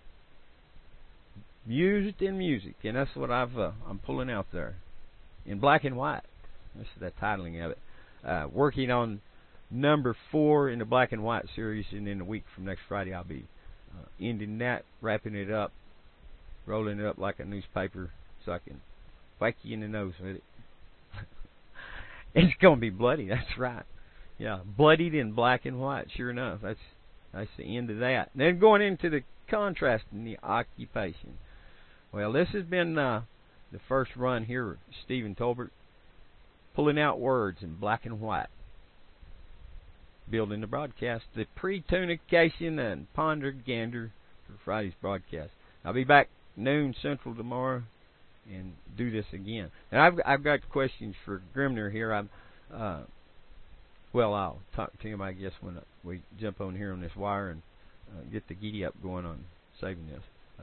Mused in music," and that's what I'm pulling out there in black and white. That's the titling of it. Working on number 4 in the black and white series, and in a week from next Friday I'll be ending that, wrapping it up, rolling it up like a newspaper, so I can whack you in the nose with it. It's going to be bloody. That's right. Yeah, bloodied in black and white. Sure enough, that's the end of that. And then going into the contrast in the occupation. Well, this has been the first run here with Stephen Tolbert, pulling out words in black and white, building the broadcast, the pre-tunication and Ponder Gander for Friday's broadcast. I'll be back noon Central tomorrow and do this again. And I've got questions for Grimner here. I'll talk to him, I guess, when we jump on here on this wire and get the giddy up going on saving this.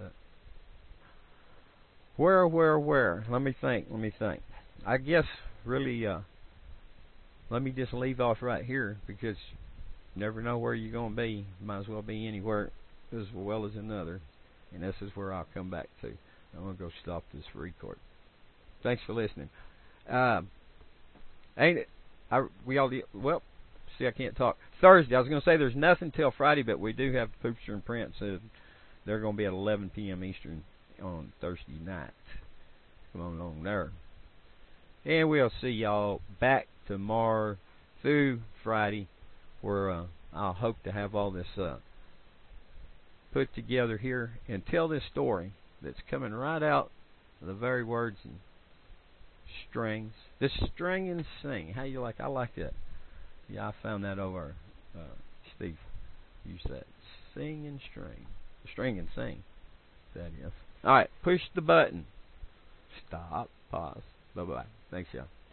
Where? Let me think. I guess, really, let me just leave off right here, because you never know where you're going to be. You might as well be anywhere as well as another. And this is where I'll come back to. I'm going to go stop this record. Thanks for listening. Ain't it? I can't talk. Thursday, I was going to say there's nothing till Friday, but we do have Poopster and Prince. So they're going to be at 11 p.m. Eastern on Thursday night. Come on along there. And we'll see y'all back tomorrow through Friday, where I'll hope to have all this put together here and tell this story that's coming right out of the very words and strings. This string and sing. How you like? I like that. Yeah, I found that over. Steve used that. Sing and string. String and sing. That is. All right, push the button. Stop. Pause. Bye-bye. Thanks, y'all.